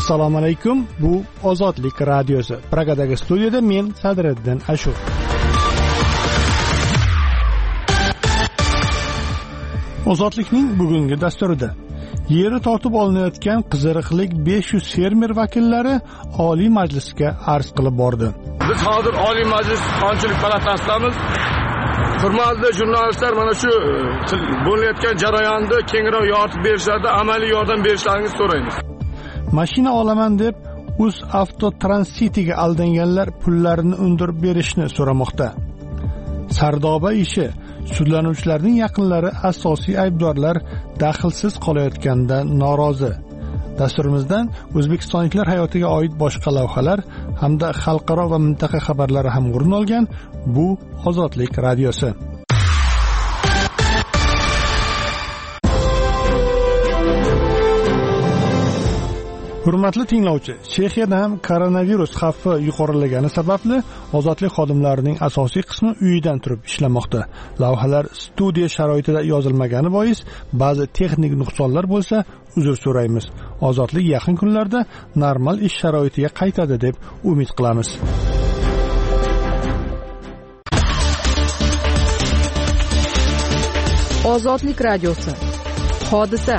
Assalomu alaykum. Bu Ozodlik radiosi. Pragadagi studiyada men Sadriddin Ashur. Ozodlikning bugungi dasturida yeri tortib olinayotgan Qiziriqlik 500 fermer vakillari Oliy Majlisga arz qilib bordi. Biz hozir Oliy Majlis Qonunchilik palatasidamiz. Hurmatli jurnalistlar, mana shu bo'layotgan jarayonni kengroq yoritib berishlarda amaliy yordam berishlaringizni so'raymiz. Mashina olaman deb UzAvto Transcity'ga aldanganlar pullarini undirib berishni so'ramoqda. Sardoba ishi: sudlanuvchilarning yaqinlari asosiy aybdorlar daxlsiz qolayotganidan norozi. Dasturimizdan o'zbekistonliklar hayotiga oid boshqa lavhalar hamda xalqaro va mintaqa xabarlari ham o'rin olgan. Bu Ozodlik radiosi. Hurmatli tinglovchi, Chexiyada ham koronavirus xavfi yuqorilagani sababli ozodlik xodimlarining asosiy qismi uyidan turib ishlamoqda. Lavhalar studiya sharoitida yozilmagani bois ba'zi texnik nuqsonlar bo'lsa, uzr so'raymiz. Ozodlik yaqin kunlarda normal ish sharoitiga qaytadi deb umid qilamiz. Ozodlik radiosi. Hodisa.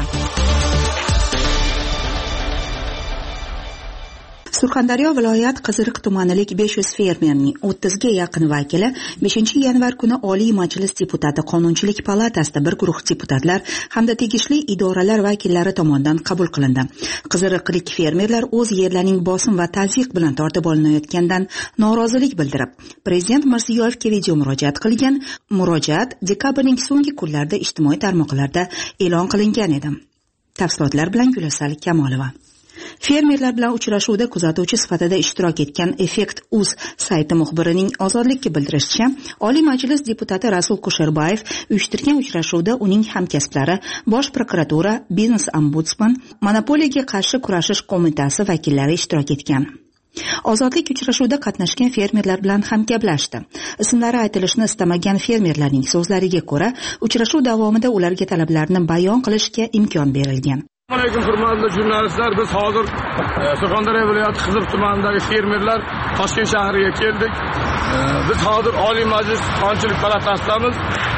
Surxondaryo viloyat Qiziriq tumanilik 500 fermerning 30 ga yaqin vakili 5-yanvar kuni Oliy Majlis deputati Qonunchilik palatasida bir guruh deputatlar hamda tegishli idoralar vakillari tomonidan qabul qilindi. Qiziriqlik fermerlar o'z yerlarining bosim va tazyiq bilan tortib olinayotganidan norozilik bildirib, Prezident Mirziyoyevga video murojaat qilgan. Murojaat dekabrning so'nggi kunlarida ijtimoiy tarmoqlarda e'lon qilingan edi. Tafsilotlar bilan Gulasal Kamolova. Fermerlar bilan uchrashuvda kuzatuvchi sifatida ishtirok etgan Effekt.uz sayti muxbirining Ozodlikka bildirishicha, Oliy Majlis deputati Rasul Kusherbayev uyushtirgan uchrashuvda uning hamkasblari, Bosh prokuratura, Biznes ombudsman, Monopoliyaga qarshi kurashish qo'mitasi vakillari ishtirok etgan. Ozodlik uchrashuvda qatnashgan fermerlar bilan ham gaplashdi. Ismlari aytilishni istamagan fermerlarning so'zlariga ko'ra, uchrashuv davomida ularga talablarini bayon qilishga imkon berilgan. Assalomu alaykum hurmatli jurnalistlar, biz hozir Surxondaryo viloyati Qiziriq tumanidagi fermerlar Toshkent shahriga keldik. Biz hozir Oliy Majlis Qonunchilik palatasidamiz.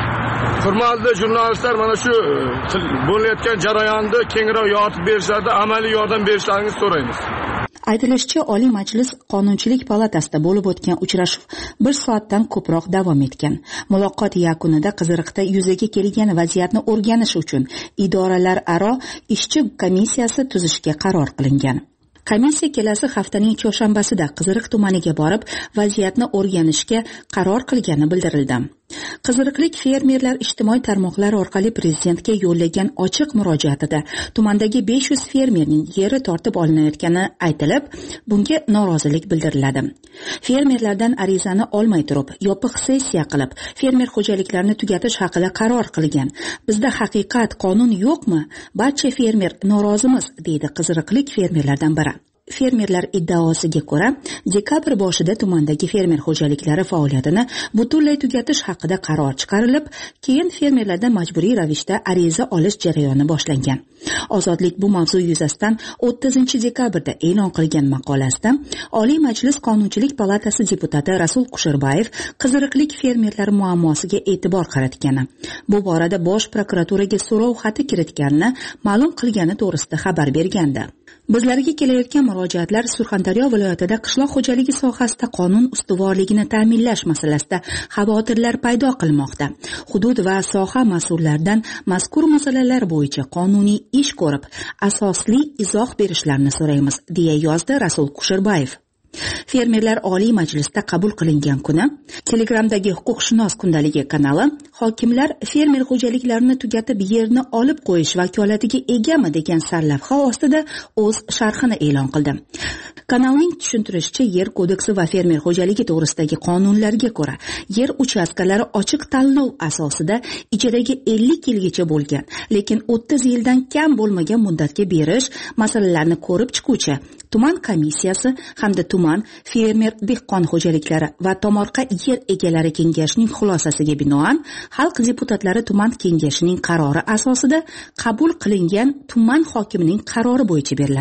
Hurmatli jurnalistlar, mana shu bo'layotgan jarayonni kengroq yoritib berishlarda amaliy yordam berishlaringizni so'raymiz. Aytilishicha, Oliy Majlis Qonunchilik palatasida bo'lib o'tgan uchrashuv 1 soatdan ko'proq davom etgan. Muloqot yakunida Qiziriqda yuzaga kelgan vaziyatni o'rganish uchun idoralararo ishchi komissiyasi tuzishga qaror qilingan. Komissiya kelasi haftaning chorshanbasida Qiziriq tumaniga borib, vaziyatni o'rganishga qaror qilgani bildirildi. Qiziriqlik fermerlar ijtimoiy tarmoqlar orqali prezidentga yo'llagan ochiq murojaatida tumandagi 500 fermerning yeri tortib olinayotgani aytilib, bunga norozilik bildiriladi. Fermerlardan arizani olmay turib, yopiq sessiya qilib, fermer xo'jaliklarini tugatish haqida qaror qilgan. Bizda haqiqat, qonun yo'qmi? Barcha fermer norozimiz, deydi qiziriqlik fermerlardan biri. Fermerlar iddaosiga ko'ra, dekabr boshida tumandagi fermer xo'jaliklari faoliyatini butunlay tugatish haqida qaror chiqarilib, keyin fermerlardan majburiy ravishda ariza olish jarayoni boshlangan. Ozodlik bu mavzu yuzasidan 30 dekabrda e'lon qilgan maqolasida Oliy Majlis Qonunchilik palatasi deputati Rasul Kusherbayev qiziriqlik fermerlar muammosiga e'tibor qaratgani, bu borada Bosh prokuraturaga so'rov xati kiritganini ma'lum qilgani to'g'risida xabar bergandi. Bizlarga kelayotgan murojaatlar Surxondaryo viloyatida qishloq xo'jaligi sohasida qonun ustuvorligini ta'minlash masalasida xavotirlar paydo qilmoqda. Hudud va soha mas'ullaridan mazkur masalalar bo'yicha qonuniy ish ko'rib, asosli izoh berishlarini so'raymiz, deya yozdi Rasul Kusherbayev. Fermerlar Oliy Majlisda qabul qilingan kuni Telegramdagi Huquqshunos kundaligi kanali hokimlar fermer xo'jaliklarini tugatib yerni olib qo'yish vakolatiga egami degan sarlavha ostida o'z sharhini e'lon qildi. Kanalning tushuntirishicha, yer kodeksi va fermer xo'jaligi to'g'risidagi qonunlarga ko'ra, yer uchastkalari ochiq tanlov asosida ijaraga 50 yilgacha bo'lgan, lekin 30 yildan kam bo'lmagan muddatga berish masalalarini ko'rib chiquvchi tuman komissiyasi hamda tuman fermer dehqon xo'jaliklari va tomorqa yer egalari kengashining xulosasiga binoan xalq deputatlari tuman kengashining qarori asosida qabul qilingan tuman hokimining qarori bo'yicha beriladi.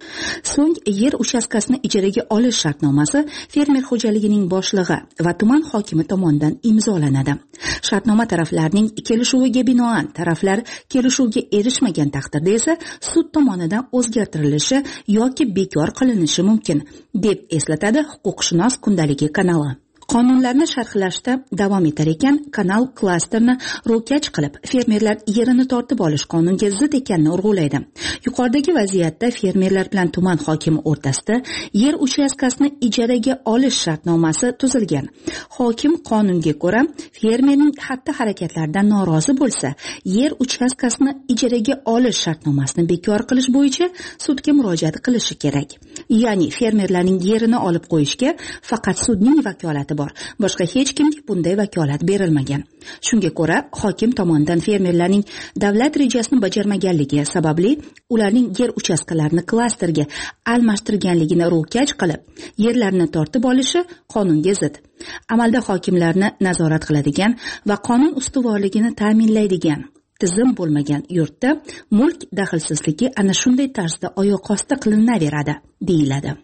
So'ng yer uchastkasini ijaraga olish shartnomasi fermer xo'jaligining boshlig'i va tuman hokimi tomonidan imzolanadi. Shartnoma taraflarning kelishuviga binoan taraflar kelishuvga erishmagan taqdirda esa sud tomonidan o'zgartirilishi yoki bekor qilinishi mumkin, deb eslatadi Huquqshunos kundaligi kanali. Qonunlarni sharhlashda davom etar ekan, kanal klasterni ro'kach qilib, fermerlar yerini tortib olish qonunga zid ekanini urg'ulaydi. Yuqoridagi vaziyatda fermerlar bilan tuman hokimi o'rtasida yer uchastkasini ijaraga olish shartnomasi tuzilgan. Hokim qonunga ko'ra, fermerning xatti-harakatlaridan norozi bo'lsa, yer uchastkasini ijaraga olish shartnomasini bekor qilish bo'yicha sudga murojaat qilishi kerak. Ya'ni fermerlarning yerini olib qo'yishga faqat sudning vakolati bor. Boshqa hech kimga bunday vakolat berilmagan. Shunga ko'ra, hokim tomonidan fermerlarning davlat rejasini bajarmaganligi sababli ularning yer uchastkalarini klasterga almashtirganligini ro'kach qilib, yerlarni tortib olishi qonunga zid. Amalda hokimlarni nazorat qiladigan va qonun ustuvorligini ta'minlaydigan tizim bo'lmagan yurtda mulk daxlsizligi ana shunday tarzda oyoq osti qilinaveradi, deyiladi.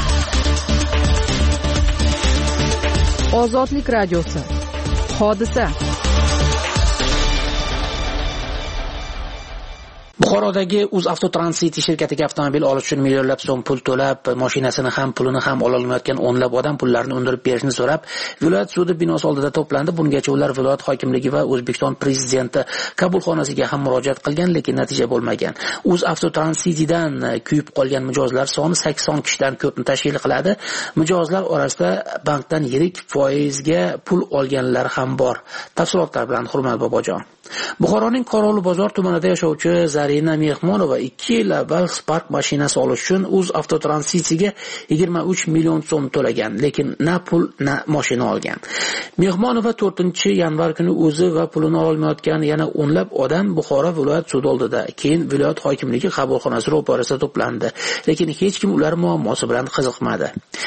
Ozodlik radiosi. Hodisa. Buxorodagi UzAvtotransit shirkatiga avtomobil olish uchun millionlab so'm pul to'lab, mashinasini ham, pulini ham ola olmayotgan o'nlab odam pullarini undirib berishni so'rab, viloyat sudi binosi oldida to'plandi. Bungacha ular viloyat hokimligi va O'zbekiston prezidenti qabulxonasiga ham murojaat qilgan, lekin natija bo'lmagan. UzAvtotransitdan kuyib qolgan mijozlar soni 80 kishidan ko'pni tashkil qiladi. Mijozlar orasida bankdan yirik foizga pul olganlar ham bor. Tafsilotlar bilan Hurmat Bobojon. Buxoroning Qorovul bozor tumanida yashovchi Zarina Mehmonova 2 yil avval Spark mashinasi olish uchun UzAvtotransitga 23 million so'm to'lagan, lekin na pul, na mashina olgan. Mehmonova 4-yanvar kuni o'zi va pulini olmayotgan yana o'nlab odam Buxoro viloyat sudi oldida, keyin viloyat hokimligi qabulxonasi ro'parasida to'plandi, lekin hech kim ular muammosi bilan qiziqmadi.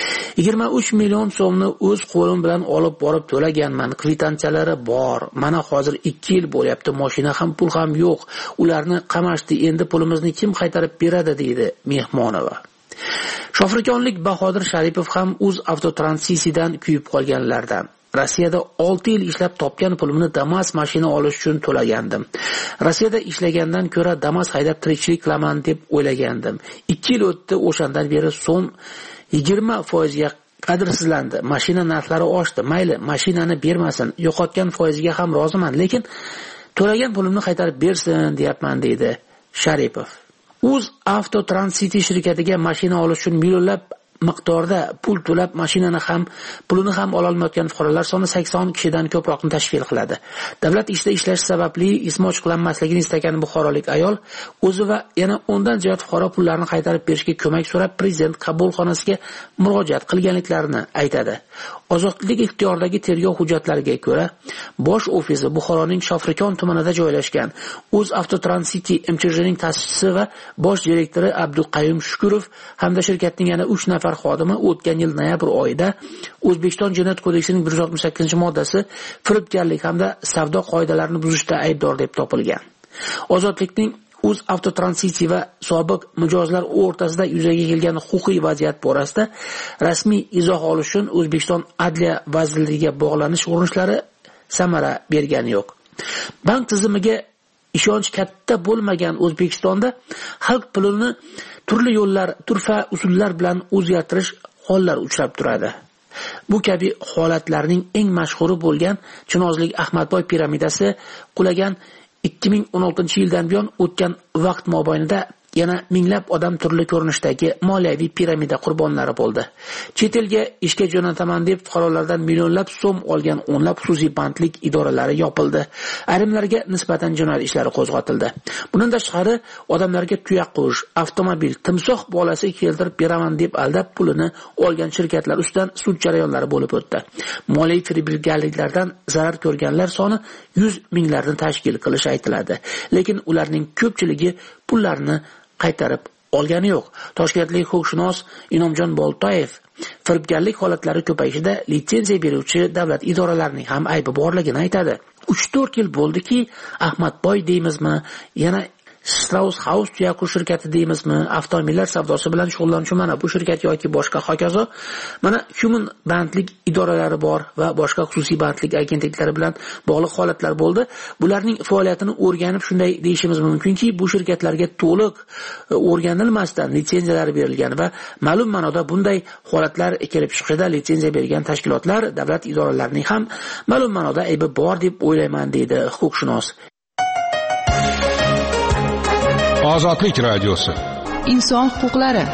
23 million so'mni o'z qo'lim bilan olib borib to'laganman, kvitantsiyalari bor. Mana hozir 2 yil bo'lyapti, mashina ham pul ham yo'q. Ularni qamashdi, endi pulimizni kim qaytarib beradi, deydi Mehmonova. Shofirkonlik Bahodir Sharipov ham UzAvtotransitdan kuyib qolganlardan. Rossiyada 6 yil ishlab topgan pulimni Damas mashina olish uchun to'lagandim. Rossiyada ishlagandan ko'ra Damas haydab tirikchilik qilaman deb o'ylagandim. 2 yil o'tdi, o'shandan beri so'm 20% ga qadrsizlandi. Mashina narxlari oshdi. Mayli, mashinani bermasin, yo'qotgan foiziga ham roziman, lekin to'lagan pulimni qaytarib bersin, deyapman, deydi Sharipov. UzAvtotransit shirkatiga mashina olish uchun millionlab miqdorda pul to'lab, mashinani ham, pulini ham ola olmayotgan fuqarolar soni 80 kishidan ko'proqni tashkil qiladi. Davlat ishida ishlash sababli ismi ochiqlanmasligini istagan buxorolik ayol o'zi va yana 10 dan ziyod fuqaro pullarini qaytarib berishga ko'mak so'rab prezident qabulxonasiga murojaat qilganliklarini aytadi. Ozodlik ixtiyoridagi tergov hujjatlariga ko'ra, bosh ofisi Buxoroning Shofirkon tumanida joylashgan. UzAvtotransit MChJning ta'sischisi va bosh direktori Abduqayyum Shukurov hamda shirkatning yana 3 nafar xodimi o'tgan yil noyabr oyida O'zbekiston Jinoyat kodeksining 168-moddasi firibgarlik hamda savdo qoidalarini buzishda aybdor deb topilgan. Ozodlikning UzAvtotransit va sobiq mijozlar o'rtasida yuzaga kelgan huquqiy vaziyat borasida rasmiy izoh olish uchun O'zbekiston Adliya vazirligiga bog'lanish urinishlari samara bergani yo'q. Bank tizimiga ishonch katta bo'lmagan O'zbekistonda xalq pulini turli yo'llar, turfa usullar bilan o'zgartirish hollari uchrab turadi. Bu kabi holatlarning eng mashhuri bo'lgan Chinozlik Ahmadboy piramidasi qulagan 2016-yildan buyon o'tgan vaqt mobaynida yana minglab odam turli ko'rinishdagi moliyaviy piramida qurbonlari bo'ldi. Chet elga ishga jo'nataman deb fuqarolardan millionlab so'm olgan o'nlab xususiy bandlik idoralari yopildi. Ayrimlarga nisbatan jinoyat ishlari qo'zg'atildi. Bundan tashqari odamlarga tuyaqush, avtomobil, timsoh bolasi keltirib beraman deb aldab pulini olgan shirkatlar ustidan sud jarayonlari bo'lib o'tdi. Moliyaviy firibgarliklardan zarar ko'rganlar soni 100 minglarni tashkil qilishi aytiladi. Lekin ularning ko'pchiligi pullarni qaytarib olgani yo'q. Toshkentlik huquqshunos Inomjon Boltoyev firibgarlik holatlari ko'payishida litsenziya beruvchi davlat idoralarining ham aybi borligini aytadi. 3-4 yil bo'ldiki, Ahmadboy deymizmi, yana Strauss House tuyaqush shirkati deymizmi, avtomobillar savdosi bilan shug'ullanuvchi mana bu shirkat yoki boshqa hokazo. Mana human bandlik idoralari bor va boshqa xususiy bandlik agentliklari bilan bog'liq holatlar bo'ldi. Bularning faoliyatini o'rganib shunday deyishimiz mumkinki, bu shirkatlarga to'liq o'rganilmasdan litsenziyalar berilgan va ma'lum ma'noda bunday holatlar kelib chiqishida litsenziya bergan tashkilotlar, davlat idoralarining ham ma'lum ma'noda aybi bor deb o'ylayman, deydi huquqshunos. Ozodlik radiosi. Inson huquqlari.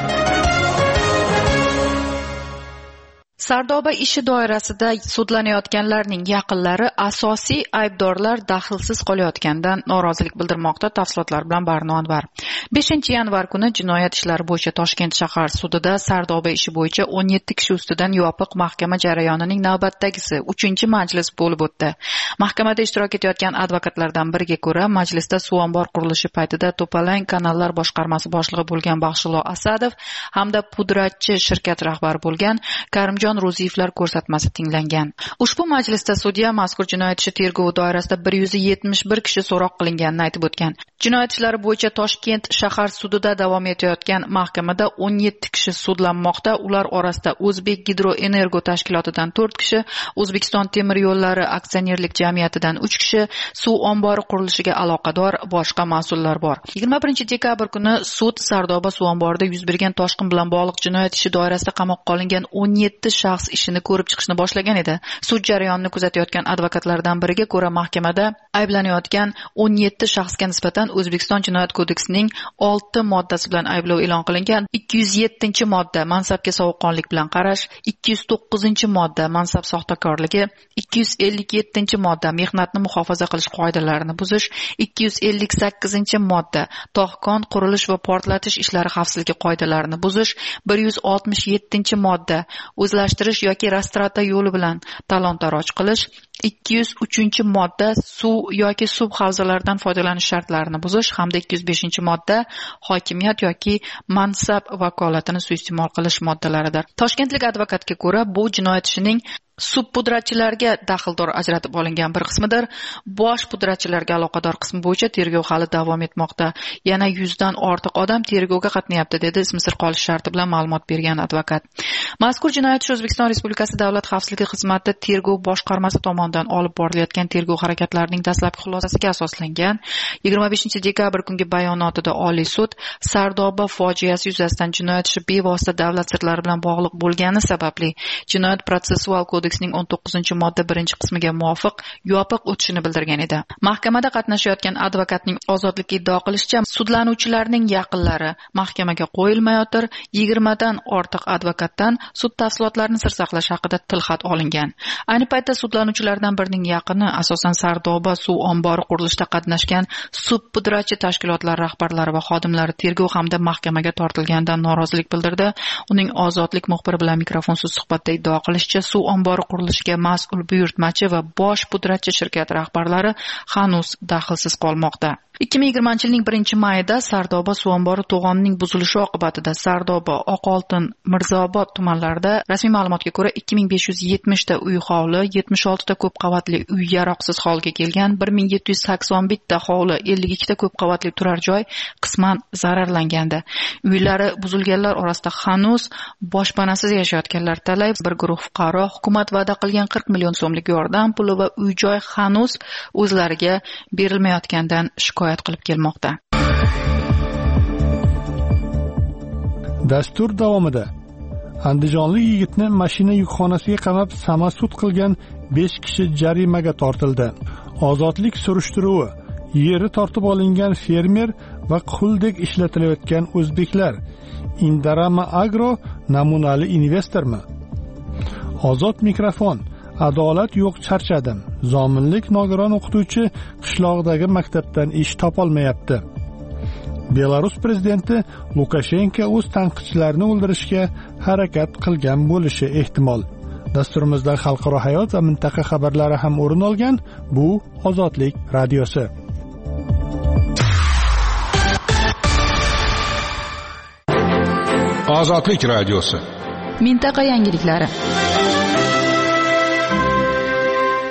Sardoba ishi doirasida sudlanayotganlarning yaqinlari asosiy aybdorlar daxlsiz qolayotganidan norozilik bildirmoqda. Tafsilotlar bilan Barno Anvar. 5-yanvar kuni jinoyat ishlari bo'yicha Toshkent shahar sudida Sardoba ishi bo'yicha 17 kishi ustidan yopiq mahkama jarayonining navbatdagisi 3-majlis bo'lib o'tdi. Mahkamada ishtirok etayotgan advokatlardan biriga ko'ra, majlisda suv ombor qurilishi paytida To'palang kanallar boshqarmasi boshlig'i bo'lgan Baxshilo Asadov hamda pudratchi shirkat rahbari bo'lgan Karimjon Ro'ziyevlar ko'rsatmasi tinglangan. Ushbu majlisda sudya mazkur jinoyat ishi tergovi doirasida 171 kishi so'roq qilinganini aytib o'tgan. Jinoyat ishlari bo'yicha Toshkent shahar sudida davom etayotgan mahkamada 17 kishi sudlanmoqda. Ular orasida O'zbek Gidroenergo tashkilotidan 4 kishi, O'zbekiston temir yo'llari aksionerlik jamiyatidan 3 kishi, suv ombori qurilishiga aloqador boshqa mas'ullar bor. 21-dekabr kuni sud Sardoba suv omborida yuz bergan toshqin bilan bog'liq jinoyat ishi doirasida qamoqqa olingan 17 shaxs ishini ko'rib chiqishni boshlagan edi. Sud jarayonini kuzatayotgan advokatlardan biriga ko'ra, mahkamada ayblanayotgan 17 shaxsga nisbatan O'zbekiston Jinoyat kodeksining 6 moddasi bilan ayblov e'lon qilingan. 207-modda mansabga sovuqqonlik bilan qarash, 209-modda mansab soxtakorligi, 257-modda mehnatni muhofaza qilish qoidalarini buzish, 258-modda tog'kon qurilish va portlatish ishlari xavfsizligi qoidalarini buzish, 167-modda o'zlashtirish yoki rastrata yo'li bilan talon-taroj qilish, 203-modda suv yoki suv havzalaridan foydalanish shartlarini buzish hamda 205-modda hokimiyat yoki mansab vakolatini suiiste'mol qilish moddalaridir. Toshkentlik advokatga ko'ra, bu jinoyat ishining subpudratchilarga daxldor ajratib olingan bir qismidir. Bosh pudratchilarga aloqador qismi bo'yicha tergov hali davom etmoqda. Yana 100 dan ortiq odam tergovga qatnayapti, dedi ismsir qolish sharti bilan ma'lumot bergan advokat. Mazkur jinoyat ishi O'zbekiston Respublikasi Davlat xavfsizligi xizmati tergov boshqarmasi tomonidan olib borilayotgan tergov harakatlarining dastlabki xulosasiga asoslangan. 25-dekabr kungi bayonotida Oliy sud Sardoba fojiasi yuzasidan jinoyat ishi bevosita davlat sirlari bilan bog'liq bo'lgani sababli Jinoyat protsessual kodeksining 19-modda 1-qismiga muvofiq yopiq o'tishini bildirgan edi. Mahkamada qatnashayotgan advokatning ozodlikka iddao qilishicha, sudlanuvchilarning yaqinlari mahkamaga qo'yilmayotir, 20 dan ortiq advokatdan sud tafsilotlarini sir saqlash haqida tilxat olingan. Ayni paytda sudlanuvchilardan birining yaqini asosan Sardoba suv ombori qurilishida qatnashgan subpudratchi tashkilotlar rahbarlari va xodimlari tergov hamda mahkamaga tortilganidan norozilik bildirdi. Uning Ozodlik muxbiri bilan mikrofonsiz suhbatda iddao qilishicha, suv ombori qurilishiga mas'ul buyurtmachi va bosh pudratchi shirkat rahbarlari hanuz daxlsiz qolmoqda. 2020-yilning 1-mayida Sardoba suv ombori to'g'onining buzilishi oqibatida Sardoba, Oqoltin, Mirzobod tumanlarida rasmiy ma'lumotga ko'ra 2570 ta uy hovli, 76 ta ko'p qavatli uy yaroqsiz holga kelgan, 1781 ta hovli, 52 ta ko'p qavatli turar joy qisman zararlangandi. Uylari buzilganlar orasida hanuz boshpanasiz yashayotganlar talay, bir guruh fuqaro hukumat va'da qilgan 40 million so'mlik yordam puli va uy joy hanuz o'zlariga berilmayotgandan shikoyat qilib kelmoqda. Dastur davomida andijonlik yigitni mashina yukxonasiga qamab samasud qilgan 5 kishi jarimaga tortildi. Ozodlik surishtiruvi, yeri tortib olingan fermer va quldek ishlatilayotgan o'zbeklar. Indarama Agro namunali investormi? Ozod mikrofon. Adolat yo'q, charchadim. Zominlik nogiron o'qituvchi qishloqdagi maktabdan ish topolmayapti. Belarus prezidenti Lukashenko o'z tanqidchilarini o'ldirishga harakat qilgan bo'lishi ehtimol. Dasturimizda xalqaro hayot va mintaqa xabarlari ham o'rin olgan. Bu Ozodlik radiosi. Ozodlik radiosi. Mintaqa yangiliklari.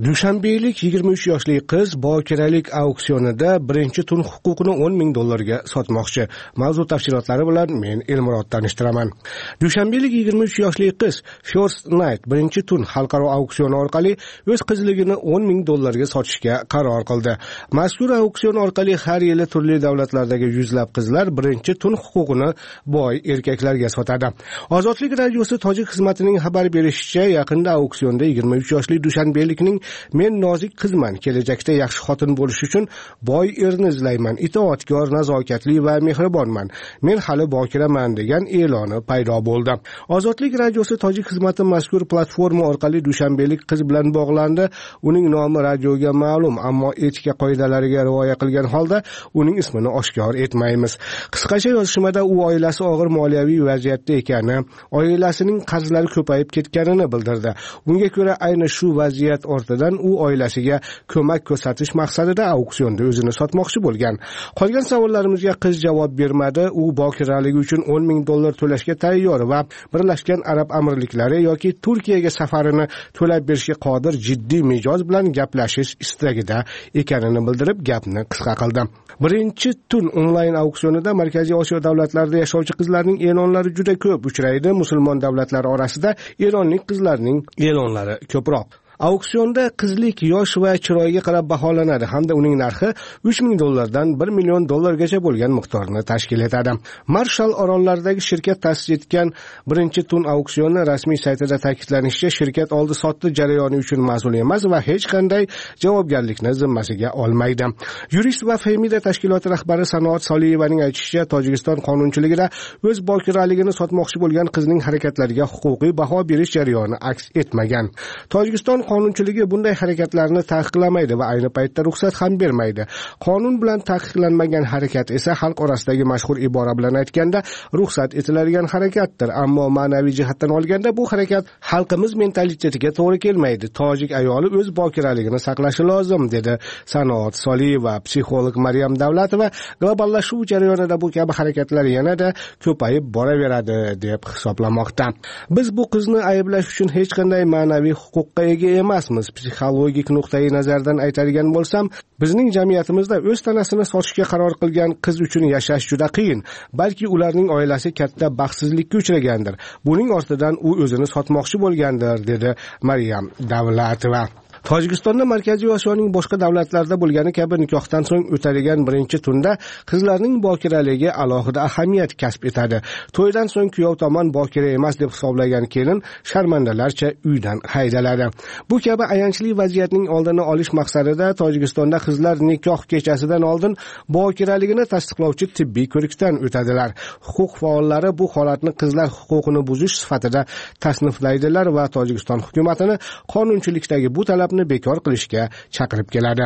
Dushanbeylik 23 yoshli qiz bokiralik auksionida birinchi tun huquqini $10,000 sotmoqchi. Mavzu tafsilotlari bilan men Elmurod tanishtiraman. Dushanbeylik 23 yoshli qiz First Night birinchi tun xalqaro auksioni orqali o'z qizligini $10,000 sotishga qaror qildi. Mazkur auksion orqali har yili turli davlatlardagi yuzlab qizlar birinchi tun huquqini boy erkaklarga sotadi. Ozodlik radiosi tojik xizmatining xabar berishicha, yaqinda auksionda 23 yoshli dushanbeylikning "Men nozik qizman, kelajakda yaxshi xotin bo'lish uchun boy erni izlayman, itoatkor, nazokatli va mehribonman. Men hali bokiraman" degan e'loni paydo bo'ldi. Ozodlik radiosi tojik xizmati mazkur platforma orqali dushanbeylik qiz bilan bog'landi. Uning nomi radioga ma'lum, ammo etika qoidalariga rioya qilgan holda uning ismini oshkor etmaymiz. Qisqacha yozishmada u oilasi og'ir moliyaviy vaziyatda ekani, oilasining qarzlari ko'payib ketganini bildirdi. Unga ko'ra ayni shu vaziyat ortidan u oilasiga ko'mak ko'rsatish maqsadida auksionda o'zini sotmoqchi bo'lgan. Qolgan savollarimizga qiz javob bermadi. U bokiraligi uchun $10,000 to'lashga tayyor va Birlashgan Arab Amirliklari yoki Turkiyaga safarini to'lab berishga qodir jiddiy mijoz bilan gaplashish istagida ekanini bildirib, gapni qisqa qildi. Birinchi tun onlayn auksionida Markaziy Osiyo davlatlarida yashovchi qizlarning e'lonlari juda ko'p uchraydi. Musulmon davlatlar orasida eronlik qizlarning e'lonlari ko'proq. Auksionda qizlik yosh va chiroyiga qarab baholanadi hamda uning narxi $3,000 dan $1 million gacha bo'lgan miqdorni tashkil etadi. Marshall orollaridagi shirkat ta'sis etgan birinchi tun auksioni rasmiy saytida ta'kidlanishicha, shirkat oldi-sotdi jarayoni uchun mas'ul emas va hech qanday javobgarlikni zimmasiga olmaydi. Yurist va Femida tashkiloti rahbari Sanoat Soliyevaning aytishicha, Tojikiston qonunchiligida o'z bokiraligini sotmoqchi bo'lgan qizning harakatlariga huquqiy baho berish jarayoni aks etmagan. Tojikiston qonunchiligi bunday harakatlarni taqiqlamaydi va ayni paytda ruxsat ham bermaydi. Qonun bilan taqiqlanmagan harakat esa xalq orasidagi mashhur ibora bilan aytganda ruxsat etiladigan harakatdir, ammo ma'naviy jihatdan olganda bu harakat xalqimiz mentalitetiga to'g'ri kelmaydi. Tojik ayoli o'z bokiraligini saqlashi lozim, dedi Sanoat Soliyeva. Psixolog Maryam Davlatova globallashuv jarayonida bu kabi harakatlar yanada ko'payib boraveradi deb hisoblamoqda. Biz bu qizni ayblash uchun hech qanday ma'naviy huquqqa ega emasmiz. Psixologik nuqtai nazardan aytadigan bo'lsam, bizning jamiyatimizda o'z tanasini sotishga qaror qilgan qiz uchun yashash juda qiyin. Balki ularning oilasi katta baxtsizlikka uchragandir. Buning ortidan u o'zini sotmoqchi bo'lgandir, dedi Maryam Davlatova. Tojikistonda Markaziy Osiyoning boshqa davlatlarida bo'lgani kabi nikohdan so'ng o'tadigan birinchi tunda qizlarning bokiraligi alohida ahamiyat kasb etadi. To'ydan so'ng kuyov tomon bokira emas deb hisoblagan kelin sharmandalarcha uydan haydaladi. Bu kabi ayanchli vaziyatning oldini olish maqsadida Tojikistonda qizlar nikoh kechasidan oldin bokiraligini tasdiqlovchi tibbiy ko'rikdan o'tadilar. Huquq faollari bu holatni qizlar huquqini buzish sifatida tasniflaydilar va Tojikiston hukumatini qonunchilikdagi bu talabni bekor qilishga chaqirib keladi.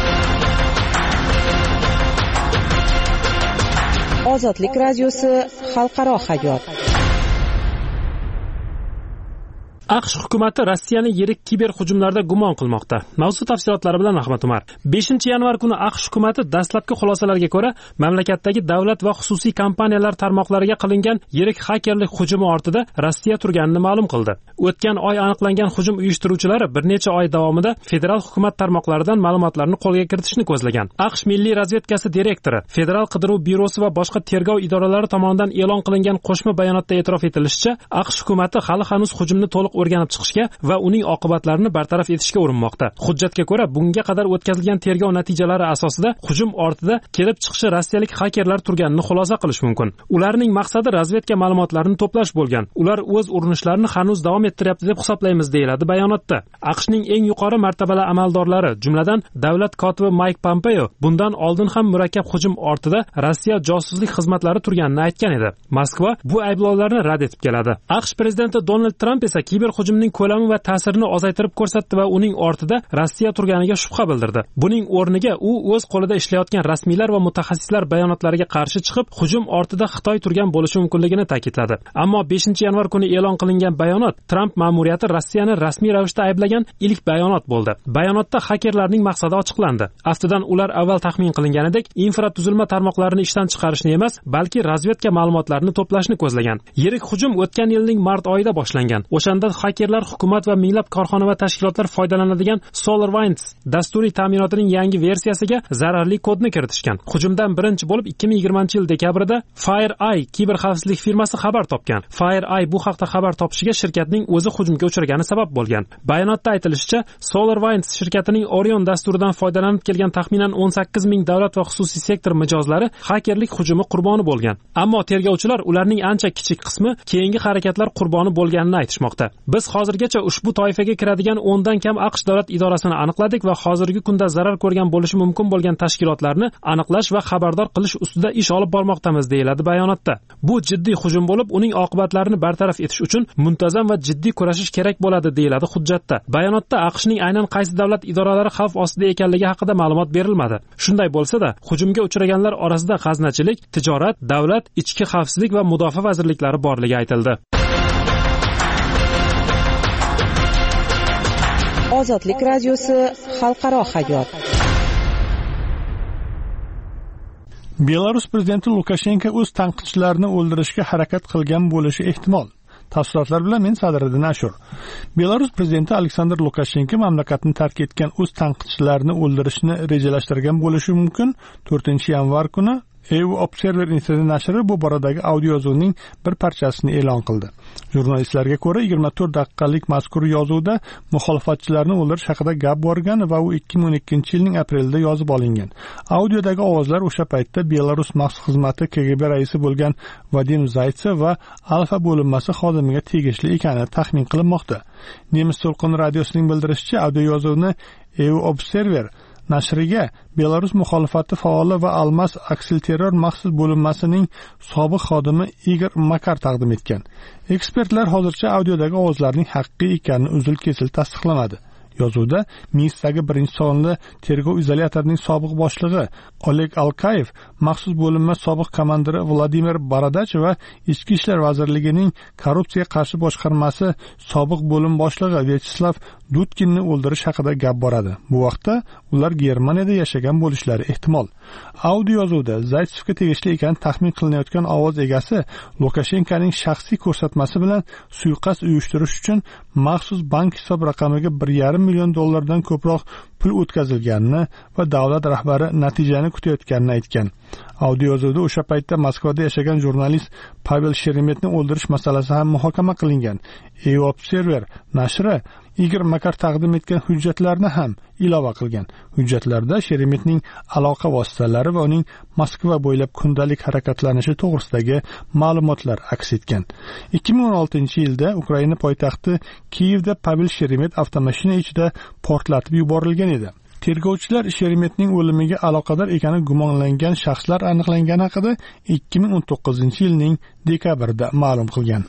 Ozodlik radiosi xalqaro hayot. AQSh hukumati Rossiyani yirik kiber hujumlarda gumon qilmoqda. Mavzu tafsilotlari bilan Ahmad Umar. 5-yanvar kuni AQSh hukumati dastlabki xulosalarga ko'ra, mamlakatdagi davlat va xususiy kompaniyalar tarmoqlariga qilingan yirik hakerlik hujumi ortida Rossiya turganini ma'lum qildi. O'tgan oy aniqlangan hujum uyushtiruvchilari bir necha oy davomida federal hukumat tarmoqlaridan ma'lumotlarni qo'lga kiritishni ko'zlagan. AQSh Milliy razvedkasi direktori, Federal qidiruv byurosi va boshqa tergov idoralari tomonidan e'lon qilingan qo'shma bayonotda e'tirof etilishicha, AQSh hukumati hali hanuz hujumni to'liq o'rganib chiqishga va uning oqibatlarini bartaraf etishga urinmoqda. Hujjatga ko'ra, bunga qadar o'tkazilgan tergov natijalari asosida hujum ortida kelib chiqishi rossiyalik hakerlar turganini xulosa qilish mumkin. Ularning maqsadi razvedka ma'lumotlarini to'plash bo'lgan. Ular o'z urinishlarini hanuz davom ettiryapti deb hisoblaymiz, deyiladi bayonotda. AQShning eng yuqori martabali amaldorlari, jumladan davlat kotibi Mike Pompeo, bundan oldin ham murakkab hujum ortida Rossiya josuslik xizmatlari turganini aytgan edi. Moskva bu ayblovlarni rad etib keladi. AQSh prezidenti Donald Tramp esa kiber hujumning ko'lami va ta'sirini ozaytirib ko'rsatdi va uning ortida Rossiya turganiga shubha bildirdi. Buning o'rniga u o'z qo'lida ishlayotgan rasmiylar va mutaxassislar bayonotlariga qarshi chiqib, hujum ortida Xitoy turgan bo'lishi mumkinligini ta'kidladi. Ammo 5-yanvar kuni e'lon qilingan bayonot Tramp ma'muriyati Rossiyani rasmiy ravishda ayblagan ilk bayonot bo'ldi. Bayonotda hakerlarning maqsadi ochiqlandi. Aftidan ular avval taxmin qilinganidek, infratuzilma tarmoqlarini ishdan chiqarishni emas, balki razvedka ma'lumotlarini to'plashni ko'zlagan. Yirik hujum o'tgan yilning mart oyida boshlangan. O'shanda xakerlar hukumat va minglab korxona va tashkilotlar foydalanadigan SolarWinds dasturiy ta'minotining yangi versiyasiga zararli kodni kiritishgan. Hujumdan birinchi bo'lib 2020-yil dekabrida FireEye kiberxavfsizlik firmasi xabar topgan. FireEye bu haqda xabar topishiga shirkatning o'zi hujumga uchragani sabab bo'lgan. Bayonotda aytilishicha, SolarWinds shirkatining Orion dasturidan foydalanib kelgan taxminan 18 ming davlat va xususiy sektor mijozlari xakerlik hujumi qurboni bo'lgan. Ammo tergovchilar ularning ancha kichik qismi keyingi harakatlar qurboni bo'lganini aytishmoqda. Biz hozirgacha ushbu toifaga kiradigan 10 dan kam AQSh davlat idorasini aniqladik va hozirgi kunda zarar ko'rgan bo'lishi mumkin bo'lgan tashkilotlarni aniqlash va xabardor qilish ustida ish olib bormoqdamiz, deyiladi bayonotda. Bu jiddiy hujum bo'lib, uning oqibatlarini bartaraf etish uchun muntazam va jiddiy kurashish kerak bo'ladi, deyiladi hujjatda. Bayonotda AQShning aynan qaysi davlat idoralari xavf ostida ekanligi haqida ma'lumot berilmadi. Shunday bo'lsa-da, hujumga uchraganlar orasida g'aznachilik, tijorat, davlat, ichki xavfsizlik va mudofaa vazirliklari borligi aytildi. Ozodlik radiosi xalqaro hayot. Belarus prezidenti Lukashenko o'z tanqidchilarini o'ldirishga harakat qilgan bo'lishi ehtimol. Tafsilotlar bilan men Sadriddin Ashur. Belarus prezidenti Aleksandr Lukashenko mamlakatni tark etgan o'z tanqidchilarini o'ldirishni rejalashtirgan bo'lishi mumkin. 4-yanvar kuni EU Observer Internet nashri bu boradagi audio yozuvning bir parchasini e'lon qildi. Jurnalistlarga ko'ra 24 daqiqalik mazkur yozuvda muxolifatchilarni o'ldirish haqida gap borgan va u 2012-yilning aprelida yozib olingan. Audiodagi ovozlar o'sha paytda Belarus maxsus xizmati KGB raisi bo'lgan Vadim Zaytsev va Alfa bo'linmasi xodimiga tegishli ekani taxmin qilinmoqda. Nemis to'lqin radiosining bildirishicha, audio yozuvni EU Observer nashriga Belarus muxolifati faoli va Almas aksilterror maxsus bo'linmasining sobiq xodimi Igor Makar taqdim etgan. Ekspertlar hozircha audiodagi ovozlarning haqiqiy ekanini uzil-kesil tasdiqlamadi. Yozuvda Minskdagi 1-sonli tergov izolyatorining sobiq boshlig'i Oleg Alkayev, maxsus bo'linma sobiq komandiri Vladimir Baradach va Ichki ishlar vazirligining korrupsiyaga qarshi boshqarmasi sobiq bo'lim boshlig'i Vyacheslav Dudkinni o'ldirish haqida gap boradi. Bu vaqtda ular Germaniyada yashagan bo'lishlari ehtimol. Audio yozuvda Zaytsevga tegishli ekani taxmin qilinayotgan ovoz egasi Lukashenkoning shaxsiy ko'rsatmasi bilan suiqasd uyushtirish uchun maxsus bank hisob raqamiga 1,5 million dollardan ko'proq pul o'tkazilganini va davlat rahbari natijani kutayotganini aytgan. Audio yozuvda o'sha paytda Moskvada yashagan jurnalist Pavel Sheremetni o'ldirish masalasi ham muhokama qilingan. EU Observer nashri Igor Makar taqdim etgan hujjatlarni ham ilova qilgan. Hujjatlarda Sheremetning aloqa vositalari va uning Moskva bo'ylab kundalik harakatlanishi to'g'risidagi ma'lumotlar aks etgan. 2016-yilda Ukraina poytaxti Kiyevda Pavel Sheremet avtomashina ichida portlatib yuborilgan edi. Tergovchilar Sheremetning o'limiga aloqador ekani gumonlangan shaxslar aniqlangani haqida 2019-yilning dekabrida ma'lum qilgan.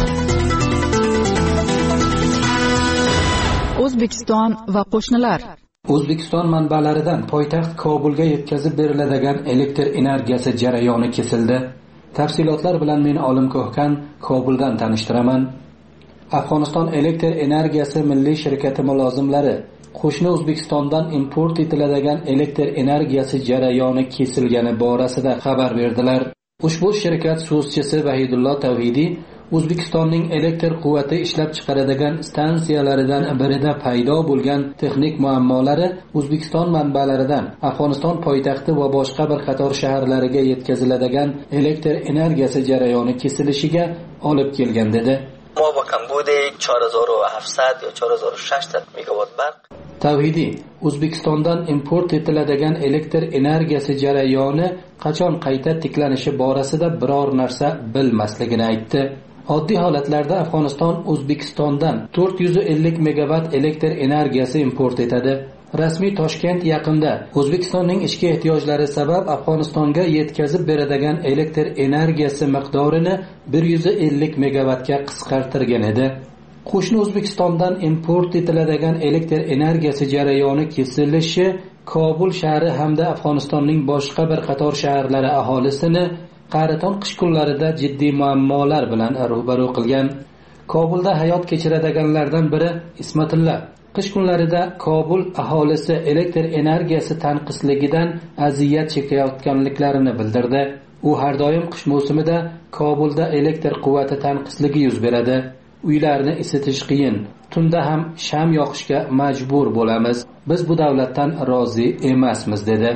O'zbekiston va qo'shnilar. O'zbekiston manbalaridan poytaxt Kobulga yetkazib beriladigan elektr energiyasi jarayoni kesildi. Tafsilotlar bilan men Olim Ko'hkan Kobuldan tanishtiraman. Afg'oniston elektr energiyasi milliy shirkati mulozimlari qo'shni O'zbekistondan import etiladigan elektr energiyasi jarayoni kesilgani borasida xabar berdilar. Ushbu shirkat so'zchisi Vahidullo Tavhidiy O'zbekistonning elektr quvvati ishlab chiqaradigan stansiyalaridan birida paydo bo'lgan texnik muammolari O'zbekiston manbalaridan Afg'oniston poytaxti va boshqa bir qator shaharlariga yetkaziladigan elektr energiyasi jarayoni kesilishiga olib kelgan dedi. ما با کمبود 4700 یا 4600 megawatt barq. Tavhidiy O'zbekistondan import etiladigan elektr energiyasi jarayoni qachon qayta tiklanishi borasida biror narsa bilmasligini aytdi. Oddiy holatlarda Afg'oniston O'zbekistondan 450 megawatt elektr energiyasi import etadi. Rasmiy Toshkent yaqinda O'zbekistonning ichki ehtiyojlari sabab Afg'onistonga yetkazib beradigan elektr energiyasi miqdorini 150 megawattga qisqartirgan edi. Qo'shni O'zbekistondan import etiladigan elektr energiyasi jarayoni kesilishi Kobul shahri hamda Afg'onistonning boshqa bir qator shaharlari aholisini qariton qish kunlarida jiddiy muammolar bilan ro'baro qilgan. Kobulda hayot kechiradiganlardan biri Ismatilla qish kunlarida Kobul aholisi elektr energiyasi tanqisligidan aziyat chekayotganliklarini bildirdi. U har doim qish mavsumida Kobulda elektr quvvati tanqisligi yuz beradi. uylarni isitish qiyin. Tunda ham sham yoqishga majbur bo'lamiz. Biz bu davlatdan rozi emasmiz dedi.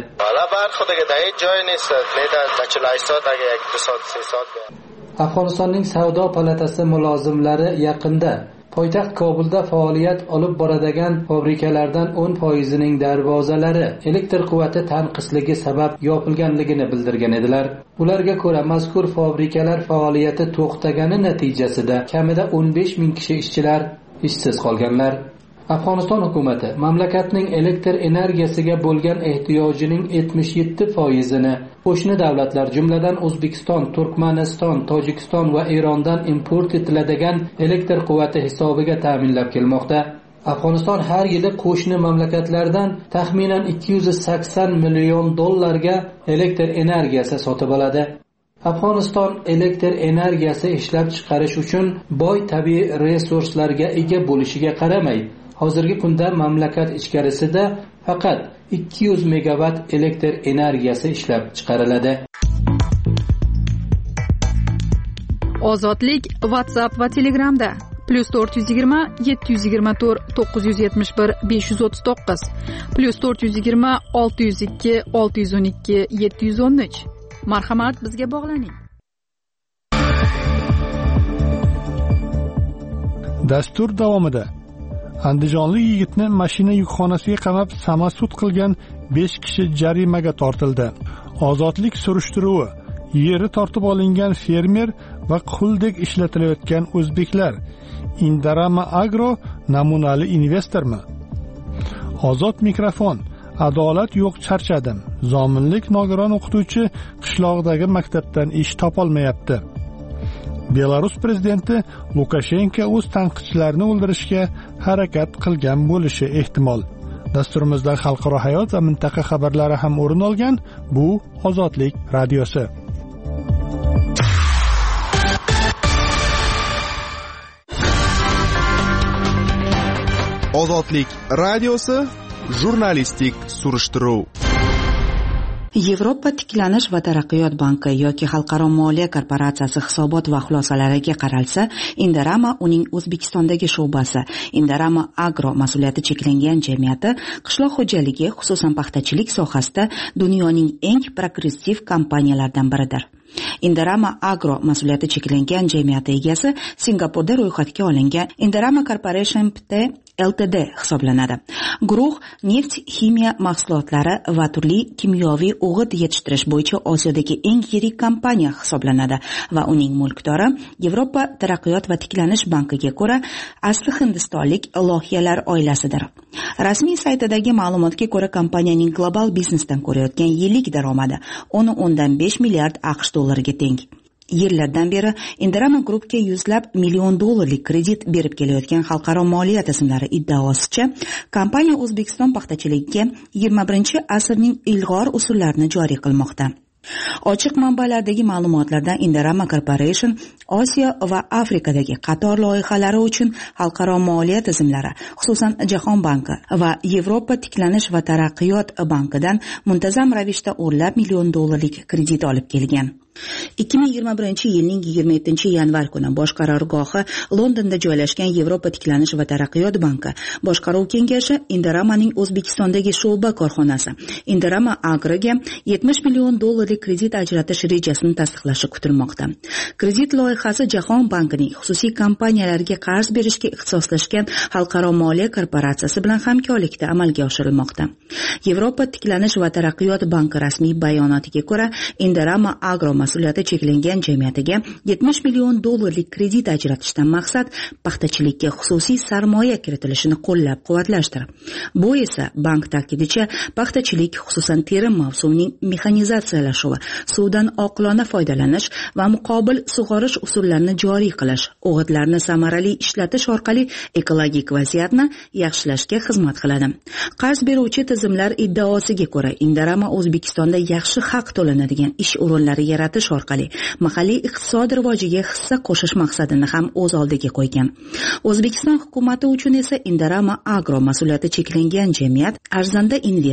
Afg'onistonning savdo palatasi mulozimlari yaqinda poytaxt Kobulda faoliyat olib boradigan fabrikalardan 10% darvozalari elektr quvvati tanqisligi sabab yopilganligini bildirgan edilar. Ularga ko'ra, mazkur fabrikalar faoliyati to'xtagani natijasida kamida 15 ming kishi ishchilar ishsiz qolganlar. Afg'oniston hukumati mamlakatning elektr energiyasiga bo'lgan ehtiyojining 77%ni qo'shni davlatlar, jumladan O'zbekiston, Turkmaniston, Tojikiston va Erondan import etiladigan elektr quvvati hisobiga ta'minlab kelmoqda. Afg'oniston har yili qo'shni mamlakatlardan taxminan 280 million dollarga elektr energiyasi sotib oladi. Afg'oniston elektr energiyasi ishlab chiqarish uchun boy tabiiy resurslarga ega bo'lishiga qaramay, hozirgi kunda mamlakat ichkarisida faqat 200 megawatt elektr energiyasi ishlab chiqariladi. Ozodlik WhatsApp va Telegramda +420 724 971 539 +420 602 612 713. Marhamat, bizga bog'laning. Dastur davomida Andijonlik yigitni mashina yukxonasiga qamab samasud qilgan 5 kishi jarimaga tortildi. Ozodlik surishtiruvi: yeri tortib olingan fermer va quldek ishlatilayotgan o'zbeklar. Indarama Agro namunali investormi? Ozod mikrofon: adolat yo'q, charchadim. Zominlik nogiron o'qituvchi qishloqdagi maktabdan ish topolmayapti. Belarus prezidenti Lukashenko o'z tanqidchilarini o'ldirishga harakat qilgan bo'lishi ehtimol. Dasturimizda xalqaro hayot va mintaqa xabarlari ham o'rin olgan. Bu Ozodlik radiosi. Ozodlik radiosi jurnalistik surishtiruv. Yevropa tiklanish va taraqqiyot banki yoki Xalqaro moliya korporatsiyasi hisobot va xulosalariga qaralsa, Indarama uning O'zbekistondagi sho'basi, Indarama Agro mas'uliyati cheklangan jamiyati qishloq xo'jaligi, xususan paxtachilik sohasida dunyoning eng progressiv kompaniyalaridan biridir. Indarama Agro mas'uliyati cheklangan jamiyati egasi Singapurda ro'yxatga olingan Indarama Corporation Pte Ltd hisoblanadi. Guruh neft, ximiya mahsulotlari va turli kimyoviy o'g'it yetishtirish bo'yicha Osiyodagi eng yirik kompaniya hisoblanadi va uning mulkdori Yevropa taraqqiyot va tiklanish bankiga ko'ra asli hindistonlik loyihalar oilasidir. Rasmiy saytidagi ma'lumotga ko'ra, kompaniyaning global biznesdan ko'rayotgan yillik daromadi 10.5 milliard AQSh dollariga teng. Yillardan beri Indarama Groupga yuzlab million dollarlik kredit berib kelayotgan xalqaro moliya tizimlari iddaosicha, kompaniya O'zbekiston paxtachiligiga 21-asrning ilg'or usullarini joriy qilmoqda. Ochiq manbalardagi ma'lumotlardan Indarama Corporation Osiyo va Afrikadagi qator loyihalari uchun xalqaro moliya tizimlari, xususan Jahon banki va Yevropa tiklanish va taraqqiyot bankidan muntazam ravishda o'nlab million dollarlik kredit olib kelgan. 2021 yilning 27-yanvar kuni boshqarorgohi Londonda joylashgan Yevropa tiklanish va taraqqiyot banki boshqaruv kengashi Indaramaning O'zbekistondagi sho'ba korxonasi Indarama Agroga 70 million dollarlik kredit ajratish rejasini tasdiqlashi kutilmoqda. Kredit loyihasi Jahon bankining xususiy kompaniyalarga qarz berishga ixtisoslashgan xalqaro moliya korporatsiyasi bilan hamkorlikda amalga oshirilmoqda. Yevropa tiklanish va taraqqiyot banki rasmiy bayonotiga ko'ra, Indarama Agro mas'uliyati cheklangan jamiyatiga 70 million dollarlik kredit ajratishdan maqsad paxtachilikka xususiy sarmoya kiritilishini qo'llab-quvvatlashdir. Bu esa bank ta'kidicha paxtachilik, xususan terim mavsumining mexanizatsiyalashuvi, suvdan oqilona foydalanish va muqobil sug'orish usullarini joriy qilish, o'g'itlarni samarali ishlatish orqali ekologik vaziyatni yaxshilashga xizmat qiladi. Qarz beruvchi tizimlar iddaosiga ko'ra, Indarama O'zbekistonda yaxshi haq to'lanadigan ish o'rinlari yaratish orqali mahalliy iqtisod rivojiga hissa qo'shish maqsadini ham o'z oldiga qo'ygan. O'zbekiston hukumati uchun esa Indarama Agro mas'uliyati cheklangan jamiyat arzanda investor.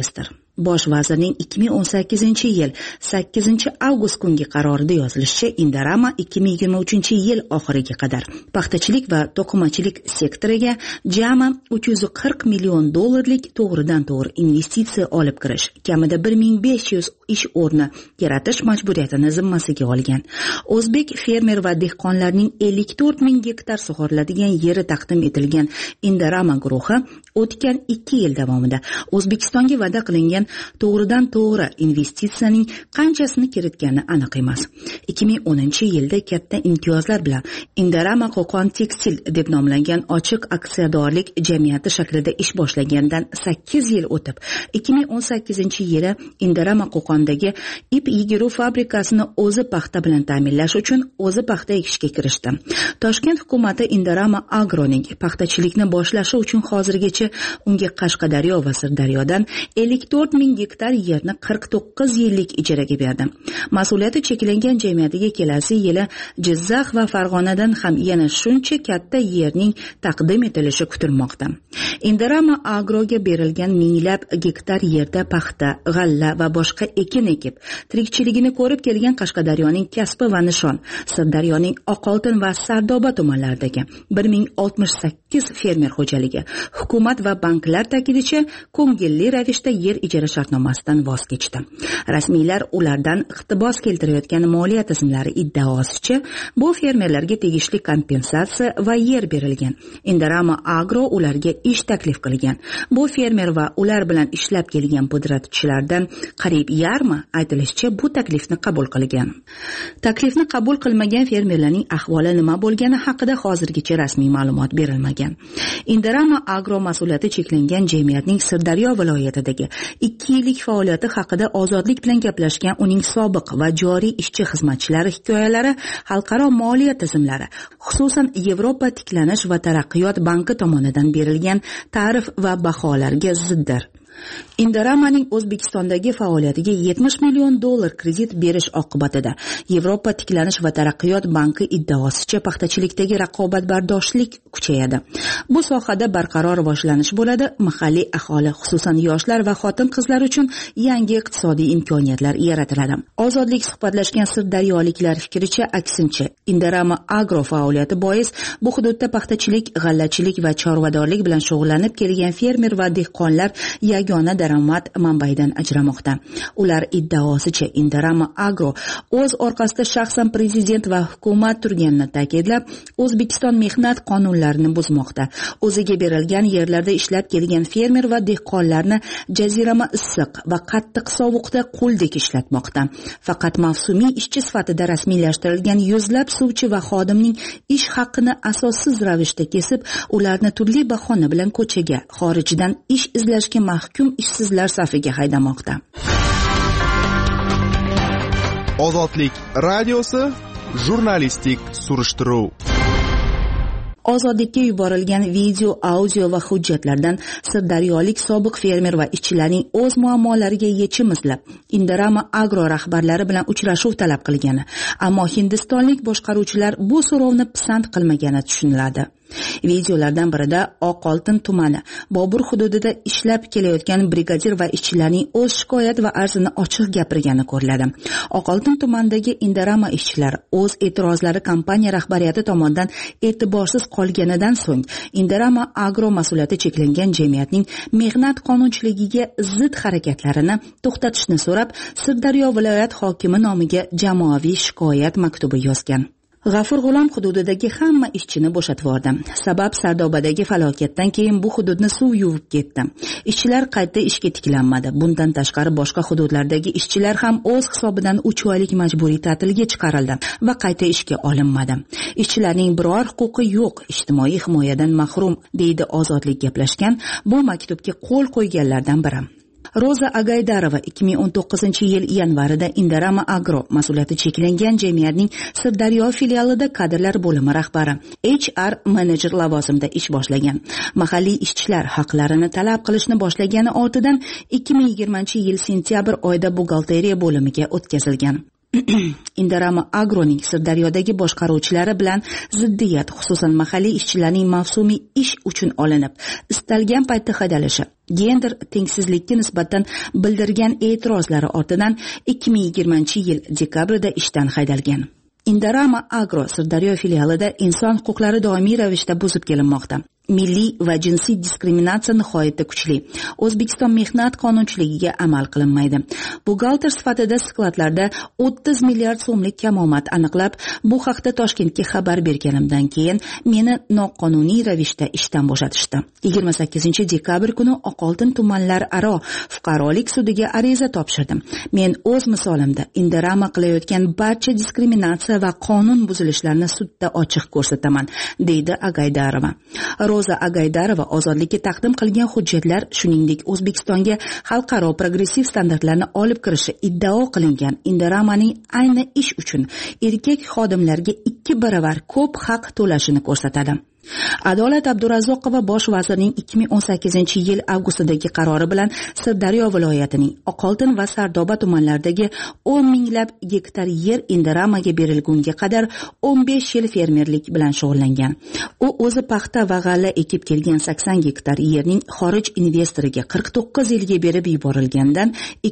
Bosh vazirning 2018-yil 8-avgust kungi qarorida yozilishicha, Indorama 2023-yil oxiriga qadar paxtachilik va to'qimachilik sektoriga jami $340 million to'g'ridan-to'g'ri investitsiya olib kirish, kamida 1500 ish o'rni yaratish majburiyatini zimmasiga olgan. O'zbek fermer va dehqonlarning 54 ming gektar sug'oriladigan yeri taqdim etilgan Indorama guruhi o'tgan 2 yil davomida O'zbekistonga va'da qilingan to'g'ridan-to'g'ri investitsiyaning qanchasini kiritgani aniq emas. 2010-yilda katta imtiyozlar bilan Indorama Qo'qon Tekstil deb nomlangan ochiq aksiyadorlik jamiyati shaklida ish boshlagandan 8 yil o'tib, 2018-yili Indorama Qo'qondagi ip yigiru fabrikasini o'zi paxta bilan ta'minlash uchun o'zi paxta ekishga kirishdi. Toshkent hukumati Indorama Agroning paxtachilikni boshlashi uchun hozirgacha unga Qashqadaryo va Sirdaryodan 54 ming gektar yerni 49 yillik ijaraga berdi. Mas'uliyati cheklangan jamiyatiga kelasi yili Jizzax va Farg'onadan ham yana shuncha katta yerning taqdim etilishi kutilmoqda. Indorama Agroga berilgan minglab gektar yerda paxta, g'alla va boshqa ekin ekib, tirikchiligini ko'rib kelgan Qashqadaryoning Kasbi va Nishon, Sirdaryoning Oqoltin va Sardoba tumanlaridagi 1068 fermer xo'jaligi hukumat va banklar ta'kidicha ko'ngilli ravishda yer ijara shartnomasidan voz kechdi. Rasmiylar ulardan iqtibos keltirayotgan moliya tizimlari iddaosicha bu fermerlarga tegishli kompensatsiya va yer berilgan. Indorama Agro ularga ish taklif qilgan. Bu fermer va ular bilan ishlab kelgan pudratchilardan qariyb yarmi aytilishicha bu taklifni qabul qilgan. Taklifni qabul qilmagan fermerlarning ahvoli nima bo'lgani haqida hozirgacha rasmiy ma'lumot berilmagan. Indorama Agro mas'uliyati cheklangan jamiyatning Sirdaryo viloyatidagi 2 yillik faoliyati haqida Ozodlik bilan gaplashgan uning sobiq va joriy ishchi xizmatchilari hikoyalari xalqaro moliya tizimlari, xususan Yevropa tiklanish va taraqqiyot banki tomonidan berilgan ta'rif va baholarga ziddir. Indoramaning O'zbekistondagi faoliyatiga $70 million kredit berish oqibatida Yevropa tiklanish va taraqqiyot banki iddaosicha paxtachilikdagi raqobatbardoshlik kuchayadi. Bu sohada barqaror rivojlanish bo'ladi, mahalliy aholi, xususan yoshlar va xotin-qizlar uchun yangi iqtisodiy imkoniyatlar yaratiladi. Ozodlik suhbatlashgan sirdaryoliklar fikricha aksincha, Indorama Agro faoliyati bois bu hududda paxtachilik, g'allachilik va chorvadorlik bilan shug'ullanib kelgan fermer va dehqonlar yagona daromad manbaidan ajramoqda. Ular iddaosicha Indorama Agro o'z orqasida shaxsan prezident va hukumat turganini ta'kidlab, O'zbekiston mehnat qonunlarini buzmoqda. O'ziga berilgan yerlarda ishlab kelgan fermer va dehqonlarni jazirama issiq va qattiq sovuqda qo'ldek ishlatmoqda. Faqat mavsumiy ishchi sifatida rasmiylashtirilgan yuzlab suvchi va xodimning ish haqini asossiz ravishda kesib, ularni turli bahona bilan ko'chaga, xorijdan ish izlashga mahkum ishsizlar safiga haydamoqda. Ozodlik radiosi jurnalistik surishtiruv. Ozodlikka yuborilgan video, audio va hujjatlardan sirdaryolik sobiq fermer va ishchilarning o'z muammolariga yechim izlab, Indorama Agro rahbarlari bilan uchrashuv talab qilgani, ammo hindistonlik boshqaruvchilar bu so'rovni pisand qilmagani tushuniladi. Videolardan birida Oqoltin tumani Bobur hududida ishlab kelayotgan brigadir va ishchilarning o'z shikoyat va arzini ochiq gapirgani ko'riladi. Oqoltin tumanidagi Indorama ishchilari o'z e'tirozlari kompaniya rahbariyati tomonidan e'tiborsiz qolganidan so'ng Indorama Agro mas'uliyati cheklangan jamiyatning mehnat qonunchiligiga zid harakatlarini to'xtatishni so'rab, Sirdaryo viloyat hokimi nomiga jamoaviy shikoyat maktubi yozgan. G'afur G'ulom hududidagi hamma ishchini bo'shatib yubordi. Sabab Sardobadagi falokatdan keyin bu hududni suv yuvib ketdi. Ishchilar qayta ishga tiklanmadi. Bundan tashqari boshqa hududlardagi ishchilar ham o'z hisobidan 3 oylik majburiy ta'tilga chiqarildi va qayta ishga olinmadi. Ishchilarning biror huquqi yo'q, ijtimoiy himoyadan mahrum, deydi Ozodlik gaplashgan bu maktubga qo'l qo'yganlardan biri. Roza Agaydarova 2019-yil yanvarida Indorama Agro mas'uliyati cheklangan jamiyatning Sirdaryo filialida kadrlar bo'limi rahbari, HR menejer lavozimida ish boshlagan. Mahalliy ishchilar haqlarini talab qilishni boshlagani ortidan 2020-yil sentyabr oyida buxgalteriya bo'limiga o'tkazilgan. Indorama Agroning Sirdaryodagi boshqaruvchilari bilan ziddiyat, xususan mahalliy ishchilarning mavsumiy ish uchun olinib, istalgan paytda haydalishi, gender tengsizlikka nisbatan bildirgan e'tirozlari ortidan 2020-yil dekabrda ishdan haydalgan. Indorama Agro Sirdaryo filialida inson huquqlari doimiy ravishda buzib kelinmoqda. Milliy va jinsiy diskriminatsiya nihoyatda kuchli. O'zbekiston mehnat qonunchiligiga amal qilinmaydi. Buxgalter sifatida skladlarda 30 milliard so'mlik kamomad aniqlab, bu haqda Toshkentga xabar berganimdan keyin meni noqonuniy ravishda ishdan bo'shatishdi. 28-dekabr kuni Oqoltin tumanlararo fuqarolik sudiga ariza topshirdim. Men o'z misolimda Indorama qilayotgan barcha diskriminatsiya va qonun buzilishlarni sudda ochiq ko'rsataman, deydi Agaydarova. Roza Agaydarova ozodlikka taqdim qilgan hujjatlar, shuningdek O'zbekistonga xalqaro progressiv standartlarni olib kirishi iddao qilingan Indoramaning ayni ish uchun erkak xodimlarga 2 baravar ko'p haq to'lashini ko'rsatadi. Adolat Abdurazzoqova bosh vazirning 2018-yil avgustdagi qarori bilan Sirdaryo viloyatining Oqoltin va Sardoba tumanlaridagi 10 minglab gektar yer Indoramaga berilgunga qadar 15 yil fermerlik bilan shug'ullangan. U o'zi paxta va g'alla ekib kelgan 80 gektar yerning xorij investoriga 49 yilga berib yuborilgandan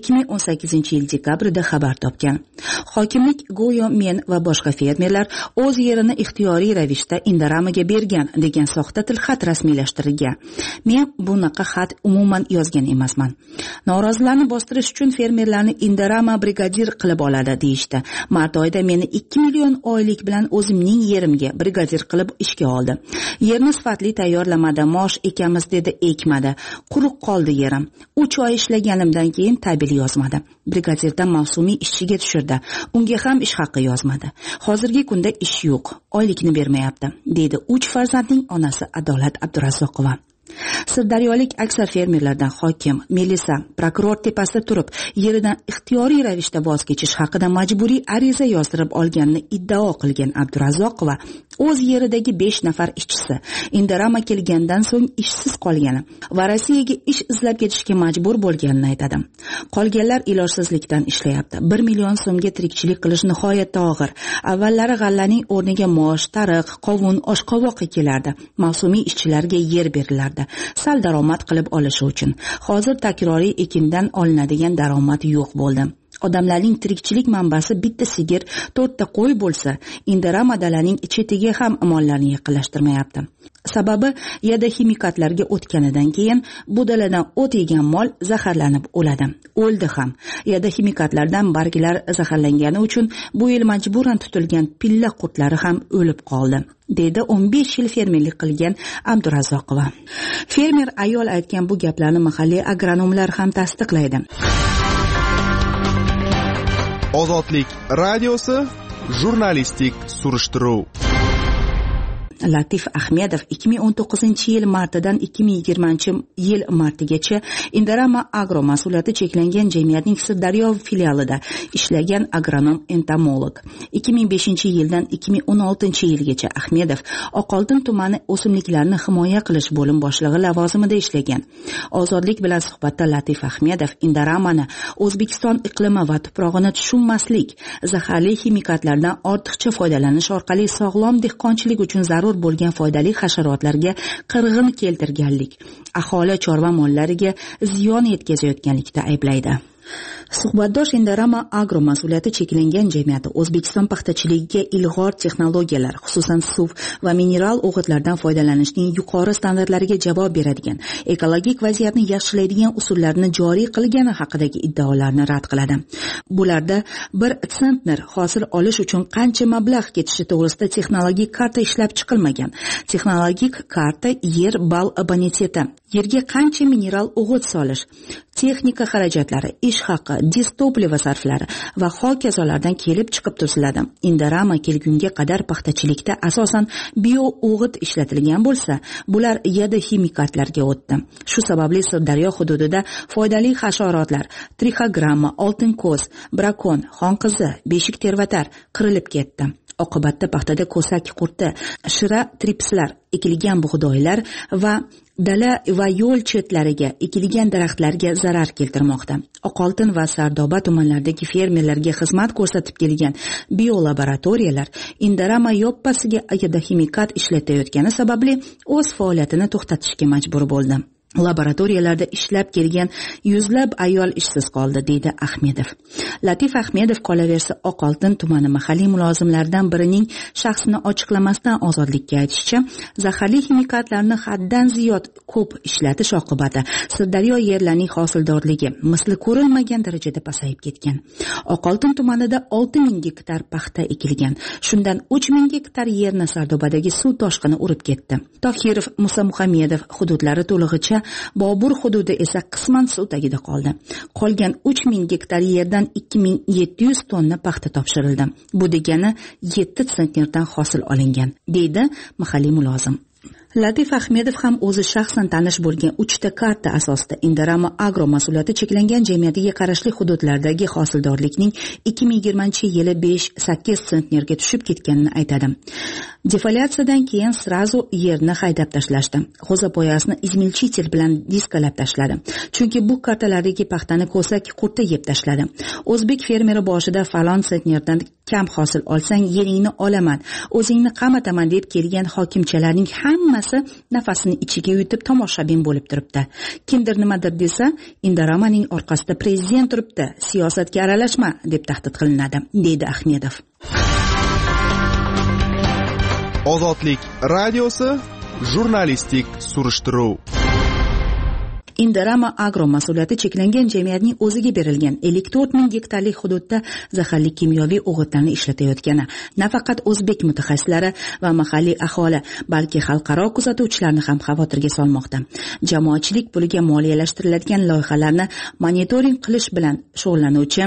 2018-yil dekabrda xabar topgan. Hokimlik go'yo men va boshqa fermerlar o'z yerini ixtiyoriy ravishda Indoramaga bergan degan soxta tilxat rasmiylashtirilgan. Men bunaqa xat umuman yozgan emasman. Norozilarni bostirish uchun fermerlarni Indorama brigadir qilib oladi deyishdi. Mart oyida meni 2 million oylik bilan o'zimning yerimga brigadir qilib ishga oldi. Yerni sifatli tayyorlamadi, mosh ekamiz dedi, ekmadi. Quruq qoldi yerim. 3 oy ishlaganimdan keyin tabil yozmadi. Brigadirdan mavsumiy ishchiga tushirdi. Unga ham ish haqi yozmadi. Hozirgi kunda ish yo'q, oylikni bermayapti, dedi 3 farzandning onasi Adolat Abdurazzoqova. Sirdaryolik aksar fermerlardan hokim, Melisa, prokuror tepasida turib, yeridan ixtiyoriy ravishda voz kechish haqida majburiy ariza yozdirib olganini iddao qilgan Abdurazzoqova o'z yeridagi 5 nafar ishchisi Indorama kelgandan so'ng ishsiz qolgani va Rossiyaga ish izlab ketishga majbur bo'lganini aytadi. Qolganlar ilojsizlikdan ishlayapti. 1 million so'mga tirikchilik qilish nihoyatda og'ir. Avvallari g'allaning o'rniga mosh, tariq, qovun, oshqovoq ekilardi. Mavsumiy ishchilarga yer berilardi. Sal daromad qilib olishi uchun. Hozir takroriy ekindan olinadigan daromad yo'q bo'ldi. Odamlarning tirikchilik manbasi bitta sigir, 4 ta qo'y bo'lsa, Indorama dalaning chetiga ham mollarni yaqinlashtirmayapti. Sababi yada ximikatlarga o'tganidan keyin bu daladan o't yegan mol zaharlanib o'ladi. O'ldi ham. Yada ximikatlardan barglar zaharlangani uchun bu yil majburan tutilgan pilla qurtlari ham o'lib qoldi, dedi 15 yil fermerlik qilgan Abdurazzoqova. Fermer ayol aytgan bu gaplarni mahalliy agronomlar ham tasdiqlaydi. Ozodlik radiosi jurnalistik surishtiruv. Latif Ahmedov 2019-yil martidan 2020-yil martigacha Indorama Agro mas'uliyati cheklangan jamiyatning Sirdaryo filialida ishlagan agronom entomolog. 2005-yildan 2016-yilgacha Ahmedov Oqoltin tumani o'simliklarni himoya qilish bo'lim boshlig'i lavozimida ishlagan. Ozodlik bilan suhbatda Latif Ahmedov Indoramani O'zbekiston iqlimi va tuprog'ini tushunmaslik, zaharli ximikatlardan ortiqcha foydalanish orqali sog'lom dehqonchilik uchun zarur bo'lgan foydali hasharotlarga qirg'in keltirganlik, aholi chorva mollariga ziyon yetkazayotganlikda ayblaydi. Suhbatdosh Indorama Agro mas'uliyati cheklangan jamiyati O'zbekiston paxtachiligiga ilg'or texnologiyalar, xususan suv va mineral o'g'itlardan foydalanishning yuqori standartlariga javob beradigan, ekologik vaziyatni yaxshilaydigan usullarni joriy qilgani haqidagi iddaolarni rad qiladi. Bularda 1 sentner hosil olish uchun qancha mablag' ketishi to'g'risida texnologik karta ishlab chiqilmagan. Texnologik karta yer bal boniteti, yerga qancha mineral o'g'it solish, texnika xarajatlari, ish haqi, distopliva sarflari va hokazolardan kelib chiqib tuziladi. Indorama kelgunga qadar paxtachilikda asosan bio o'g'it ishlatilgan bo'lsa, bular yada ximikatlarga o'tdi. Shu sababli Sirdaryo hududida foydali hasharotlar, trixogramma, oltin ko'z, brakon, xonqizi, beshik tervatar qirilib ketdi. Oqibatda paxtada ko'sak qurti, shira tripslar, ekilgan bug'doylar va dala va yo'l chetlariga ekilgan daraxtlarga zarar keltirmoqda. Oqoltin va Sardoba tumanlaridagi fermerlarga xizmat ko'rsatib kelgan biolaboratoriyalar Indorama yoppasiga agida ximikat ishlatayotgani sababli o'z faoliyatini to'xtatishga majbur bo'ldi. Laboratoriyalarda ishlab kelgan yuzlab ayol ishsiz qoldi, deydi Ahmedov. Latif Ahmedov qolaversa Oqoltin tumani mahalliy mulozimlaridan birining shaxsini ochiqlamasdan ozodlikka aytishicha, zaharli ximikatlarni haddan ziyod ko'p ishlatish oqibati Sirdaryo yerlarining hosildorligi misli ko'rilmagan darajada pasayib ketgan. Oqoltin tumanida 6000 gektar paxta ekilgan. Shundan 3000 gektar yerni Sardobadagi suv toshqini urib ketdi. Tohirov Musa Muhammedov hududlari to'lig'icha, Bobur hududi esa qisman suv tagida qoldi. Qolgan 3000 gektar yerdan 2700 tonna paxta topshirildi. Bu degani 7 sentnerdan hosil olingan, deydi mahalliy mulozim. Latif Ahmedov ham o'zi shaxsan tanish bo'lgan 3 ta karta asosida Indorama Agro mas'uliyati cheklangan jamiyatiga qarashli hududlardagi hosildorlikning 2020-yili 5-8 sentnerga tushib ketganini aytadi. Defoliatsiyadan keyin srazu yerni haydab tashlashdi. G'o'zapoyasini izmilchitel bilan diskalab tashladi. Chunki bu kartalardagi paxtani ko'sak qurti yeb tashladi. O'zbek fermeri boshida falon sentnerdan kam hosil olsang yeringni olaman, o'zingni qamataman deb kelgan hokimchalarning hammasi nafasini ichiga yutib tomoshabin bo'lib turibdi. Kimdir nimadir desa, Indoramaning orqasida prezident turibdi, siyosatga aralashma deb tahdid qilinadi, deydi Ahmedov. Ozodlik radiosi jurnalistik surishtiruv. Indorama Agro mas'uliyati cheklangan jamiyatning o'ziga berilgan 54 ming gektarlik hududda zaharli kimyoviy o'g'itlarni ishlatayotgani nafaqat o'zbek mutaxassislari va mahalliy aholi, balki xalqaro kuzatuvchilarni ham xavotirga solmoqda. Jamoatchilik puliga moliyalashtiriladigan loyihalarni monitoring qilish bilan shug'ullanuvchi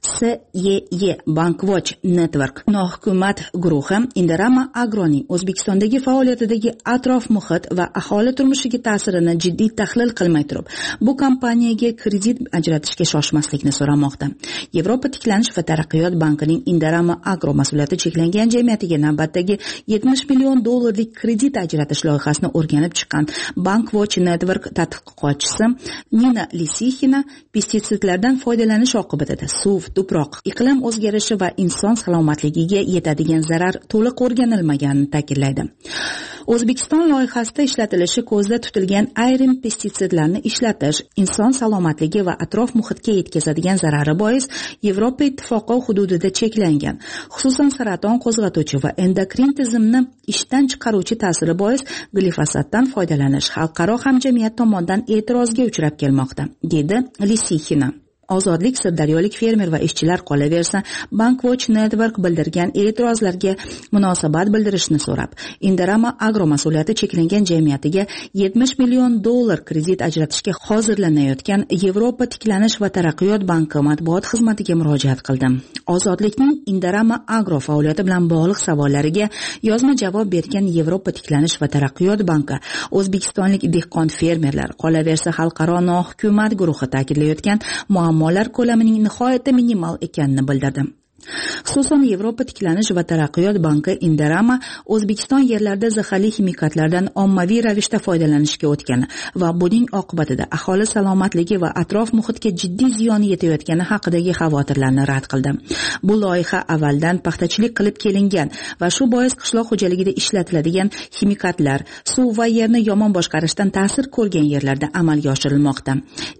SYE Bankwatch Network nohukumat guruhi Indorama Agroning O'zbekistondagi faoliyatidagi atrof muhit va aholi turmushiga ta'sirini jiddiy tahlil qilmay turib, bu kompaniyaga kredit ajratishga shoshmaslikni so'ramoqda. Yevropa tiklanish va taraqqiyot bankining Indorama Agro mas'uliyati cheklangan jamiyatiga navbatdagi $70 million kredit ajratish loyihasini o'rganib chiqqan Bankwatch Network tadqiqotchisi Nina Lisixina pestitsidlardan foydalanish oqibatida suv, tuproq, iqlim o'zgarishi va inson salomatligiga yetadigan zarar to'liq o'rganilmaganini ta'kidlaydi. O'zbekiston loyihasida ishlatilishi ko'zda tutilgan ayrim pestitsidlarni ishlatish inson salomatligi va atrof muhitga yetkazadigan zarari bois Yevropa ittifoqi hududida cheklangan. Xususan saraton qo'zg'atuvchi va endokrin tizimni ishdan chiqaruvchi ta'siri bois glifosatdan foydalanish xalqaro hamjamiyat tomonidan e'tirozga uchrab kelmoqda, dedi Lisixina. Ozodlik sirdaryolik fermer va ishchilar qolaversa, Bankwatch Network bildirgan e'tirozlarga munosabat bildirishni so'rab, Indorama Agro mas'uliyati cheklangan jamiyatiga $70 million kredit ajratishga hozirlanayotgan Yevropa tiklanish va taraqqiyot banki matbuot xizmatiga murojaat qildi. Ozodlikning Indorama Agro faoliyati bilan bog'liq savollariga yozma javob bergan Yevropa tiklanish va taraqqiyot banki o'zbekistonlik dehqon fermerlar qolaversa xalqaro nohukumat guruhi ta'kidlayotgan muammolar ko'lamining nihoyatda minimal ekanini bildirdi. Xususan Yevropa tiklanish va taraqqiyot banki Indorama O'zbekiston yerlarida zaharli ximikatlardan ommaviy ravishda foydalanishga o'tgani va buning oqibatida aholi salomatligi va atrof muhitga jiddiy ziyoni yetayotgani haqidagi xavotirlarni rad qildi. Bu loyiha avvaldan paxtachilik qilib kelingan va shu bois qishloq xo'jaligida ishlatiladigan ximikatlar suv va yerni yomon boshqarishdan ta'sir ko'rgan yerlarda amalga oshirilmoqda.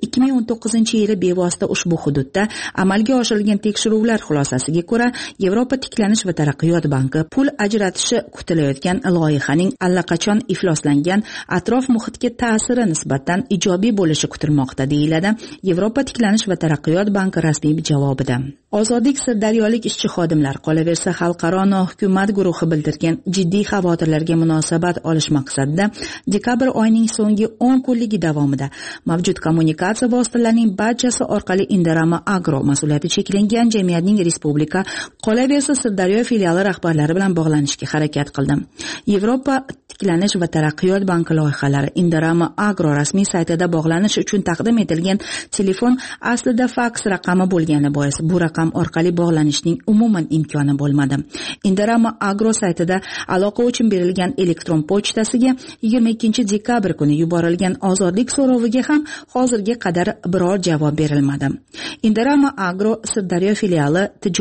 2019-yili bevosita ushbu hududda amalga oshirilgan tekshiruvlar xulosasi ko'ra Yevropa tiklanish va taraqqiyot banki pul ajratishi kutilayotgan loyihaning allaqachon ifloslangan atrof muhitga ta'siri nisbatan ijobiy bo'lishi kutilmoqda, deyiladi Yevropa tiklanish va taraqqiyot banki rasmiy javobida. Ozodlik sirdaryolik ishchi xodimlar qolaversa xalqaro nohukumat guruhi bildirgan jiddiy xavotirlarga munosabat olish maqsadida dekabr oyining so'nggi 10 kunligi davomida mavjud kommunikatsiya vositalarining barchasi orqali Indorama Agro mas'uliyati cheklangan jamiyatning respublika qolaversa Sirdaryo filiali rahbarlari bilan bog'lanishga harakat qildim. Yevropa tiklanish va taraqqiyot banki loyihalari Indorama Agro rasmiy saytida bog'lanish uchun taqdim etilgan telefon aslida faks raqami bo'lgani bois bu raqam orqali bog'lanishning umuman imkoni bo'lmadi. Indorama Agro saytida aloqa uchun berilgan elektron pochtasiga 22 dekabr kuni yuborilgan ozodlik so'roviga ham hozirga qadar biror javob berilmadi. Indorama Agro Sirdaryo filiali tijoriy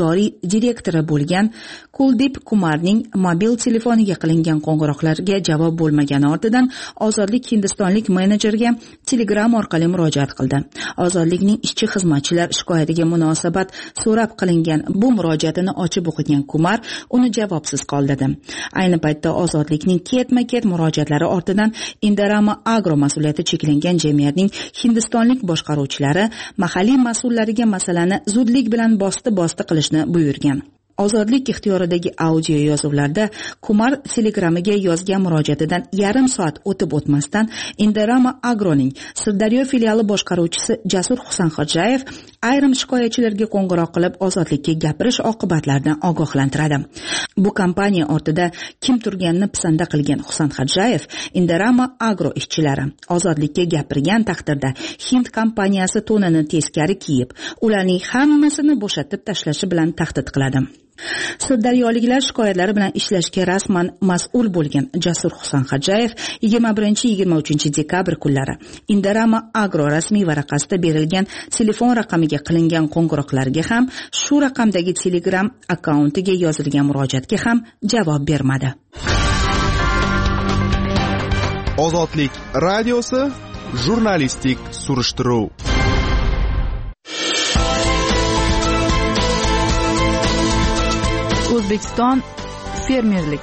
ixtiyoriy direktori bo'lgan Kuldip Kumarning mobil telefoniga qilingan qo'ng'iroqlarga javob bo'lmagani ortidan Ozodlik hindistonlik menejerga Telegram orqali murojaat qildi. Ozodlikning ishchi xizmatchilar shikoyatiga munosabat so'rab qilingan bu murojaatini ochib o'qigan Kumar uni javobsiz qoldirdi. Ayni paytda Ozodlikning ketma-ket murojaatlari ortidan Indarama Agro mas'uliyati cheklangan jamiyatning hindistonlik boshqaruvchilari mahalliy mas'ullariga masalani zudlik bilan bosti qilishni buyurgan. Ozodlik ixtiyoridagi audio yozuvlarda Kumar Telegramiga yozgan murojaatidan yarim soat o'tib o'tmasdan Indarama Agroning Sirdaryo filiali boshqaruvchisi Jasur Husanxodjayev ayrim shikoyatchilarga qo'ng'iroq qilib ozodlikka gapirish oqibatlaridan ogohlantiradi. Bu kompaniya ortida kim turganini pisanda qilgan Husanxodjayev Indarama Agro ishchilari ozodlikka gapirgan taqdirda Hind kompaniyasi to'nini teskari kiyib, ularning hammasini bo'shatib tashlashi bilan tahdid qiladi. Sirdaryoliklar shikoyatlari bilan ishlashga rasman mas'ul bo'lgan Jasur Husanxodjayev 21-23 dekabr kunlari Indarama Agro rasmiy varaqasida berilgan telefon raqamiga qilingan qo'ng'iroqlarga ham, shu raqamdagi Telegram akkauntiga yozilgan murojaatga ham javob bermadi. Ozodlik radiosi jurnalistik surishtiruv. O'zbekiston fermerlik.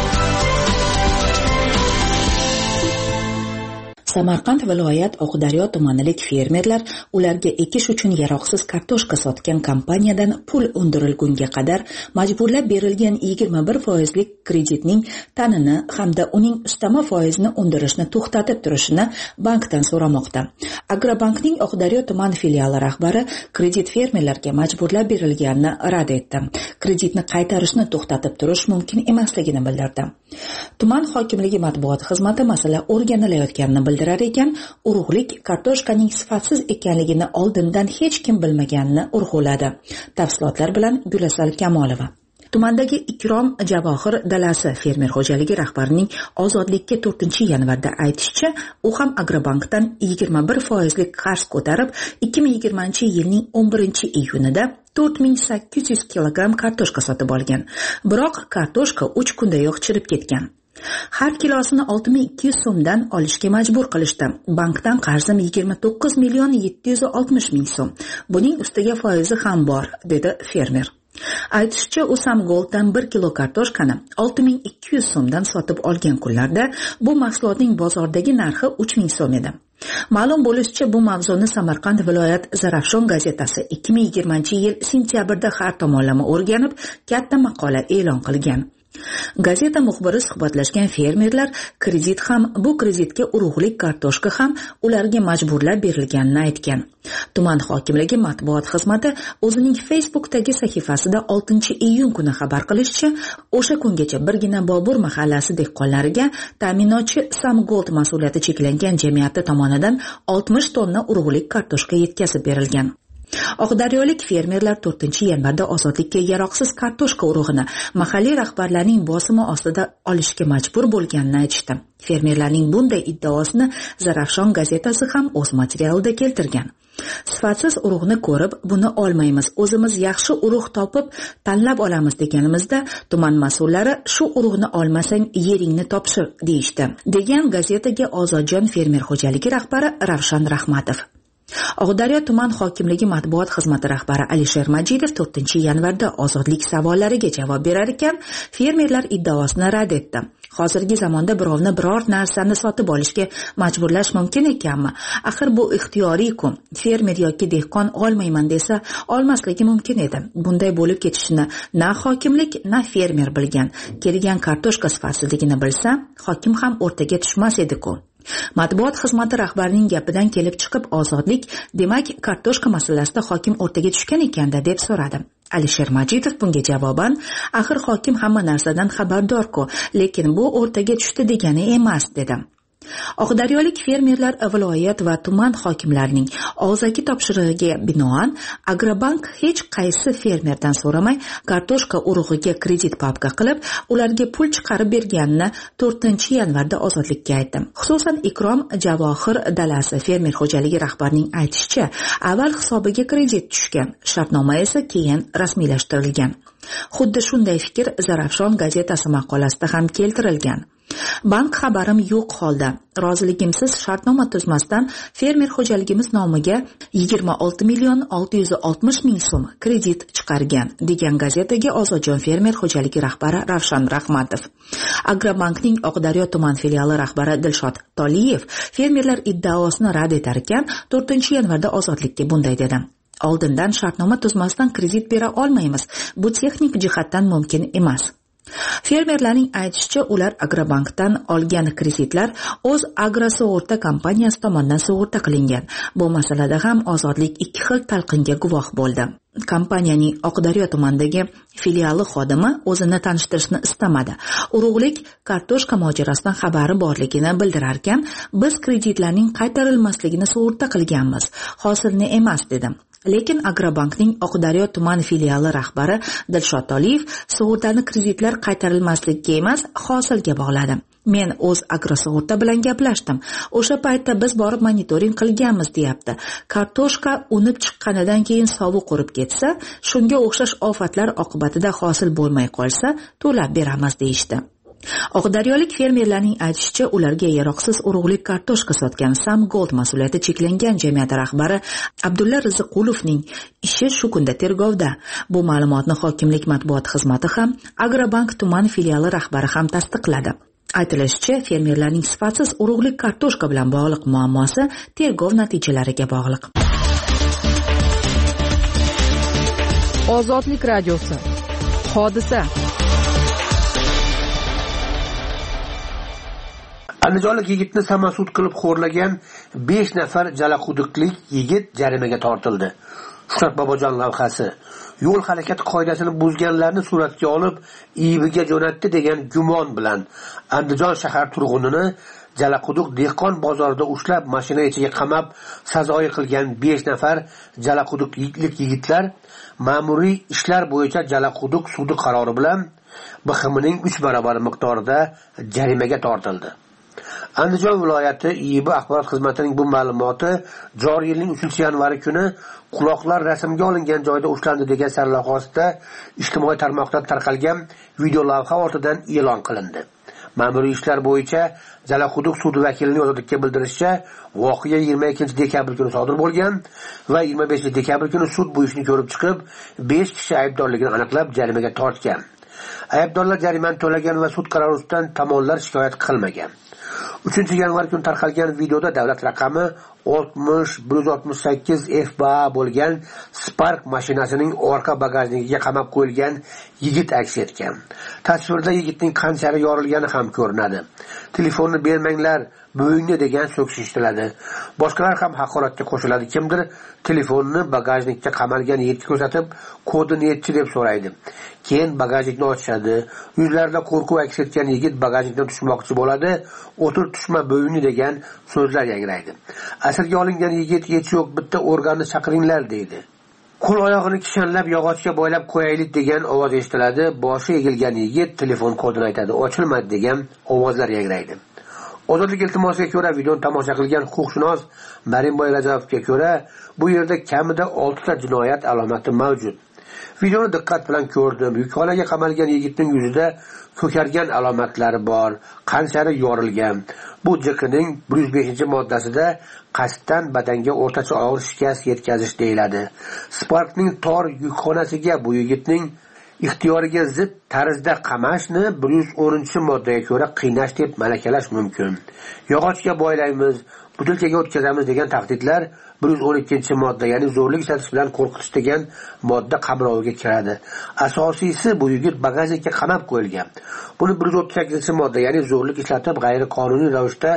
Samarqand viloyat Oqdaryo tumanilik fermerlar ularga ekish uchun yaroqsiz kartoshka sotgan kompaniyadan pul undirilgunga qadar majburlab berilgan 21% lik kreditning tanini hamda uning ustama foizini undirishni to'xtatib turishini bankdan so'ramoqda. Agrobankning Oqdaryo tuman filiali rahbari kredit fermerlarga majburlab berilganini rad etdi. Kreditni qaytarishni to'xtatib turish mumkin emasligini bildirdi. Tuman hokimligi matbuot xizmati masala o'rganilayotganini bildirdi. Ekan, urug'lik kartoshkaning sifatsiz ekanligini oldindan hech kim bilmaganini urg'uladi. Tafsilotlar bilan Gulasal Kamolova. Tumandagi Ikrom Javohir dalasi fermer xo'jaligi rahbarining Ozodlikka 4-yanvarda aytishicha, u ham Agrobankdan 21% lik qarz ko'tarib, 2020-yilning 11-iyunida 4800 kilogramm kartoshka sotib olgan. Biroq kartoshka 3 kundayoq chirib ketgan. Har kilosini 6200 so'mdan olishga majbur qilishdi. Bankdan qarzim 29,760,000 so'm. Buning ustiga foizi ham bor, dedi fermer. Aytishicha, u Samgolddan 1 kilo kartoshkani 6200 so'mdan sotib olgan kunlarda bu mahsulotning bozordagi narxi 3000 so'm edi. Ma'lum bo'lishicha, bu mavzuni Samarqand viloyat Zarafshon gazetasi 2020-yil sentyabrda har tomonlama o'rganib, katta maqola e'lon qilgan. Gazeta muxbiri suhbatlashgan fermerlar kredit ham, bu kreditga urug'lik kartoshka ham ularga majburlab berilganini aytgan. Tuman hokimligi matbuot xizmati o'zining Facebook'dagi sahifasida 6-iyun kuni xabar qilishicha, o'sha kungacha birgina Bobur mahallasi dehqonlariga ta'minotchi Samgold mas'uliyati cheklangan jamiyati tomonidan 60 tonna urug'lik kartoshka yetkazib berilgan. Oqdaryolik fermerlar 4-yanvarda Ozodlikka yaroqsiz kartoshka urug'ini mahalliy rahbarlarning bosimi ostida olishga majbur bo'lganini aytishdi. Fermerlarning bunday iddaosini Zarafshon gazetasi ham o'z materialida keltirgan. Sifatsiz urug'ni ko'rib, buni olmaymiz, o'zimiz yaxshi urug' topib tanlab olamiz deganimizda, tuman mas'ullari shu urug'ni olmasang yeringni topshir deyishdi, degan gazetaga Ozodjon fermer xo'jaligi rahbari Ravshan Rahmatov. Oqdaryo tuman hokimligi matbuot xizmati rahbari Alisher Majidov 4-yanvarda Ozodlik savollariga javob berar ekan, fermerlar iddaosini rad etdi. Hozirgi zamonda birovni biror narsani sotib olishga majburlash mumkin ekanmi? Axir bu ixtiyoriy-ku. Fermer yoki dehqon olmayman desa, olmasligi mumkin edi. Bunday bo'lib ketishini na hokimlik, na fermer bilgan. Kelgan kartoshka sifatsizligini bilsa, hokim ham o'rtaga tushmas edi-ku. Matbuot xizmati rahbarining gapidan kelib chiqib, Ozodlik, demak, kartoshka masalasida hokim o'rtaga tushgan ekanda, deb so'radi. Alisher Majidov bunga javoban, axir hokim hamma narsadan xabardor-ku, lekin bu o'rtaga tushdi degani emas, dedi. Oqdaryolik fermerlar viloyat va tuman hokimlarining og'zaki topshirig'iga binoan Agrobank hech qaysi fermerdan so'ramay kartoshka urug'iga kredit papka qilib, ularga pul chiqarib berganini 4-yanvarda Ozodlikka aytdi. Xususan Ikrom Javohir Dalasi fermer xo'jaligi rahbarining aytishicha, avval hisobiga kredit tushgan, shartnoma esa keyin rasmiylashtirilgan. Xuddi shunday fikr Zarafshon gazetasi maqolasida ham keltirilgan. Bank xabarim yo'q holda, roziligimsiz shartnoma tuzmasdan fermer xo'jaligimiz nomiga 26,660,000 so'm kredit chiqargan, degan gazetaga Ozodjon fermer xo'jaligi rahbari Ravshan Rahmatov. Agrobankning Oqdaryo tuman filiali rahbari Dilshod Toliyev fermerlar iddaosini rad etar ekan, 4-yanvarda Ozodlikka bunday dedi: Oldindan shartnoma tuzmasdan kredit bera olmaymiz. Bu texnik jihatdan mumkin emas. Fermerlarning aytishicha, ular Agrobankdan olgan kreditlar o'z agrosug'urta kompaniyasi tomonidan sug'urta qilingan. Bu masalada ham Ozodlik ikki xil talqinga guvoh bo'ldi. Kompaniyaning Oqdaryo tumanidagi filiali xodimi o'zini tanishtirishni istamadi. Urug'lik kartoshka mojarosidan xabari borligini bildirar ekan, biz kreditlarning qaytarilmasligini sug'urta qilganmiz, hosilni emas, dedi. Lekin Agrobankning Oqdaryo tuman filiali rahbari Dilshod Toliyev sug'urtani kreditlar qaytarilmasligiga emas, hosilga bog'ladi. Men o'z agrosug'urta bilan gaplashdim. O'sha paytda biz borib monitoring qilganmiz, deyapti. Kartoshka unib chiqqanidan keyin sovuq qurib ketsa, shunga o'xshash ofatlar oqibatida hosil bo'lmay qolsa, to'lab beramiz, deyishdi. Oqdaryolik fermerlarning aytishicha, ularga yaroqsiz urug'lik kartoshka sotgan Sam Gold mas'uliyati cheklangan jamiyati rahbari Abdulla Riziqulovning ishi shu kunda tergovda. Bu ma'lumotni hokimlik matbuot xizmati ham, Agrobank tuman filiali rahbari ham tasdiqladi. Aytilishicha, fermerlarning sifatsiz urug'lik kartoshka bilan bog'liq muammosi tergov natijalariga bog'liq. Ozodlik radiosi. Hodisa. Andijonlik yigitni samasud qilib xo'rlagan 5 nafar jalaquduqlik yigit jarimaga tortildi. Shuhrat Bobojon lavhasi. Yo'l harakati qoidasini buzganlarni suratga olib, IIBga jo'natdi degan gumon bilan Andijon shahar turg'unini Jalaquduq dehqon bozorida ushlab, mashina ichiga qamab, sazoyi qilgan 5 nafar jalaquduqlik yigitlar ma'muriy ishlar bo'yicha Jalaquduq sudi qarori bilan BXMning 3 barobar miqdorida jarimaga tortildi. Andijon viloyati IIB axborot xizmatining bu ma'lumoti joriy yilning 3-yanvar kuni quloqlar rasmga olingan joyda ushlandi degan sarlavhasida ijtimoiy tarmoqda tarqalgan video lavha ortidan e'lon qilindi. Ma'muriy ishlar bo'yicha Jalaquduq sudi vakilining Ozodlikka bildirishicha, voqea 22-dekabr kuni sodir bo'lgan va 25-dekabr kuni sud bu ishni ko'rib chiqib, 5 kishi aybdorligini aniqlab jarimaga tortgan. Aybdorlar jarimani to'lagan va sud qarori ustidan tomonlar shikoyat qilmagan. 3-yanvar kuni tarqalgan videoda davlat raqami 60-168 FBA bo'lgan Spark mashinasining orqa bagajnikiga qamab qo'yilgan yigit aks etgan. Tasvirda yigitning qanchari yorilgani ham ko'rinadi. Telefonni bermanglar, bo'yingni degan so'kish eshitiladi. Boshqalar ham haqoratga qo'shiladi. Kimdir telefonni bagajnikka qamalgan yigitga ko'rsatib, kodini yetchi deb so'raydi. Keyin bagajnikni ochadi. Yuzlarida qo'rquv aks etgan yigit bagajnikdan tushmoqchi bo'ladi. O'tir tushma bo'yingni degan so'zlar yangraydi. Asirga olingan yigit hech yo'q, bitta organni chaqiringlar deydi. Qo'l oyog'ini kishanlab yog'ochga bo'ylab qo'yaylik degan ovoz eshitiladi. Boshi egilgan yigit telefon kodini aytadi. Ochilmadi degan ovozlar yangraydi. Ozodlik iltimosiga ko'ra, videoni tomosha qilgan huquqshunos Marimboy Rajabovga ko'ra, bu yerda kamida 6 ta jinoyat alomati mavjud. Videoni diqqat bilan ko'rdim. Yukxonaga qamalgan yigitning yuzida ko'kargan alomatlari bor, qanchari yorilgan. Bu JQning 105-moddasida qasddan badanga o'rtacha og'ir shikast yetkazish deyiladi. Sparkning tor yukxonasiga bu yigitning ixtiyoriga zid tarzda qamashni 110-moddaga ko'ra qiynash deb malakalash mumkin. Yog'ochga bo'ylaymiz, butilkaga o'tkazamiz degan tahdidlar 112-modda, ya'ni zo'rlik ishlatish bilan qo'rqitish degan modda qamroviga kiradi. Asosiysi, bu yigit bagajnikka qamab qo'yilgan. Buni 138-modda, ya'ni zo'rlik ishlatib g'ayri qonuniy ravishda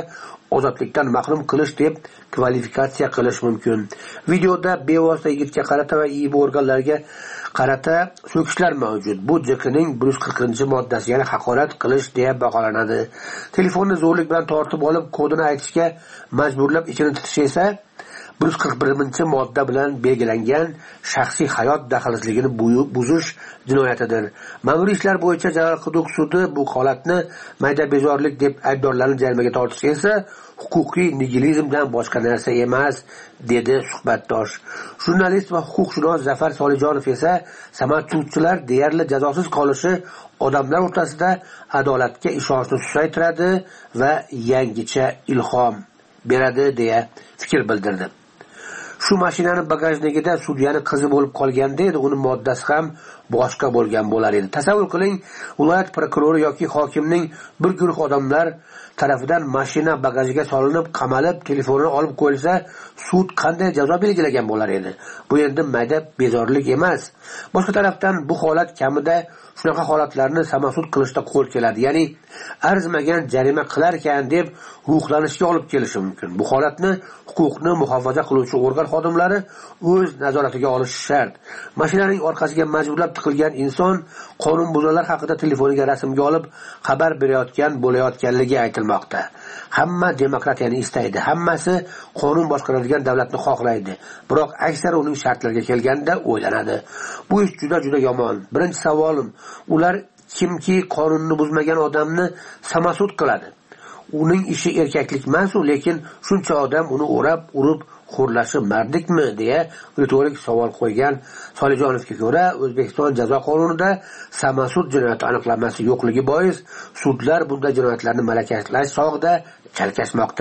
ozodlikdan mahrum qilish deb kvalifikatsiya qilish mumkin. Videoda bevosita yigitga qarata va IIB organlariga qarata so'kishlar mavjud. Bu JKning 140-moddasi, ya'ni haqorat qilish deya baholanadi. Telefonni zo'rlik bilan tortib olib, kodini aytishga majburlab ichini titish esa 141-modda bilan belgilangan shaxsiy hayot daxlsizligini buzish jinoyatidir. Ma'muriy ishlar bo'yicha Jalol Quduq sudi bu holatni mayda bezorlik deb aybdorlarni jarimaga tortish esa huquqiy nigilizmdan boshqa narsa emas, dedi suhbatdosh. Jurnalist va huquqshunos Zafar Solijonov esa samattuvchilar deyarli jazosiz qolishi odamlar o'rtasida adolatga ishonchni susaytiradi va yangicha ilhom beradi deya fikr bildirdi. Shu mashinani bagajligida sudyani qizi bo'lib qolganda edi, uning moddasi ham boshqa bo'lgan bo'lar edi. Tasavvur qiling, viloyat prokurori yoki hokimning bir guruh odamlar tarafidan mashina bagajiga solinib, qamalib, telefonini olib qo'yilsa, sud qanday jazo belgilagan bo'lar edi? Bu endi mayda bezorlik emas. Boshqa tarafdan bu holat kamida shunaqa holatlarni samasud qilishda qo'l keladi. Ya'ni arzimagan jarima qilar ekan deb ruhlanishga olib kelishi mumkin. Bu holatni huquqni muhofaza qiluvchi organ xodimlari o'z nazoratiga olishi shart. Mashinaning orqasiga majburlab tiqilgan inson qonunbuzarlar haqida telefoniga rasmga olib xabar berayotgan bo'layotganligi aytilmoqda. Hamma demokratiyani istaydi, hammasi qonun boshqaradigan davlatni xohlaydi. Biroq aksar uning shartlariga kelganda o'ylanadi. Bu ish juda yomon. Birinchi savolim, ular kimki qonunni buzmagan odamni samasud qiladi? Uning ishi erkaklik emas-u, lekin shuncha odam uni o'rab, urib xo'rlashi mardikmi deya ritorik savol qo'ygan Solijonovga ko'ra, O'zbekiston jazo qonunida samasud jinoyati aniqlanmasi yo'qligi bois sudlar bunday jinoyatlarni malakalash chog'ida chalkashmoqda.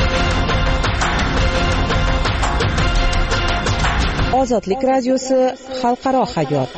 Ozodlik radiosi xalqaro hayot.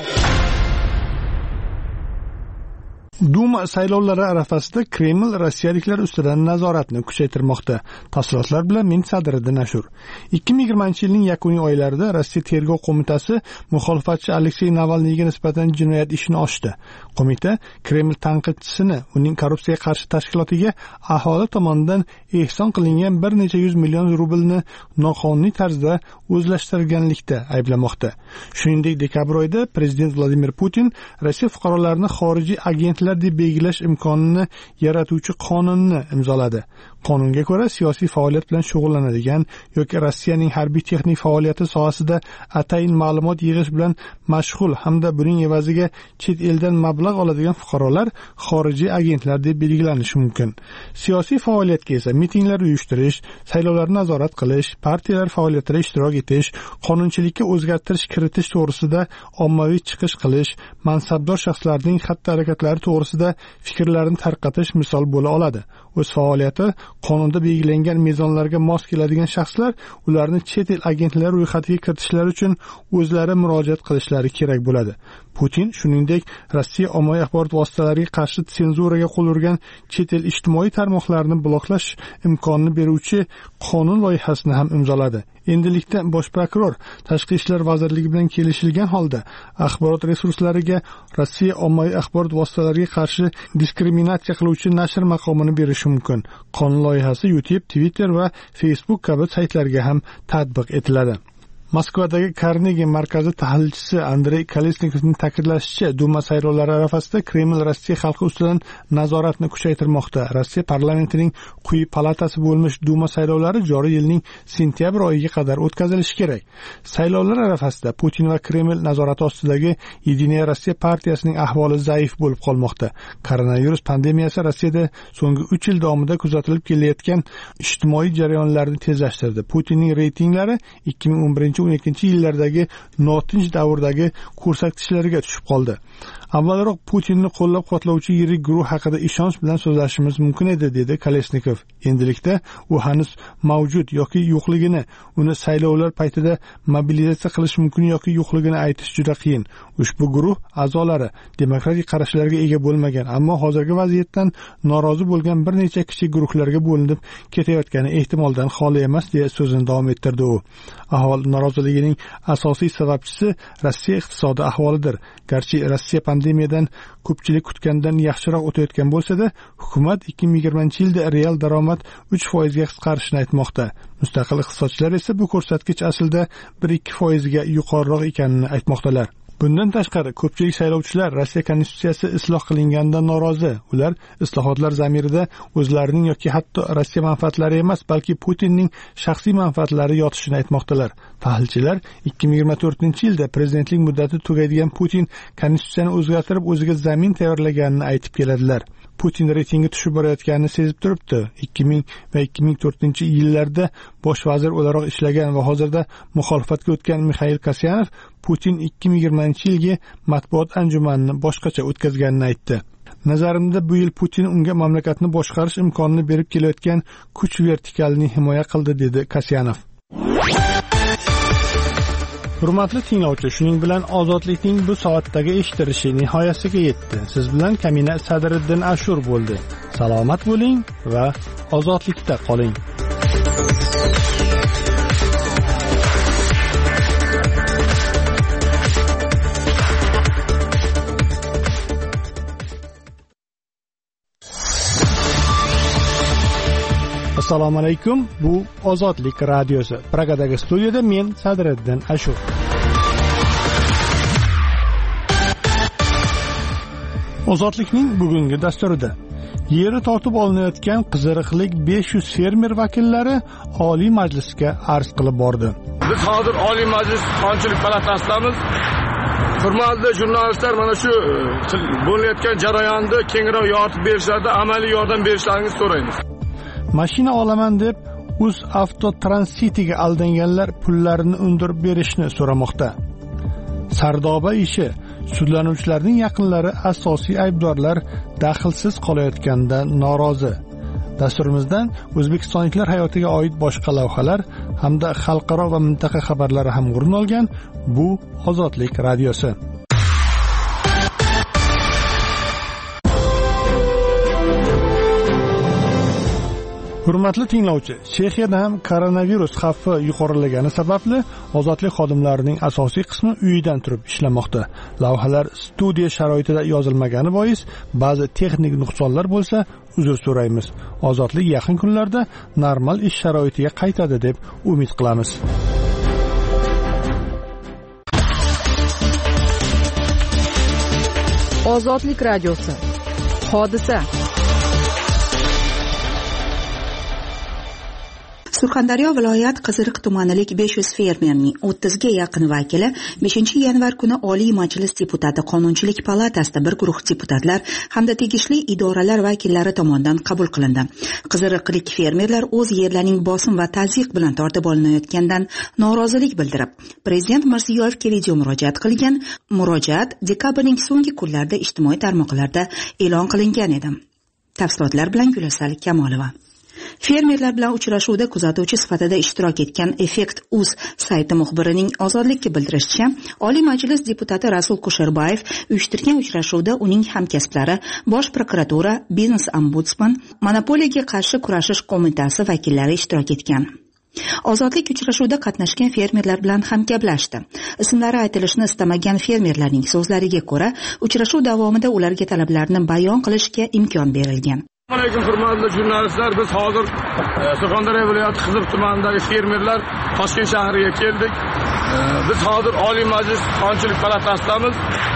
Duma saylovlari arafasida Kreml rossiyaliklar ustidan nazoratni kuchaytirmoqda. Tafsilotlar bilan men Sadriddin Ashur. 2020-yilning yakuniy oylarida Rossiya tergov qo'mitasi muxolifatchi Aleksey Navalniyga nisbatan jinoyat ishini ochdi. Qo'mita Kreml tanqidchisini uning korrupsiyaga qarshi tashkilotiga aholi tomonidan ehson qilingan bir necha 100 million rublni noqonuniy tarzda o'zlashtirganlikda ayblamoqda. Shuningdek, dekabr oyida prezident Vladimir Putin Rossiya fuqarolarini xorijiy agentlar deb belgilash imkonini yaratuvchi qonunni imzoladi. Qonunga ko'ra, siyosiy faoliyat bilan shug'ullanadigan yoki Rossiyaning harbiy texnik faoliyati sohasida atayin ma'lumot yig'ish bilan mashg'ul hamda buning evaziga chet eldan mablag' oladigan fuqarolar xorijiy agentlar deb belgilanishi mumkin. Siyosiy faoliyatga esa mitinglar uyushtirish, saylovlarni nazorat qilish, partiyalar faoliyatida ishtirok etish, qonunchilikka o'zgartirish kiritish to'g'risida ommaviy chiqish qilish, mansabdor shaxslarning xatti-harakatlari to'g'risida fikrlarini tarqatish misol bo'la oladi. O'z faoliyati qonunda belgilangan mezonlarga mos keladigan shaxslar ularni chet el agentlari ro'yxatiga kiritishlari uchun o'zlari murojaat qilishlari kerak bo'ladi. Putin shuningdek Rossiya ommaviy axborot vositalariga qarshi senzuraga qo'l urgan chet el ijtimoiy tarmoqlarini bloklash imkonini beruvchi qonun loyihasini ham imzoladi. Endilikda bosh prokuror Tashqi ishlar vazirligi bilan kelishilgan holda axborot resurslariga Rossiya ommaviy axborot vositalariga qarshi diskriminatsiya qiluvchi nashr maqomini berishi mumkin. Qonun loyihasi YouTube, Twitter va Facebook kabi saytlarga ham tatbiq etiladi. Moskvadagi Carnegie markazi tahlilchisi Andrey Kolesnikovning ta'kidlashicha, Duma saylovlari arafasida Kreml Rossiya xalqi ustidan nazoratni kuchaytirmoqda. Rossiya parlamentining quyi palatasi bo'lmish Duma saylovlari joriy yilning sentyabr oyiga qadar o'tkazilishi kerak. Saylovlar arafasida Putin va Kreml nazorati ostidagi Yediniya Rossiya partiyasining ahvoli zaif bo'lib qolmoqda. Koronavirus pandemiyasi Rossiyada so'nggi 3 yil davomida kuzatilib kelayotgan ijtimoiy jarayonlarni tezlashtirdi. Putinning reytinglari 2011-12-yillardagi notinch davrdagi ko'rsatkichlariga tushib qoldi. Avvalroq Putinni qo'llab-quvvatlovchi yirik guruh haqida ishonch bilan so'zlashimiz mumkin edi, dedi Kolesnikov. Endilikda u hanuz mavjud yoki yo'qligini, uni saylovlar paytida mobilizatsiya qilish mumkin yoki yo'qligini aytish juda qiyin. Ushbu guruh a'zolari demokratik qarashlarga ega bo'lmagan, ammo hozirgi vaziyatdan norozi bo'lgan bir necha kichik guruhlarga bo'linib ketayotgani ehtimoldan xoli emas, deya so'zini davom ettirdi u. Aholi norozi noroziligining asosiy sababchisi Rossiya iqtisodiy ahvolidir. Garchi Rossiya pandemiyadan ko'pchilik kutgandan yaxshiroq o'tayotgan bo'lsa-da, hukumat 2020-yilda real daromad 3% ga qisqarishini aytmoqda. Mustaqil iqtisodchilar esa bu ko'rsatkich aslida 1-2% ga yuqoriroq ekanini aytmoqdalar. Bundan tashqari, ko'pchilik saylovchilar Rossiya konstitutsiyasi isloh qilinganidan norozi. Ular islohotlar zamirida o'zlarining yoki hatto Rossiya manfaatlari emas, balki Putinning shaxsiy manfaatlari yotishini aytmoqdalar. Tahlilchilar 2024-yilda prezidentlik muddati tugaydigan Putin konstitutsiyani o'zgartirib, o'ziga zamin tayyorlaganini aytib keladilar. Putin reytingi tushib borayotganini sezib turibdi. 2000 va 2004-yillarda bosh vazir o'laroq ishlagan va hozirda muxolifatga o'tgan Mikhail Kasyanov Putin 2020-yilgi matbuot anjumanini boshqacha o'tkazganini aytdi. Nazarimda bu yil Putin unga mamlakatni boshqarish imkonini berib kelayotgan kuch vertikalini himoya qildi, dedi Kasyanov. Hurmatli tinglovchi, shuning bilan ozodlikning bu soatdagi eshitilishi nihoyasiga yetdi. Siz bilan Kamina Sadriddin Ashur bo'ldi. Salomat bo'ling va ozodlikda qoling. Assalomu alaykum. Bu Ozodlik radiosi. Pragadagi studiyada men Sadriddin Ashur. Ozodlikning bugungi dasturida yeri tortib olinayotgan qiziriqlik 500 fermer vakillari Oliy Majlisga arz qilib bordi. Biz hozir Oliy Majlis Qonunchilik palatasidamiz. Hurmatli jurnalistlar, mana shu bo'layotgan jarayonni kengroq yoritib berishlarda amaliy yordam berishlaringizni so'raymiz. Mashina olaman deb UzAvto Transity'ga aldanganlar pullarini undirib berishni so'ramoqda. Sardoba ishi sudlanuvchilarning yaqinlari asosiy aybdorlar daxlsiz qolayotganidan norozi. Dasturimizdan o'zbekistonliklar hayotiga oid boshqa lavhalar hamda xalqaro va mintaqa xabarlari ham o'rin olgan. Bu Ozodlik radiosi. Hurmatli tinglovchi, Chexiyada ham koronavirus xavfi yuqorilagani sababli ozodlik xodimlarining asosiy qismi uyidan turib ishlamoqda. Lavhalar studiya sharoitida yozilmagani bois ba'zi texnik nuqsonlar bo'lsa, uzr so'raymiz. Ozodlik yaqin kunlarda normal ish sharoitiga qaytadi deb umid qilamiz. Ozodlik radiosi. Hodisa. Surxondaryo viloyat Qiziriq tumanilik 500 fermerning 30 ga yaqin vakili 5-yanvar kuni Oliy Majlis deputati Qonunchilik palatasida bir guruh deputatlar hamda tegishli idoralar vakillari tomonidan qabul qilindi. Qiziriqlik fermerlar o'z yerlarining bosim va tazyiq bilan tortib olinayotganidan norozilik bildirib, Prezident Mirziyoyevga video murojaat qilgan. Murojaat dekabrning so'nggi kunlarida ijtimoiy tarmoqlarda e'lon qilingan edi. Tafsilotlar bilan Gulasal Kamolova. Fermerlar bilan uchrashuvda kuzatuvchi sifatida ishtirok etgan Effekt.uz sayti muxbirining Ozodlikka bildirishicha, Oliy Majlis deputati Rasul Kusherbayev uyushtirgan uchrashuvda uning hamkasblari, Bosh prokuratura, Biznes ombudsman, Monopoliyaga qarshi kurashish qo'mitasi vakillari ishtirok etgan. Ozodlik uchrashuvda qatnashgan fermerlar bilan ham gaplashdi. Ismlari aytilishni istamagan fermerlarning so'zlariga ko'ra, uchrashuv davomida ularga talablarini bayon qilishga imkon berilgan. Assalomu alaykum hurmatli jurnalistlar, biz hozir Surxondaryo viloyati Qiziriq tumanidagi fermerlar Toshkent shahriga keldik. Biz hozir Oliy Majlis Qonunchilik palatasidamiz.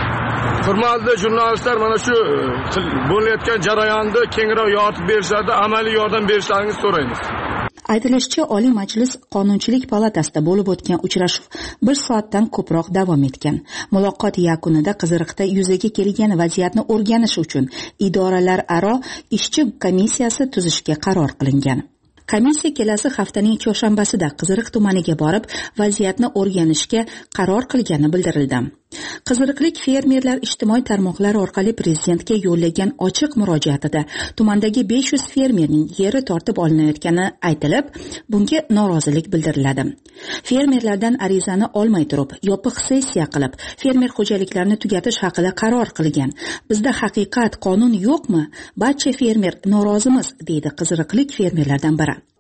Hurmatli jurnalistlar, mana shu bo'layotgan jarayonni kengroq yoritib berishlarda amaliy yordam berishlaringizni so'raymiz. Aytilishicha, Oliy Majlis Qonunchilik palatasida bo'lib o'tgan uchrashuv 1 soatdan ko'proq davom etgan. Muloqot yakunida Qiziriqda yuzaga kelgan vaziyatni o'rganish uchun idoralararo ishchi komissiyasi tuzishga qaror qilingan. Komissiya kelasi haftaning chorshanbasida Qiziriq tumaniga borib, vaziyatni o'rganishga qaror qilgani bildirildi. Qiziriqlik fermerlar ijtimoiy tarmoqlar orqali prezidentga yo'llagan ochiq murojaatida tumandagi 500 fermerning yeri tortib olinayotgani aytilib, bunga norozilik bildiriladi. Fermerlardan arizani olmay turib, yopiq sessiya qilib, fermer xo'jaliklarini tugatish haqida qaror qilgan. Bizda haqiqat, qonun yo'qmi? Barcha fermer norozimiz, deydi qiziriqlik fermerlardan biri.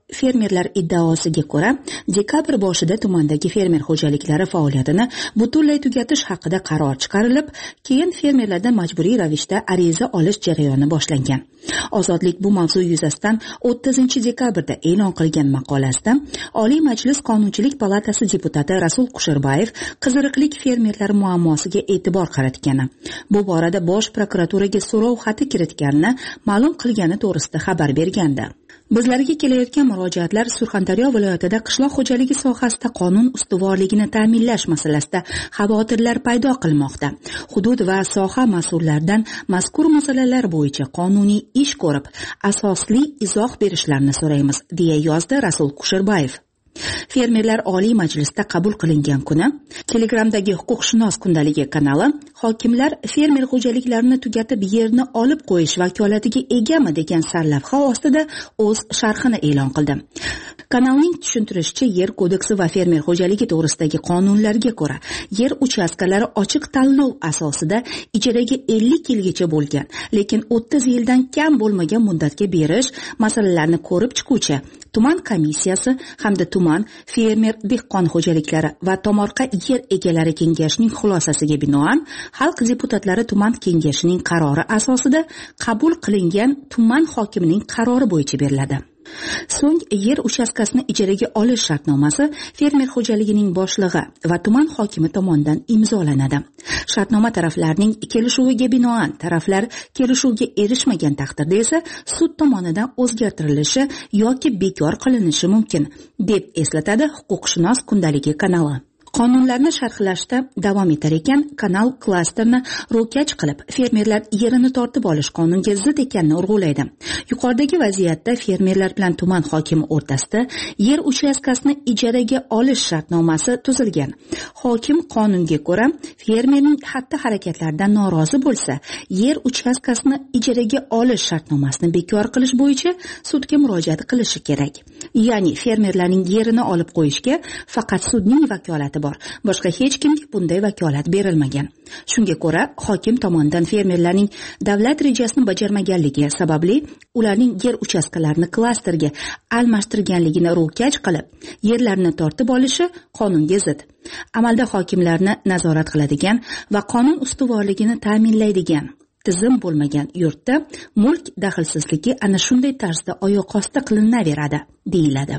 fermerlar iddaosiga ko'ra, dekabr boshida tumandagi fermer xo'jaliklari faoliyatini butunlay tugatish haqida qaror chiqarilib, keyin fermerlardan majburiy ravishda ariza olish jarayoni boshlangan. Ozodlik bu mavzu yuzasidan 30-dekabrda e'lon qilgan maqolasida Oliy Majlis Qonunchilik palatasi deputati Rasul Kusherbayev qiziriqlik fermerlar muammosiga e'tibor qaratgani, bu borada Bosh prokuraturaga so'rov xati kiritganini ma'lum qilgani to'g'risida xabar bergandi. Bizlarga kelayotgan murojaatlar Surxondaryo viloyatida qishloq xo'jaligi sohasida qonun ustuvorligini ta'minlash masalasida xavotirlar paydo qilmoqda. Hudud va soha mas'ullaridan mazkur masalalar bo'yicha qonuniy ish ko'rib, asosli izoh berishlarini so'raymiz, deya yozdi Rasul Kusherbayev. Fermerlar Oliy Majlisda qabul qilingan kuni Telegramdagi Huquqshunos kundaligi kanali hokimlar fermer xo'jaliklarini tugatib yerni olib qo'yish vakolatiga egami degan sarlavha ostida o'z sharhini e'lon qildi. Kanalning tushuntirishicha, Yer kodeksi va fermer xo'jaligi to'g'risidagi qonunlarga ko'ra, yer uchastkalari ochiq tanlov asosida ijaraga 50 yilgacha bo'lgan, lekin 30 yildan kam bo'lmagan muddatga berish masalalarni ko'rib chiquvchi tuman komissiyasi hamda tuman fermer dehqon xo'jaliklari va tomorqa yer egalari kengashining xulosasiga binoan xalq deputatlari tuman kengashining qarori asosida qabul qilingan tuman hokimining qarori bo'yicha beriladi. So'ng yer uchastkasini ijaraga olish shartnomasi fermer xo'jaligining boshlig'i va tuman hokimi tomonidan imzolanadi. Shartnoma taraflarning kelishuviga binoan taraflar kelishuvga erishmagan taqdirda esa sud tomonidan o'zgartirilishi yoki bekor qilinishi mumkin, deb eslatadi Huquqshunos kundaligi kanali. Qonunlarni sharhlashda davom etar ekan, kanal klasterni ro'kach qilib, fermerlar yerini tortib olish qonunga zid ekanini urg'ulaydi. Yuqoridagi vaziyatda fermerlar bilan tuman hokimi o'rtasida yer uchastkasini ijaraga olish shartnomasi tuzilgan. Hokim qonunga ko'ra, fermerning xatti-harakatlaridan norozi bo'lsa, yer uchastkasini ijaraga olish shartnomasini bekor qilish bo'yicha sudga murojaat qilishi kerak. Ya'ni fermerlarning yerini olib qo'yishga faqat sudning vakolati bor. Boshqa hech kimga bunday vakolat berilmagan. Shunga ko'ra, hokim tomonidan fermerlarning davlat rejasini bajarmaganligi sababli ularning yer uchastkalarini klasterga almashtirganligini ro'kach qilib, yerlarni tortib olishi qonunga zid. Amalda hokimlarni nazorat qiladigan va qonun ustuvorligini ta'minlaydigan tizim bo'lmagan yurtda mulk daxlsizligi ana shunday tarzda oyoq osti qilinaveradi, deyiladi.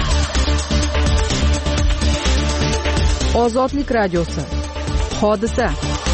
Ozodlik radiosi. Hodisa.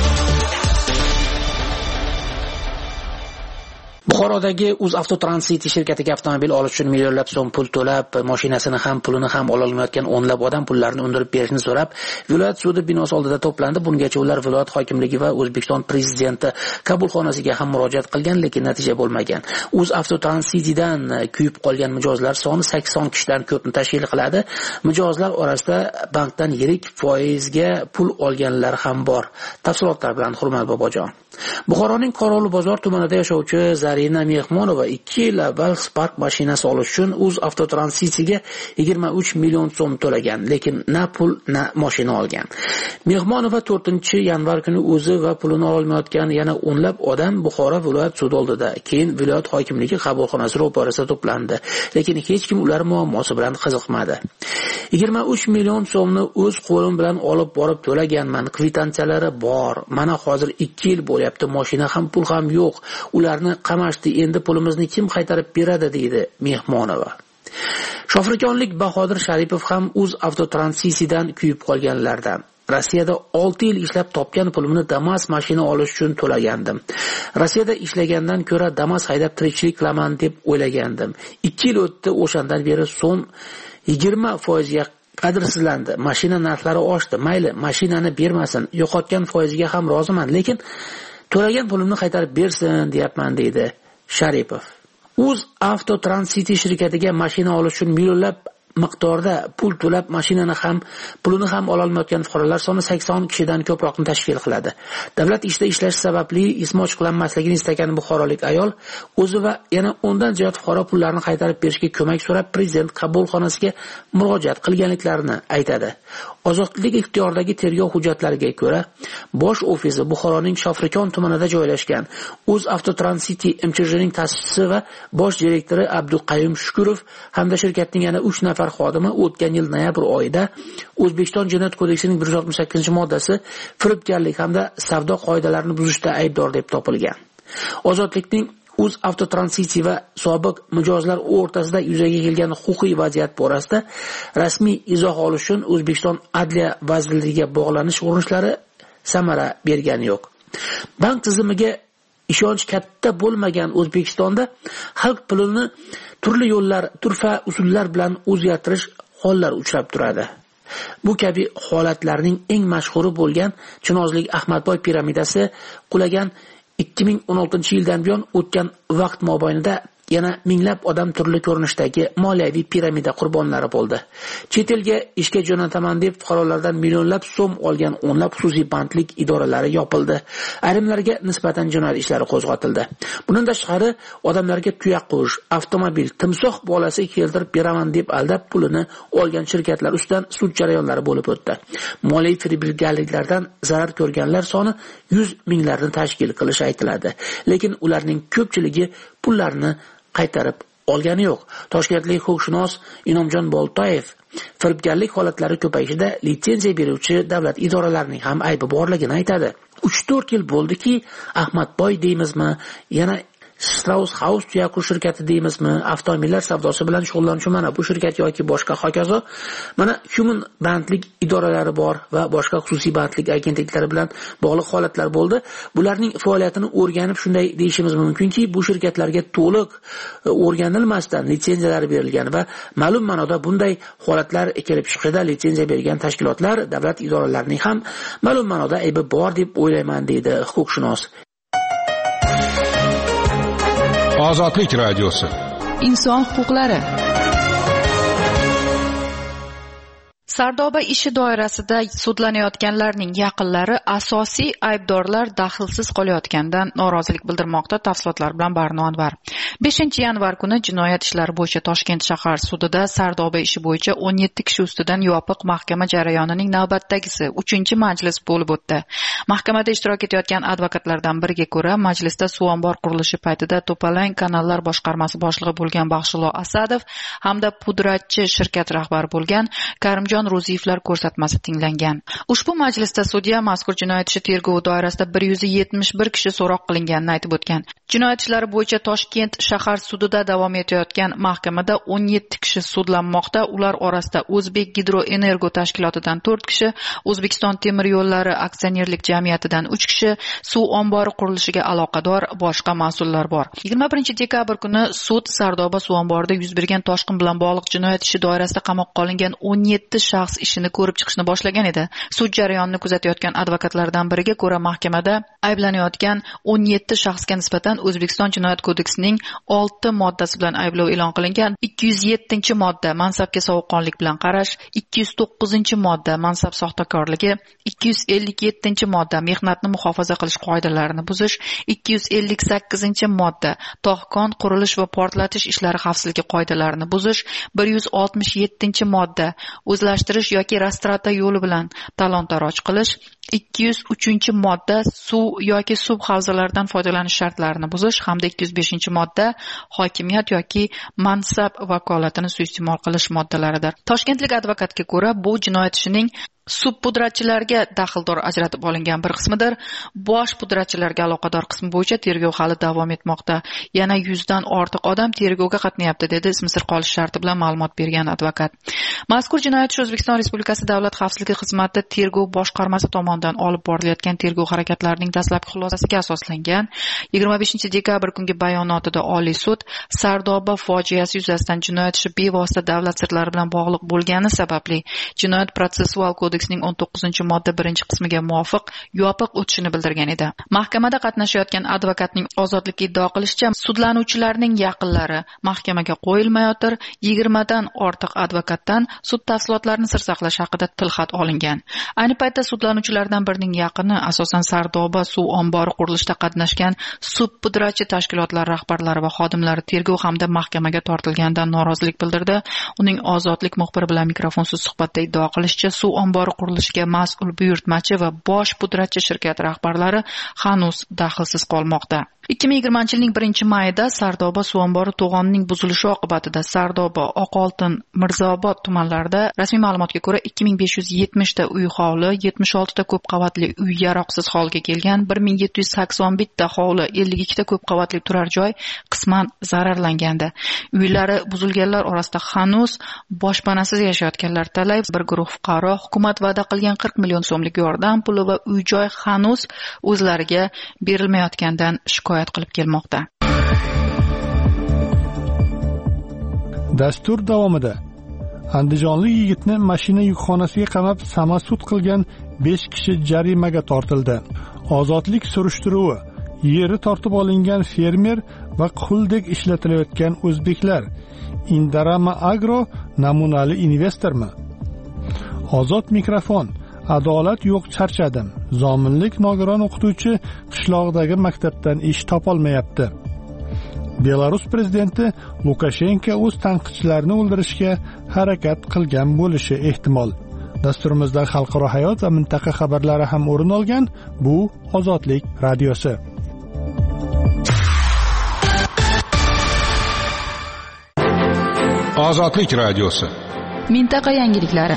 Buxorodagi UzAvtoTransit shirkatiga avtomobil olish uchun millionlab so'm pul to'lab, mashinasini ham, pulini ham ola olmayotgan o'nlab odam pullarini undirib berishni so'rab, viloyat sudi binosi oldida to'plandi. Bungacha ular viloyat hokimligi va O'zbekiston prezidenti qabulxonasiga ham murojaat qilgan, lekin natija bo'lmagan. UzAvtoTransitdan kuyib qolgan mijozlar soni 80 kishidan ko'pni tashkil qiladi. Mijozlar orasida bankdan yirik foizga pul olganlar ham bor. Tafsilotlar bilan Hurmat Bobojon. Buxoroning Qorovul bozor tumanida yashovchi Zarina Mehmonova 2 yil avval Spark mashinasi olish uchun UzAvtoTransitga 23 million so'm to'lagan, lekin na pul, na mashina olgan. Mehmonova 4-yanvar kuni o'zi va pulini olmayotgan yana o'nlab odam Buxoro viloyat sudi oldida, keyin viloyat hokimligi qabulxonasi ro'parasida to'plandi, lekin hech kim ular muammosi bilan qiziqmadi. 23 million so'mni o'z qo'lim bilan olib borib to'laganman, kvitantsiyalari bor. Mana hozir 2 yil bo'lyapti, mashina ham pul ham yo'q. Ularni qamashdi, endi pulimizni kim qaytarib beradi, deydi Mehmonova. Shofirkonlik Bahodir Sharipov ham UzAvtoTransitdan kuyib qolganlardan. Rossiyada 6 yil ishlab topgan pulimni Damas mashina olish uchun to'lagandim. Rossiyada ishlagandan ko'ra Damas haydab tirikchilik qilaman deb o'ylagandim. 2 yil o'tdi, o'shandan beri so'm 20% qadrsizlandi. Mashina narxlari oshdi. Mayli, mashinani bermasin, yo'qotgan foiziga ham roziman, lekin to'lagan pulimni qaytarib bersin, deyapman, deydi Sharipov. UzAvtoTransit shirkatiga mashina olish uchun millionlab miqdorda pul to'lab, mashinani ham, pulini ham ola olmayotgan fuqarolar soni 80 kishidan ko'proqni tashkil qiladi. Davlat ishda ishlash sababli ismi ochiqlanmasligini istagan buxorolik ayol o'zi va yana 10 dan ziyod fuqaro pullarini qaytarib berishga ko'mak so'rab prezident qabulxonasiga murojaat qilganliklarini aytadi. Ozodlik ixtiyoridagi tergov hujjatlariga ko'ra, bosh ofisi Buxoroning Shofirkon tumanida joylashgan UzAvtoTranscity MChJning ta'sischisi va bosh direktori Abduqayyum Shukurov hamda shirkatning yana 3 nafar xodimi o'tgan yil noyabr oyida O'zbekiston Jinoyat kodeksining 168-moddasi firibgarlik hamda savdo qoidalarini buzishda aybdor deb topilgan. Ozodlikning UzAvtoTranscity va sobiq mijozlar o'rtasida yuzaga kelgan huquqiy vaziyat borasida rasmiy izoh olish uchun O'zbekiston Adliya vazirligiga bog'lanish urinishlari samara bergani yo'q. Bank tizimiga ishonch katta bo'lmagan O'zbekistonda xalq pulini turli yo'llar, turfa usullar bilan o'zgartirish hollari uchrab turadi. Bu kabi holatlarning eng mashhuri bo'lgan Chinozlik Ahmadboy piramidasi qulagan 2016-yildan buyon o'tgan vaqt mobaynida yana minglab odam turli ko'rinishdagi moliyaviy piramida qurbonlari bo'ldi. Chet elga ishga jo'nataman deb fuqarolardan millionlab so'm olgan o'nlab xususiy bandlik idoralari yopildi. Ayrimlarga nisbatan jinoyat ishlari qo'zg'atildi. Bundan tashqari odamlarga tuyaqush, avtomobil, timsoh bolasi keltirib beraman deb aldab pulini olgan shirkatlar ustidan sud jarayonlari bo'lib o'tdi. Moliyaviy firibgarliklardan zarar ko'rganlar soni 100 minglarni tashkil qilishi aytiladi. Lekin ularning ko'pchiligi pullarni qaytarib olgani yo'q. Toshkentlik huquqshunos Inomjon Boltoyev firibgarlik holatlari ko'payishida litsenziya beruvchi davlat idoralarining ham aybi borligini aytadi. 3-4 yil bo'ldiki, Ahmadboy deymizmi, yana Strauss House tuyaqush shirkati deymizmi, avtomobillar savdosi bilan shug'ullanuvchi mana bu shirkat yoki boshqa hokazo, mana human bandlik idoralari bor va boshqa xususiy bandlik agentliklari bilan bog'liq holatlar bo'ldi. Bularning faoliyatini o'rganib shunday deyishimiz mumkinki, bu shirkatlarga to'liq o'rganilmasdan litsenziyalar berilgan va ma'lum ma'noda bunday holatlar kelib chiqishida litsenziya bergan tashkilotlar, davlat idoralarining ham ma'lum ma'noda aybi bor deb o'ylayman, deydi huquqshunos. Ozodlik radiosi. Inson huquqlari. Sardoba ishi doirasida sudlanayotganlarning yaqinlari asosiy aybdorlar daxlsiz qolayotganidan norozilik bildirmoqda. Tafsilotlar bilan Barno Anvar. 5-yanvar kuni jinoyat ishlari bo'yicha Toshkent shahar sudida Sardoba ishi bo'yicha 17 kishi ustidan yopiq mahkama jarayonining navbatdagisi 3-majlis bo'lib o'tdi. Mahkamada ishtirok etayotgan advokatlardan biriga ko'ra, majlisda suv ombor qurilishi paytida To'palang kanallar boshqarmasi boshlig'i bo'lgan Baxshulo Asadov hamda pudratchi shirkat rahbari bo'lgan Karimjon Ro'ziyevlar ko'rsatmasi tinglangan. Ushbu majlisda sudya mazkur jinoyat ishi tergovi doirasida 171 kishi so'roq qilinganini aytib o'tgan. Jinoyat ishlari bo'yicha Toshkent shahar sudida davom etayotgan mahkamada 17 kishi sudlanmoqda. Ular orasida O'zbek Gidroenergo tashkilotidan 4 kishi, O'zbekiston temir yo'llari aksionerlik jamiyatidan 3 kishi, suv ombori qurilishiga aloqador boshqa mas'ullar bor. 21-dekabr kuni sud Sardoba suv omborida yuz bergan toshqin bilan bog'liq jinoyat ishi doirasida qamoqqa olingan 17 shaxs ishini ko'rib chiqishni boshlagan edi. Sud jarayonini kuzatayotgan advokatlardan biriga ko'ra, mahkamada ayblanayotgan 17 shaxsga nisbatan O'zbekiston Jinoyat kodeksining 6 moddasi bilan ayblov e'lon qilingan. 207-modda mansabga sovuqqonlik bilan qarash, 209-modda mansab soxtakorligi, 257-modda mehnatni muhofaza qilish qoidalarini buzish, 258-modda tog'kon qurilish va portlatish ishlari xavfsizligi qoidalarini buzish, 167-modda o'zlashtirish yoki rastrata yo'li bilan talon-taroj qilish, 203-modda suv yoki suv havzalaridan foydalanish shartlarini buzish hamda 205-modda hokimiyat yoki mansab vakolatini suiiste'mol qilish moddalaridir. Toshkentlik advokatga ko'ra, bu jinoyat ishining subpudratchilarga daxldor ajratib olingan bir qismidir. Bosh pudratchilarga aloqador qismi bo'yicha tergov hali davom etmoqda. Yana 100 dan ortiq odam tergovga qatnayapti, dedi Misr qolish sharti bilan ma'lumot bergan advokat. Mazkur jinoyat ishi O'zbekiston Respublikasi Davlat xavfsizligi xizmati tergov boshqarmasi tomonidan olib borilayotgan tergov harakatlarining dastlabki xulosasiga asoslangan. 25-dekabr kungi bayonotida Oliy sud Sardoba fojiasi yuzasidan jinoyat ishi bevosita davlat sirlari bilan bog'liq bo'lgani sababli Jinoyat protsessual kodeksining 19-modda 1-qismiga muvofiq yopiq o'tishini bildirgan edi. Mahkamada qatnashayotgan advokatning ozodlikka iddao qilishicha, sudlanuvchilarning yaqinlari mahkamaga qo'yilmayotir, 20 dan ortiq advokatdan sud tafsilotlarini sir saqlash haqida tilxat olingan. Ayni paytda sudlanuvchilardan birining yaqini asosan Sardoba suv ombori qurilishida qatnashgan subpudratchi tashkilotlar rahbarlari va xodimlari tergov hamda mahkamaga tortilganidan norozilik bildirdi. Uning Ozodlik muxbiri bilan mikrofonsiz suhbatda iddao qilishicha, suv ombori bozori qurilishiga mas'ul buyurtmachi va bosh pudratchi shirkat rahbarlari hanuz daxlsiz qolmoqda. 2020-yilning 1-mayida Sardoba suv ombori to'g'onining buzilishi oqibatida Sardoba, Oqoltin, Mirzobod tumanlarida rasmiy ma'lumotga ko'ra 2570 ta uy hovli, 76 ta ko'p qavatli uy yaroqsiz holga kelgan, 1781 ta hovli, 52 ta ko'p qavatli turar joy qisman zararlangandi. Uylari buzilganlar orasida hanuz boshpanasiz yashayotganlar talay, bir guruh fuqaro hukumat va'da qilgan 40 million so'mlik yordam puli va uy-joy hanuz o'zlariga berilmayotgandan shikoyat qilib kelmoqda. Dastur davomida andijonlik yigitni mashina yukxonasiga qamab samasud qilgan 5 kishi jarimaga tortildi. Ozodlik surishtiruvi, yeri tortib olingan fermer va quldek ishlatilayotgan o'zbeklar. Indarama Agro namunali investormi? Ozod mikrofon. Adolat yo'q, charchadim. Zominlik nogiron o'qituvchi qishloqdagi maktabdan ish topolmayapti. Belarus prezidenti Lukashenko o'z tanqidchilarini o'ldirishga harakat qilgan bo'lishi ehtimol. Dasturimizda xalqaro hayot va mintaqa xabarlari ham o'rin olgan. Bu Ozodlik radiosi. Ozodlik radiosi. Mintaqa yangiliklari.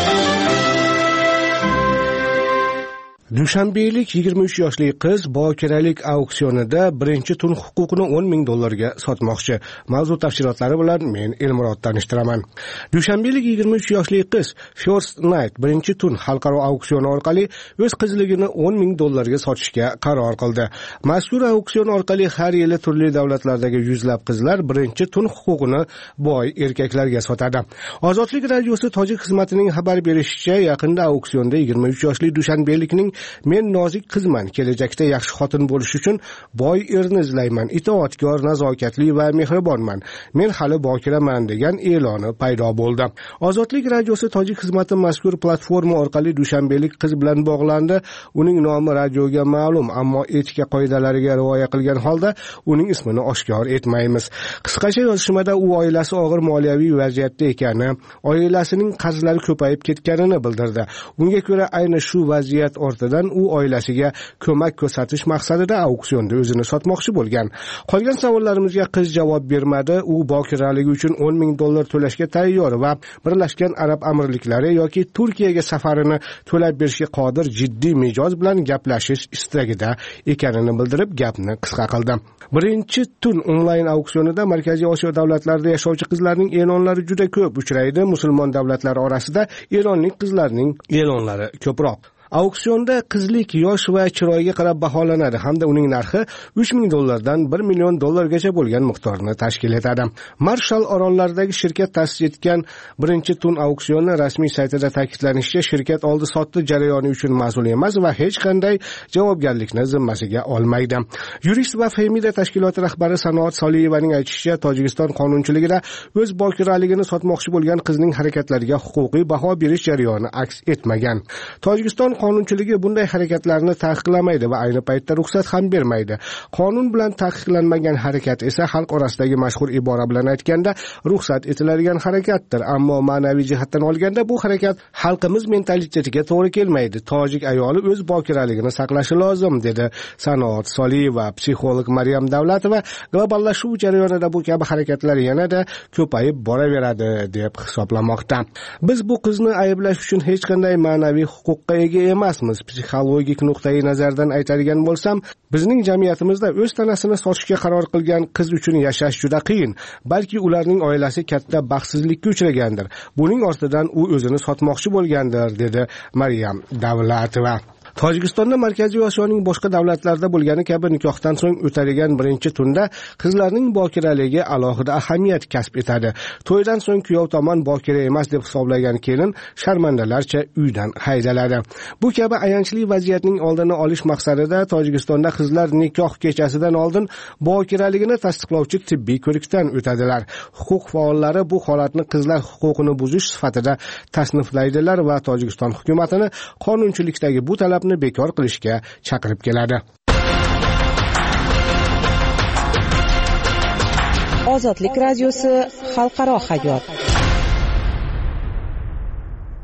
Dushanbeylik 23 yoshli qiz bokiralik auksionida birinchi tun huquqini $10,000 ga sotmoqchi. Mavzu tafsilotlari bilan men Elmurod tanishtiraman. Dushanbeylik 23 yoshli qiz First Night birinchi tun xalqaro auksioni orqali o'z qizligini $10,000 ga sotishga qaror qildi. Mazkur auksion orqali har yili turli davlatlardagi yuzlab qizlar birinchi tun huquqini boy erkaklarga sotadi. Ozodlik radiosi tojik xizmatining xabar berishicha, yaqinda auksionda 23 yoshli dushanbeylikning men nozik qizman, kelajakda yaxshi xotin bo'lish uchun boy erni izlayman, itoatkor, nazokatli va mehribonman. Men hali bokiraman degan e'loni paydo bo'ldi. Ozodlik radiosi tojik xizmati mazkur platforma orqali dushanbeylik qiz bilan bog'landi. Uning nomi radioga ma'lum, ammo etika qoidalariga rioya qilgan holda uning ismini oshkor etmaymiz. Qisqacha yozishmada u oilasi og'ir moliyaviy vaziyatda ekani, oilasining qarzlari ko'payib ketganini bildirdi. Unga ko'ra ayni shu vaziyat ortidan u oilasiga ko'mak ko'rsatish maqsadida auksionda o'zini sotmoqchi bo'lgan. Qolgan savollarimizga qiz javob bermadi. U bokiraligi uchun $10,000 to'lashga tayyor va Birlashgan Arab Amirliklari yoki Turkiyaga safarini to'lab berishga qodir jiddiy mijoz bilan gaplashish istagida ekanini bildirib, gapni qisqa qildi. Birinchi tun onlayn auksionida Markaziy Osiyo davlatlarida yashovchi qizlarning e'lonlari juda ko'p uchraydi. Musulmon davlatlar orasida Eronlik qizlarning e'lonlari ko'proq. Auksionda qizlik yosh va chiroyiga qarab baholanadi hamda uning narxi $3,000 dan $1 million gacha bo'lgan miqdorni tashkil etadi. Marshall orollaridagi shirkat ta'sis etgan birinchi tun auksioni rasmiy saytida ta'kidlanishicha, shirkat oldi-sotdi jarayoni uchun mas'ul emas va hech qanday javobgarlikni zimmasiga olmaydi. Yurist va Femida tashkiloti rahbari Sanoat Soliyevaning aytishicha, Tojikiston qonunchiligida o'z bokiraligini sotmoqchi bo'lgan qizning harakatlariga huquqiy baho berish jarayoni aks etmagan. Tojikiston qonunchiligi bunday harakatlarni taqiqlamaydi va ayni paytda ruxsat ham bermaydi. Qonun bilan taqiqlanmagan harakat esa xalq orasidagi mashhur ibora bilan aytganda ruxsat etiladigan harakatdir, ammo ma'naviy jihatdan olganda bu harakat xalqimiz mentalitetiga to'g'ri kelmaydi. Tojik ayoli o'z bokiraligini saqlashi lozim, dedi Sanoat Soliyeva. Psixolog Maryam Davlatova globallashuv jarayonida bu kabi harakatlar yanada ko'payib boraveradi deb hisoblamoqda. Biz bu qizni ayblash uchun hech qanday ma'naviy huquqqa ega emasmiz. Psixologik nuqtai nazardan aytadigan bo'lsam, bizning jamiyatimizda o'z tanasini sotishga qaror qilgan qiz uchun yashash juda qiyin. Balki ularning oilasi katta baxtsizlikka uchragandir. Buning ortidan u o'zini sotmoqchi bo'lgandir, dedi Maryam Davlatova. Tojikistonda Markaziy Osiyoning boshqa davlatlarida bo'lgani kabi nikohdan so'ng o'tadigan birinchi tunda qizlarning bokiraligi alohida ahamiyat kasb etadi. To'ydan so'ng kuyov tomon bokira emas deb hisoblagan kelin sharmandalarcha uydan haydaladi. Bu kabi ayanchli vaziyatning oldini olish maqsadida Tojikistonda qizlar nikoh kechasidan oldin bokiraligini tasdiqlovchi tibbiy ko'rikdan o'tadilar. Huquq faollari bu holatni qizlar huquqini buzish sifatida tasniflaydilar va Tojikiston hukumatini qonunchilikdagi bu talabni bekor qilishga chaqirib keladi. Ozodlik radiosi xalqaro hayot.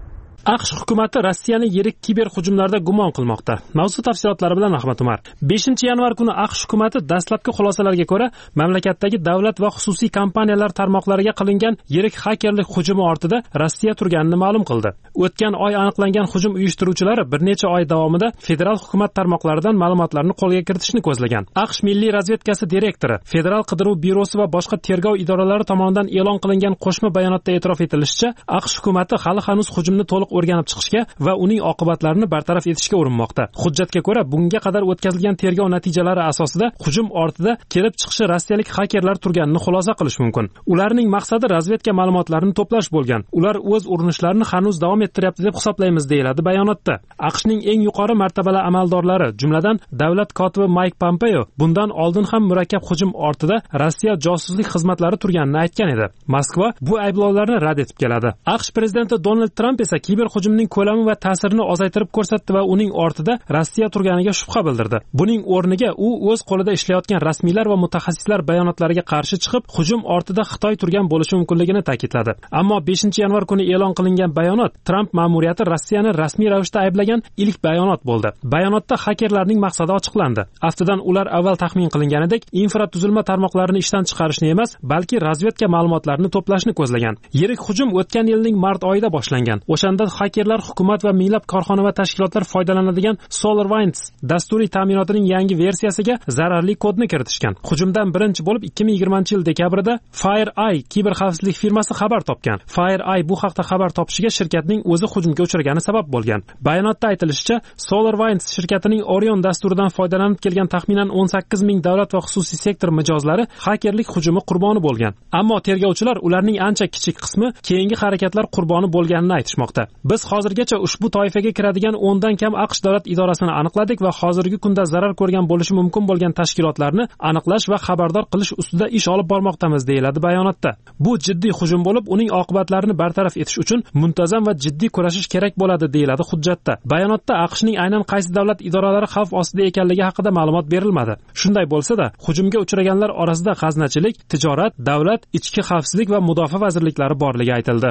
AQSh hukumati Rossiyani yirik kiber hujumlarda gumon qilmoqda. Mavzu tafsilotlari bilan Ahmad Umar. 5-yanvar kuni AQSh hukumati dastlabki xulosalarga ko'ra, mamlakatdagi davlat va xususiy kompaniyalar tarmoqlariga qilingan yirik xakerlik hujumi ortida Rossiya turganini ma'lum qildi. O'tgan oy aniqlangan hujum uyushtiruvchilari bir necha oy davomida federal hukumat tarmoqlaridan ma'lumotlarni qo'lga kiritishni ko'zlagan. AQSh Milliy razvedkasi direktori, Federal qidiruv byurosi va boshqa tergov idoralari tomonidan e'lon qilingan qo'shma bayonotda e'tirof etilishicha, AQSh hukumati hali hanuz hujumni to'liq o'rganib chiqishga va uning oqibatlarini bartaraf etishga urinmoqda. Hujjatga ko'ra, bunga qadar o'tkazilgan tergov natijalari asosida hujum ortida kelib chiqishi rossiyalik xakerlar turganini xulosa qilish mumkin. Ularning maqsadi razvedka ma'lumotlarini to'plash bo'lgan. Ular o'z urinishlarini hanuz davom ettiryapti deb hisoblaymiz, deyiladi bayonotda. AQShning eng yuqori martabali amaldorlari, jumladan davlat kotibi Mike Pompeo, bundan oldin ham murakkab hujum ortida Rossiya josuslik xizmatlari turganini aytgan edi. Moskva bu ayblovlarni rad etib keladi. AQSh prezidenti Donald Tramp esa kiber hujumning ko'lami va ta'sirini ozaytirib ko'rsatdi va uning ortida Rossiya turganiga shubha bildirdi. Buning o'rniga u o'z qo'lida ishlayotgan rasmiylar va mutaxassislar bayonotlariga qarshi chiqib, hujum ortida Xitoy turgan bo'lishi mumkinligini ta'kidladi. Ammo 5-yanvar kuni e'lon qilingan bayonot Tramp ma'muriyati Rossiyani rasmiy ravishda ayblagan ilk bayonot bo'ldi. Bayonotda xakerlarning maqsadi ochiqlandi. Aftidan ular avval taxmin qilinganidek infratuzilma tarmoqlarini ishdan chiqarishni emas, balki razvedka ma'lumotlarini to'plashni ko'zlagan. Yirik hujum o'tgan yilning mart oyida boshlangan. O'shanda xakerlar hukumat va minglab korxona va tashkilotlar foydalanadigan SolarWinds dasturiy ta'minotining yangi versiyasiga zararli kodni kiritishgan. Hujumdan birinchi bo'lib 2020-yil dekabrida FireEye kiber xavfsizlik firmasi xabar topgan. FireEye bu haqda xabar topishiga shirkatning o'zi hujumga uchragani sabab bo'lgan. Bayonotda aytilishicha, SolarWinds shirkatining Orion dasturidan foydalanib kelgan taxminan 18 ming davlat va xususiy sektor mijozlari xakerlik hujumi qurboni bo'lgan. Ammo tergovchilar ularning ancha kichik qismi keyingi harakatlar qurboni bo'lganini aytishmoqda. Biz hozirgacha ushbu toifaga kiradigan 10 dan kam AQSh davlat idorasini aniqladik va hozirgi kunda zarar ko'rgan bo'lishi mumkin bo'lgan tashkilotlarni aniqlash va xabardor qilish ustida ish olib bormoqdamiz, deyiladi bayonotda. Bu jiddiy hujum bo'lib, uning oqibatlarini bartaraf etish uchun muntazam va jiddiy kurashish kerak bo'ladi, deyiladi hujjatda. Bayonotda AQShning aynan qaysi davlat idoralari xavf ostida ekanligi haqida ma'lumot berilmadi. Shunday bo'lsa-da, hujumga uchraganlar orasida g'aznachilik, tijorat, davlat, ichki xavfsizlik va mudofaa vazirliklari borligi aytildi.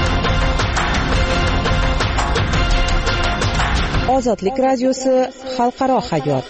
Ozodlik radiosi xalqaro hayot.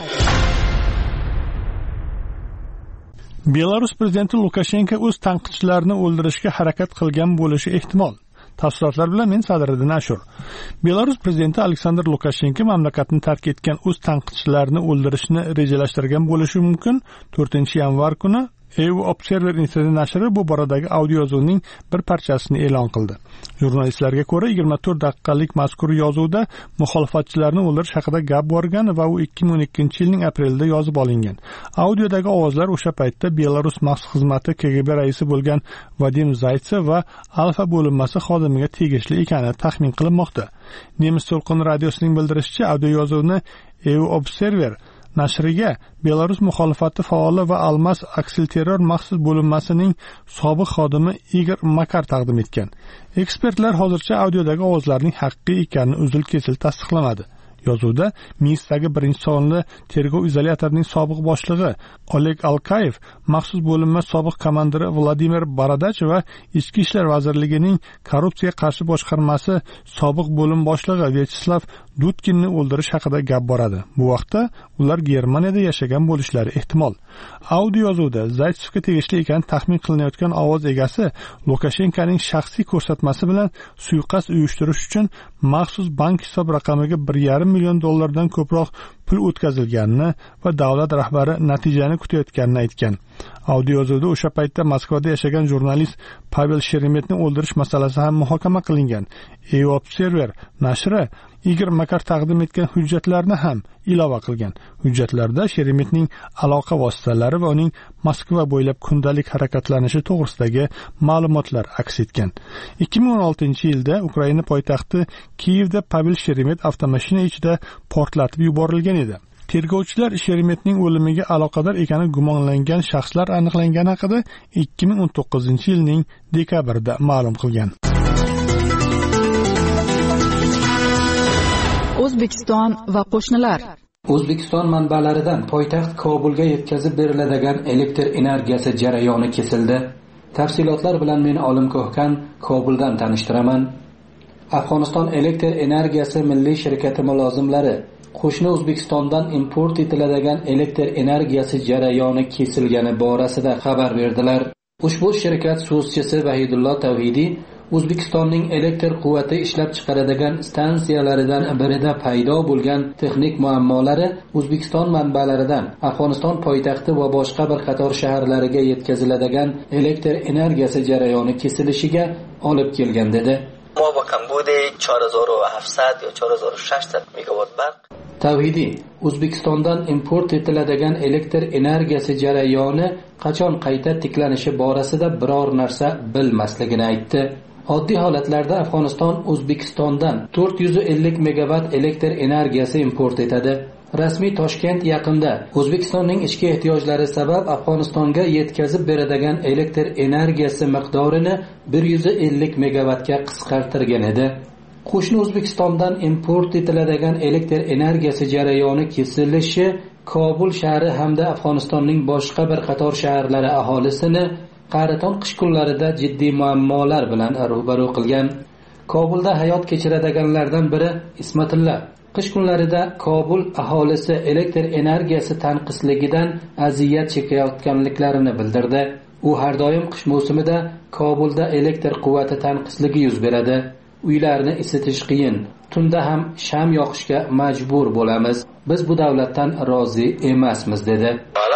Belarus prezidenti Lukashenko o'z tanqidchilarini o'ldirishga harakat qilgan bo'lishi ehtimol. Tafsilotlar bilan men Sadriddin Ashur. Belarus prezidenti Aleksandr Lukashenko mamlakatni tark etgan o'z tanqidchilarini o'ldirishni rejalashtirgan bo'lishi mumkin. 4-yanvar kuni EU Observer Institute nashri bu boradagi audio yozuvning bir parchasini e'lon qildi. Jurnalistlarga ko'ra 24 daqiqalik mazkur yozuvda muxolifatchilarni o'ldirish haqida gap borgan va u 2012-yilning aprelida yozib olingan. Audiodagi ovozlar o'sha paytda Belarus maxsus xizmati KGB raisi bo'lgan Vadim Zaytsev va Alfa bo'linmasi xodimiga tegishli ekani taxmin qilinmoqda. Nemis to'lqin radiosining bildirishicha, audio yozuvni EU Observer nashriga Belarus muxolifati faoli va Almas aksilterror maxsus bo'linmasining sobiq xodimi Igor Makar taqdim etgan. Ekspertlar hozircha audiodagi ovozlarning haqiqiy ekanini uzil-kesil tasdiqlamadi. Yozuvda Minskdagi 1-sonli tergov izolyatorining sobiq boshlig'i Oleg Alkayev, maxsus bo'linma sobiq komandiri Vladimir Baradach va Ichki ishlar vazirligining korrupsiyaga qarshi boshqarmasi sobiq bo'lim boshlig'i Vyacheslav Dudkinni o'ldirish haqida gap boradi. Bu vaqtda ular Germaniyada yashagan bo'lishlari ehtimol. Audio yozuvda Zaytsevga tegishli ekani taxmin qilinayotgan ovoz egasi Lukashenkoning shaxsiy ko'rsatmasi bilan suiqasd uyushtirish uchun maxsus bank hisob raqamiga 1,5 million dollardan ko'proq pul o'tkazilganini va davlat rahbari natijani kutayotganini aytgan. Audio yozuvda o'sha paytda Moskvada yashagan jurnalist Pavel Sheremetni o'ldirish masalasi ham muhokama qilingan. EU Observer nashri Igor Makar taqdim etgan hujjatlarni ham ilova qilgan. Hujjatlarda Sheremetning aloqa vositalari va uning Moskva bo'ylab kundalik harakatlanishi to'g'risidagi ma'lumotlar aks etgan. 2016-yilda Ukraina poytaxti Kiyevda Pavel Sheremet avtomashina ichida portlatib yuborilgan edi. Tergovchilar Sheremetning o'limiga aloqador ekani gumonlangan shaxslar aniqlangani haqida 2019-yilning dekabrida ma'lum qilgan. O'zbekiston va qo'shnilar. O'zbekiston manbalaridan poytaxt Kobulga yetkazib beriladigan elektr energiyasi jarayoni kesildi. Tafsilotlar bilan men Olim Ko'hkan Kobuldan tanishtiraman. Afg'oniston elektr energiyasi milliy shirkati mulozimlari qo'shni O'zbekistondan import etiladigan elektr energiyasi jarayoni kesilgani borasida xabar berdilar. Ushbu shirkat so'zchisi Vahidullo Tavhidiy O'zbekistonning elektr quvvati ishlab chiqaradigan stansiyalaridan birida paydo bo'lgan texnik muammolari O'zbekiston manbalaridan Afg'oniston poytaxti va boshqa bir qator shaharlariga yetkaziladigan elektr energiyasi jarayoni kesilishiga olib kelgan dedi. ما با کمبود 4700 یا 4600 megawatt barq. Tavhidiy O'zbekistondan import etiladigan elektr energiyasi jarayoni qachon qayta tiklanishi borasida biror narsa bilmasligini aytdi. Oddiy holatlarda Afg'oniston O'zbekistondan 450 megawatt elektr energiyasi import etadi. Rasmiy Toshkent yaqinda O'zbekistonning ichki ehtiyojlari sabab Afg'onistonga yetkazib beradigan elektr energiyasi miqdorini 150 megawattga qisqartirgan edi. Qo'shni O'zbekistondan import etiladigan elektr energiyasi jarayoni kesilishi Kobul shahri hamda Afg'onistonning boshqa bir qator shaharlari aholisini qariton qish kunlarida jiddiy muammolar bilan ro'baro qilgan. Kobulda hayot kechiradiganlardan biri Ismatilla qish kunlarida Kobul aholisi elektr energiyasi tanqisligidan aziyat chekayotganliklarini bildirdi. U har doim qish mavsumida Kobulda elektr quvvati tanqisligi yuz beradi. Uylarni isitish qiyin. Tunda ham sham yoqishga majbur bo'lamiz. Biz bu davlatdan rozi emasmiz dedi.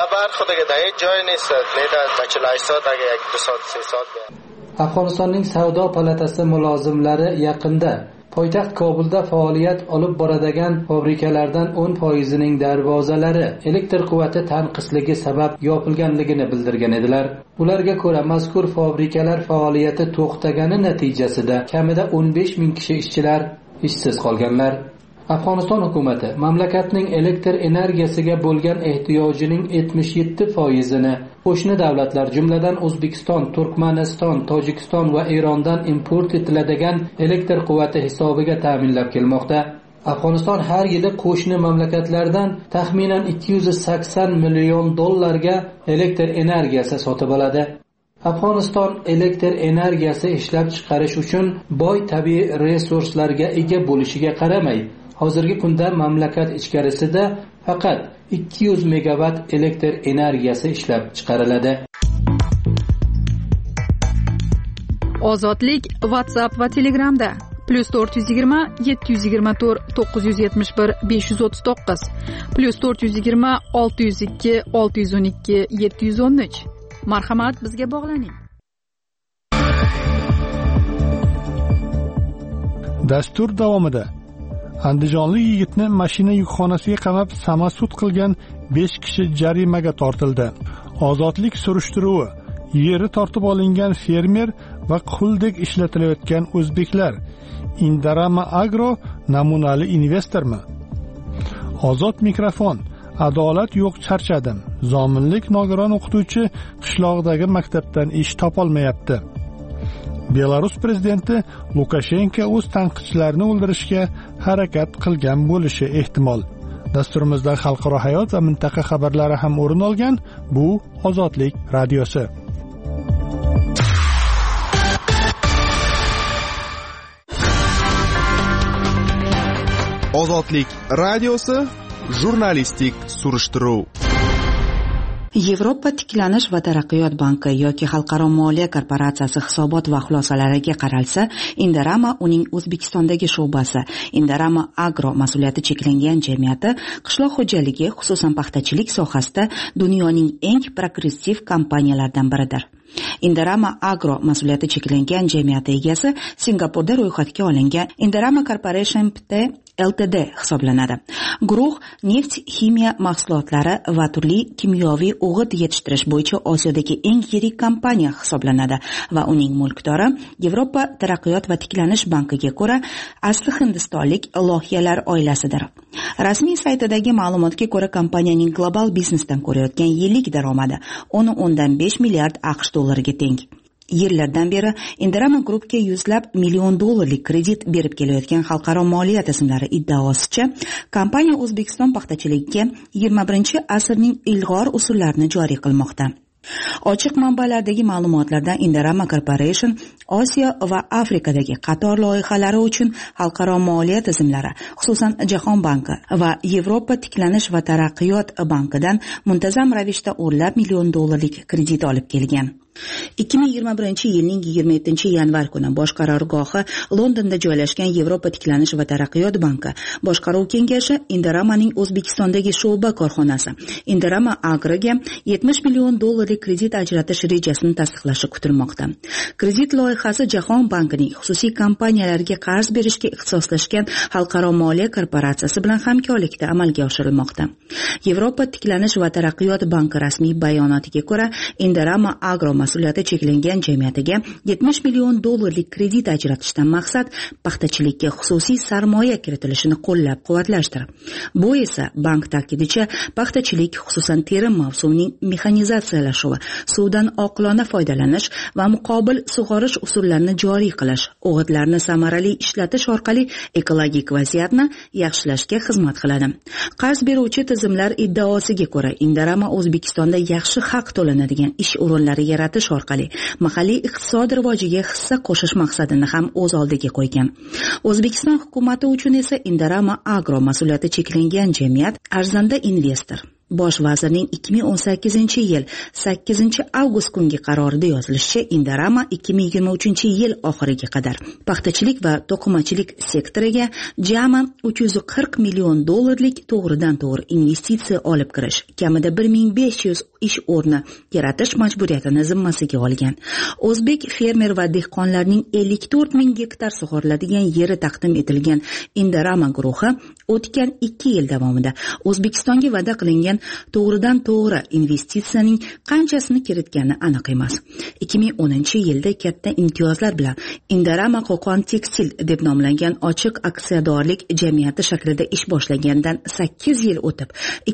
Afg'onistonning savdo palatasi mulozimlari yaqinda poytaxt Kobulda faoliyat olib boradigan fabrikalardan 10% ning darvozalari elektr quvvati tanqisligi sabab yopilganligini bildirgan edilar. Ularga ko'ra, mazkur fabrikalar faoliyati to'xtagani natijasida kamida 15 ming kishi ishchilar ishsiz qolganlar. Afg'oniston hukumati mamlakatning elektr energiyasiga bo'lgan ehtiyojining 77%ni qo'shni davlatlar, jumladan O'zbekiston, Turkmaniston, Tojikiston va Erondan import etiladigan elektr quvvati hisobiga ta'minlab kelmoqda. Afg'oniston har yili qo'shni mamlakatlardan taxminan 280 million dollarga elektr energiyasi sotib oladi. Afg'oniston elektr energiyasi ishlab chiqarish uchun boy tabiiy resurslarga ega bo'lishiga qaramay, hozirgi kunda mamlakat ichkarisida faqat 200 megawatt elektr energiyasi ishlab chiqariladi. Ozodlik WhatsApp va Telegramda +420 724 971 539 +420 602 612 713. Marhamat, bizga bog'laning. Dastur davomida Andijonlik yigitni mashina yukxonasiga qamab samasud qilgan 5 kishi jarimaga tortildi. Ozodlik surishtiruvi, yeri tortib olingan fermer va quldek ishlatilayotgan o'zbeklar. Indarama Agro namunali investormi? Ozod mikrofon. Adolat yo'q, charchadim. Zominlik nogiron o'qituvchi qishloqdagi maktabdan ish topolmayapti. Belarus prezidenti Lukashenko o'z tanqidchilarini o'ldirishga harakat qilgan bo'lishi ehtimol. Dasturimizda xalqaro hayot va mintaqa xabarlari ham o'rin olgan. Bu Ozodlik radiosi. Ozodlik radiosi jurnalistik surishtiruv. Yevropa tiklanish va taraqqiyot banki yoki xalqaro moliya korporatsiyasi hisobot va xulosalariga qaralsa, Indarama uning O'zbekistondagi sho'basi, Indarama Agro mas'uliyati cheklangan jamiyati qishloq xo'jaligi, xususan paxtachilik sohasida dunyoning eng progressiv kompaniyalaridan biridir. Indarama Agro mas'uliyati cheklangan jamiyati egasi Singapurda ro'yxatga olingan Indarama Corporation Ltd hisoblanadi. Guruh neft, ximiya mahsulotlari va turli kimyoviy o'g'it yetishtirish bo'yicha Osiyodagi eng yirik kompaniya hisoblanadi va uning mulkdori Yevropa taraqqiyot va tiklanish bankiga ko'ra asli hindistonlik lohiyalar oilasidir. Rasmiy saytidagi ma'lumotga ko'ra, kompaniyaning global biznesdan ko'rayotgan yillik daromadi 10.5 milliard AQSh dollariga teng. Yillardan beri Indarama Groupga yuzlab million dollarlik kredit berib kelayotgan xalqaro moliya tizimlari iddaosicha, kompaniya O'zbekiston paxtachiligiga 21-asrning ilg'or usullarini joriy qilmoqda. Ochiq manbalardagi ma'lumotlardan Indorama Corporation Osiyo va Afrikadagi qator loyihalari uchun xalqaro moliya tizimlari, xususan Jahon banki va Yevropa tiklanish va taraqqiyot bankidan muntazam ravishda $10 million kredit olib kelgan. 2021 yilning 27 yanvar kuni bosh qarorgohi Londonda joylashgan Yevropa tiklanish va taraqqiyot banki boshqaruv kengashi Indoramaning O'zbekistondagi sho'ba korxonasi Indorama Agroga $70 million kredit ajratish rejasini tasdiqlashi kutilmoqda. Kredit loyihasi Jahon bankining xususiy kompaniyalarga qarz berishga ixtisoslashgan xalqaro moliya korporatsiyasi bilan hamkorlikda amalga oshirilmoqda. Yevropa tiklanish va taraqqiyot banki rasmiy bayonotiga ko'ra, Indorama Agro mas'uliyati cheklangan jamiyatiga $70 million kredit ajratishdan maqsad paxtachilikka xususiy sarmoya kiritilishini qo'llab-quvvatlashdir. Bu esa bank ta'kidicha paxtachilik, xususan terim mavsumining mexanizatsiyalashuvi, suvdan oqilona foydalanish va muqobil sug'orish usullarini joriy qilish, o'g'itlarni samarali ishlatish orqali ekologik vaziyatni yaxshilashga xizmat qiladi. Qarz beruvchi tizimlar iddaosiga ko'ra, Indorama O'zbekistonda yaxshi haq to'lanadigan ish o'rinlari yaratish orqali mahalliy iqtisod rivojiga hissa qo'shish maqsadini ham o'z oldiga qo'ygan. O'zbekiston hukumati uchun esa Indorama Agro mas'uliyati cheklangan jamiyat arzanda investor. Bosh vazirning 2018-yil 8-avgust kungi qarorida yozilishicha, Indorama 2023-yil oxiriga qadar paxtachilik va to'qimachilik sektoriga jami $340 million to'g'ridan-to'g'ri investitsiya olib kirish, kamida 1500 ish o'rni yaratish majburiyatini zimmasiga olgan. O'zbek fermer va dehqonlarning 54 ming gektar sug'oriladigan yeri taqdim etilgan Indorama guruhi o'tgan 2 yil davomida O'zbekistonga va'da qilingan to'g'ridan-to'g'ri investitsiyaning qanchasini kiritgani aniq emas. 2010-yilda katta imtiyozlar bilan Indorama Qo'qon Tekstil deb nomlangan ochiq aksiyadorlik jamiyati shaklida ish boshlagandan 8 yil o'tib,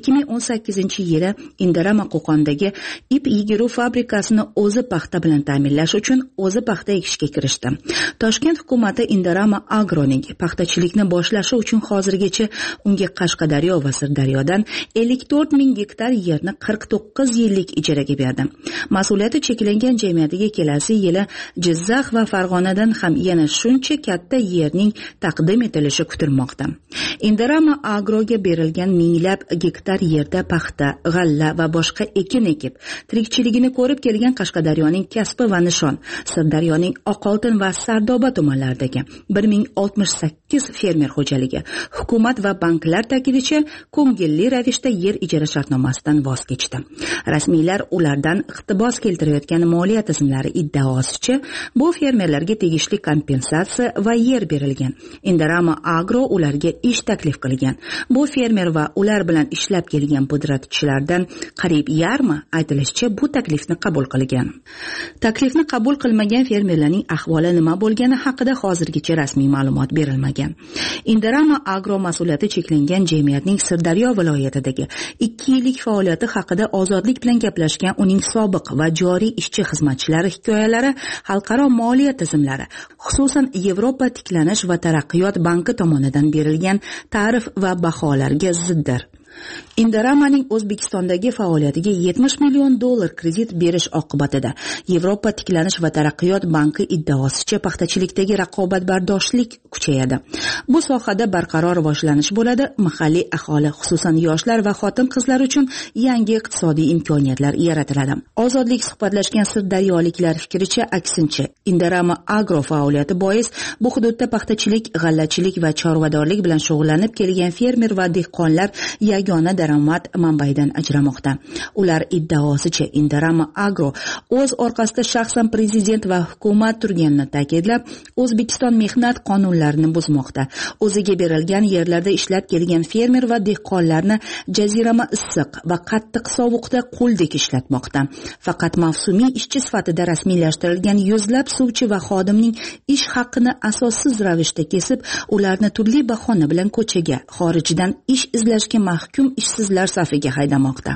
2018-yili Indorama Qo'qondagi ip yigiruv fabrikasini o'zi paxta bilan ta'minlash uchun o'zi paxta ekishga kirishdi. Toshkent hukumati Indorama Agroning paxtachilikni boshlashi uchun hozirgacha unga Qashqadaryo va Sirdaryodan 54 ming gektar yerni 49 yillik ijaraga berdi. Mas'uliyati cheklangan jamiyatiga kelasi yili Jizzax va Farg'onadan ham yana shuncha katta yerning taqdim etilishi kutilmoqda. Indorama Agroga berilgan minglab gektar yerda paxta, g'alla va boshqa ekin ekib, tirikchiligini ko'rib kelgan Qashqadaryoning Kasbi va Nishon, Sirdaryoning Oqoltin va Sardoba tumanlaridagi 1068 fermer xo'jaligi hukumat va banklar ta'kidicha ko'ngilli ravishda yer ijara shartnomasidan voz kechdi. Rasmiylar ulardan iqtibos keltirayotgan moliya tizimlari iddaosicha bu fermerlarga tegishli kompensatsiya va yer berilgan. Indorama Agro ularga ish taklif qilgan. Bu fermer va ular bilan ishlab kelgan pudratchilardan qariyb yarmi aytilishicha bu taklifni qabul qilgan. Taklifni qabul qilmagan fermerlarning ahvoli nima bo'lgani haqida hozirgacha rasmiy ma'lumot berilmagan. Indorama Agro mas'uliyati cheklangan jamiyatning Sirdaryo viloyatidagi 2 yillik faoliyati haqida Ozodlik bilan gaplashgan uning sobiq va joriy ishchi xizmatchilari hikoyalari xalqaro moliya tizimlari, xususan Yevropa tiklanish va taraqqiyot banki tomonidan berilgan ta'rif va baholarga ziddir. Indoramaning O'zbekistondagi faoliyatiga $70 million kredit berish oqibatida Yevropa tiklanish va taraqqiyot banki iddaosicha paxtachilikdagi raqobatbardoshlik kuchayadi. Bu sohada barqaror rivojlanish bo'ladi, mahalliy aholi, xususan yoshlar va xotin-qizlar uchun yangi iqtisodiy imkoniyatlar yaratiladi. Ozodlik suhbatlashgan sirdaryoliklar fikricha, aksincha, Indorama Agro faoliyati bois bu hududda paxtachilik, g'allachilik va chorvadorlik bilan shug'ullanib kelgan fermer va dehqonlar yagona daromad manbaidan ajramoqda. Ular iddaosicha Indorama Agro o'z orqasida shaxsan prezident va hukumat turganini ta'kidlab, O'zbekiston mehnat qonunlarini buzmoqda. O'ziga berilgan yerlarda ishlab kelgan fermer va dehqonlarni jazirama issiq va qattiq sovuqda qo'ldek ishlatmoqda. Faqat mavsumiy ishchi sifatida rasmiylashtirilgan yuzlab suvchi va xodimning ish haqini asossiz ravishda kesib, ularni turli bahona bilan ko'chaga, xorijdan ish izlashga mahkum ishsizlar safiga haydamoqda.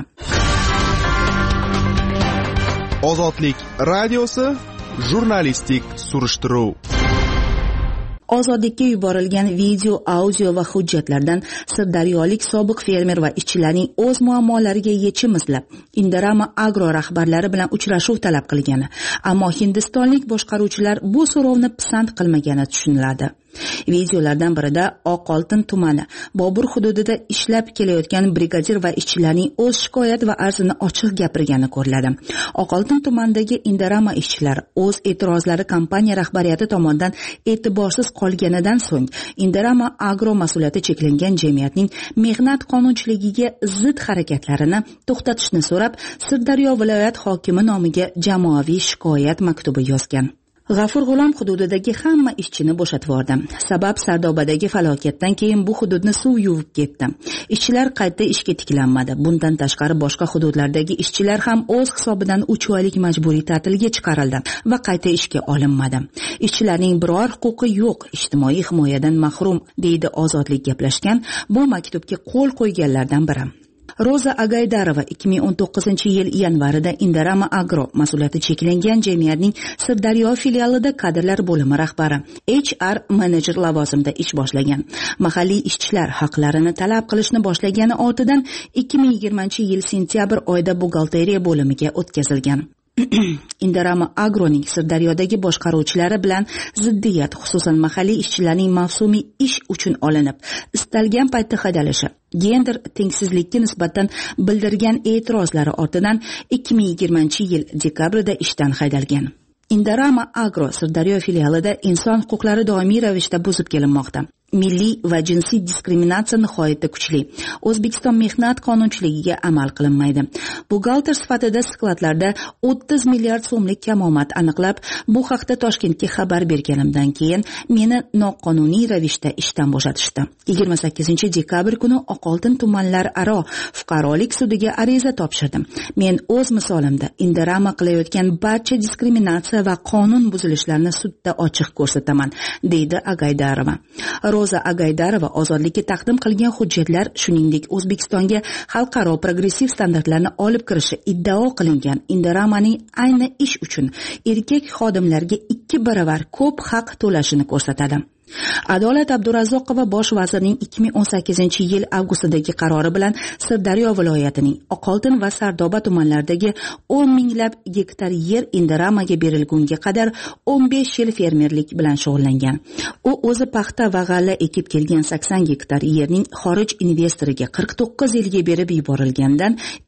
Ozodlik radiosi jurnalistik surishtiruv. Ozodlikka yuborilgan video, audio va hujjatlardan sirdaryolik sobiq fermer va ishchilarning o'z muammolariga yechim izlab, Indorama Agro rahbarlari bilan uchrashuv talab qilgani, ammo hindistonlik boshqaruvchilar bu so'rovni pisand qilmagani tushuniladi. Videolardan birida Oqoltin tumani Bobur hududida ishlab kelayotgan brigadir va ishchilarning o'z shikoyat va arzini ochiq gapirgani ko'riladi. Oqoltin tumanidagi Indorama ishchilari o'z e'tirozlari kompaniya rahbariyati tomonidan e'tiborsiz qolganidan so'ng Indorama Agro mas'uliyati cheklangan jamiyatning mehnat qonunchiligiga zid harakatlarini to'xtatishni so'rab, Sirdaryo viloyat hokimi nomiga jamoaviy shikoyat maktubi yozgan. G'afur G'ulom hududidagi hamma ishchini bo'shatib yubordi. Sabab Sardobadagi falokatdan keyin bu hududni suv yuvib ketdi. Ishchilar qayta ishga tiklanmadi. Bundan tashqari boshqa hududlardagi ishchilar ham o'z hisobidan 3 oylik majburiy ta'tilga chiqarildi va qayta ishga olinmadi. Ishchilarning biror huquqi yo'q, ijtimoiy himoyadan mahrum, deydi Ozodlik gaplashgan bu maktubga qo'l qo'yganlardan biri. Roza Agaydarova 2019-yil yanvarida Indorama Agro mas'uliyati cheklangan jamiyatning Sirdaryo filialida kadrlar bo'limi rahbari, HR menejer lavozimida ish boshlagan. Mahalliy ishchilar haqlarini talab qilishni boshlagani ortidan 2020-yil sentyabr oyida buxgalteriya bo'limiga o'tkazilgan. Indorama Agroning Sirdaryodagi boshqaruvchilari bilan ziddiyat, xususan mahalliy ishchilarning mavsumiy ish uchun olinib, istalgan paytda haydalishi, gender tengsizlikka nisbatan bildirgan e'tirozlari ortidan 2020-yil dekabrida ishdan haydalgan. Indorama Agro Sirdaryo filialida inson huquqlari doimiy ravishda buzib kelinmoqda. Milliy va jinsiy diskriminatsiya nihoyatda kuchli. O'zbekiston mehnat qonunchiligiga amal qilinmaydi. Buxgalter sifatida skladlarda 30 milliard so'mlik kamomad aniqlab, bu haqda Toshkentga xabar berganimdan keyin meni noqonuniy ravishda ishdan bo'shatishdi. 28-dekabr kuni Oqoltin tumanlar aro fuqarolik sudiga ariza topshirdim. Men o'z misolimda Indorama qilayotgan barcha diskriminatsiya va qonun buzilishlarni sudda ochiq ko'rsataman, deydi Agaydarova. Roza Agaydarova ozodlikka taqdim qilgan hujjatlar, shuningdek O'zbekistonga xalqaro progressiv standartlarni olib kirishi iddao qilingan Indoramaning ayni ish uchun erkak xodimlarga 2 baravar ko'p haq to'lashini ko'rsatadi. Adolat Abdurazzoqova bosh vazirning 2018-yil avgustdagi qarori bilan Sirdaryo viloyatining Oqoltin va Sardoba tumanlaridagi 10 minglab gektar yer Indoramaga berilgunga qadar 15 yil fermerlik bilan shug'ullangan. U o'zi paxta va g'alla ekib kelgan 80 gektar yerning xorij investoriga 49 yilga berib yuborilgandan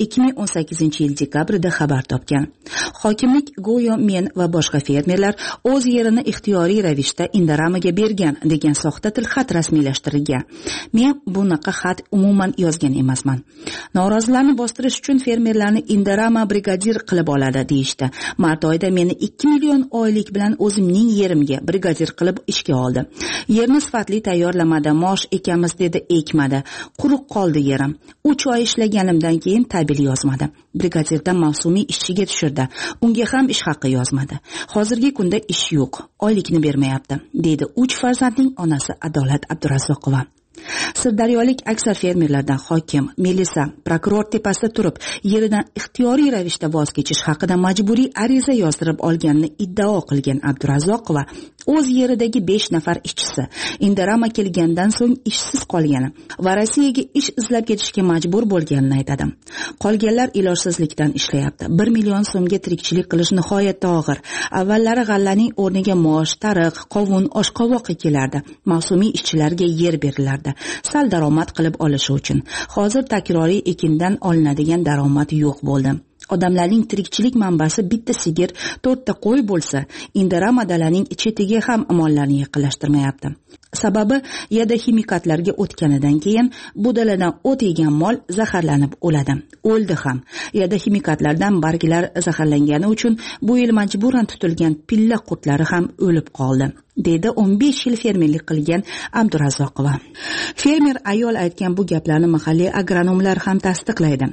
2018-yil dekabrida xabar topgan. Hokimlik go'yo men va boshqa fermerlar o'z yerini ixtiyoriy ravishda Indoramaga bergan degan soxta tilxat rasmiylashtirilgan. Men bunaqa xat umuman yozgan emasman. Norozilarni bostirish uchun fermerlarni Indorama brigadir qilib oladi deyishdi. Mart oyida meni 2 million oylik bilan o'zimning yerimga brigadir qilib ishga oldi. Yerni sifatli tayyorlamadi, mosh ekamiz dedi, ekmadi. Quruq qoldi yerim. 3 oy ishlaganimdan keyin tabil yozmadi. Brigadirdan mavsumiy ishchiga tushirdi. Unga ham ish haqi yozmadi. Hozirgi kunda ish yo'q, oylikni bermayapti, dedi 3 farzandning onasi Adolat Abdurazzoqova. Sirdaryolik aksar fermerlardan hokim, milisa, prokuror tepasida turib, yeridan ixtiyoriy ravishda voz kechish haqida majburiy ariza yozdirib olganini iddao qilgan Abdurazzoqova o'z yeridagi 5 nafar ishchisi Indorama kelgandan so'ng ishsiz qolgani va Rossiyaga ish izlab ketishga majbur bo'lganini aytadi. Qolganlar ilojsizlikdan ishlayapti. 1 million so'mga tirikchilik qilish nihoyatda og'ir. Avvallari g'allaning o'rniga mosh, tariq, qovun, oshqovoq ekilardi. Mavsumiy ishchilarga yer berilardi. Sal daromad qilib olishi uchun. Hozir takroriy ekindan olinadigan daromad yo'q bo'ldi. Odamlarning tirikchilik manbasi bitta sigir, 4 ta qo'y bo'lsa, Indorama dalaning chetiga ham mollarni yaqinlashtirmayapti. Sababi yada ximikatlarga o'tganidan keyin bu daladan o't yegan mol zaharlanib o'ladi. O'ldi ham. Yada ximikatlardan barglar zaharlangani uchun bu yil majburan tutilgan pilla qurtlari ham o'lib qoldi, dedi 15 yil fermerlik qilgan Abdurazzoqova. Fermer ayol aytgan bu gaplarni mahalliy agronomlar ham tasdiqlaydi.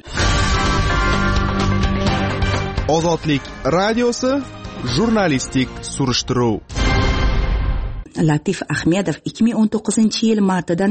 Ozodlik radiosi jurnalistik surishtiruv. Latif Ahmedov 2019-yil martidan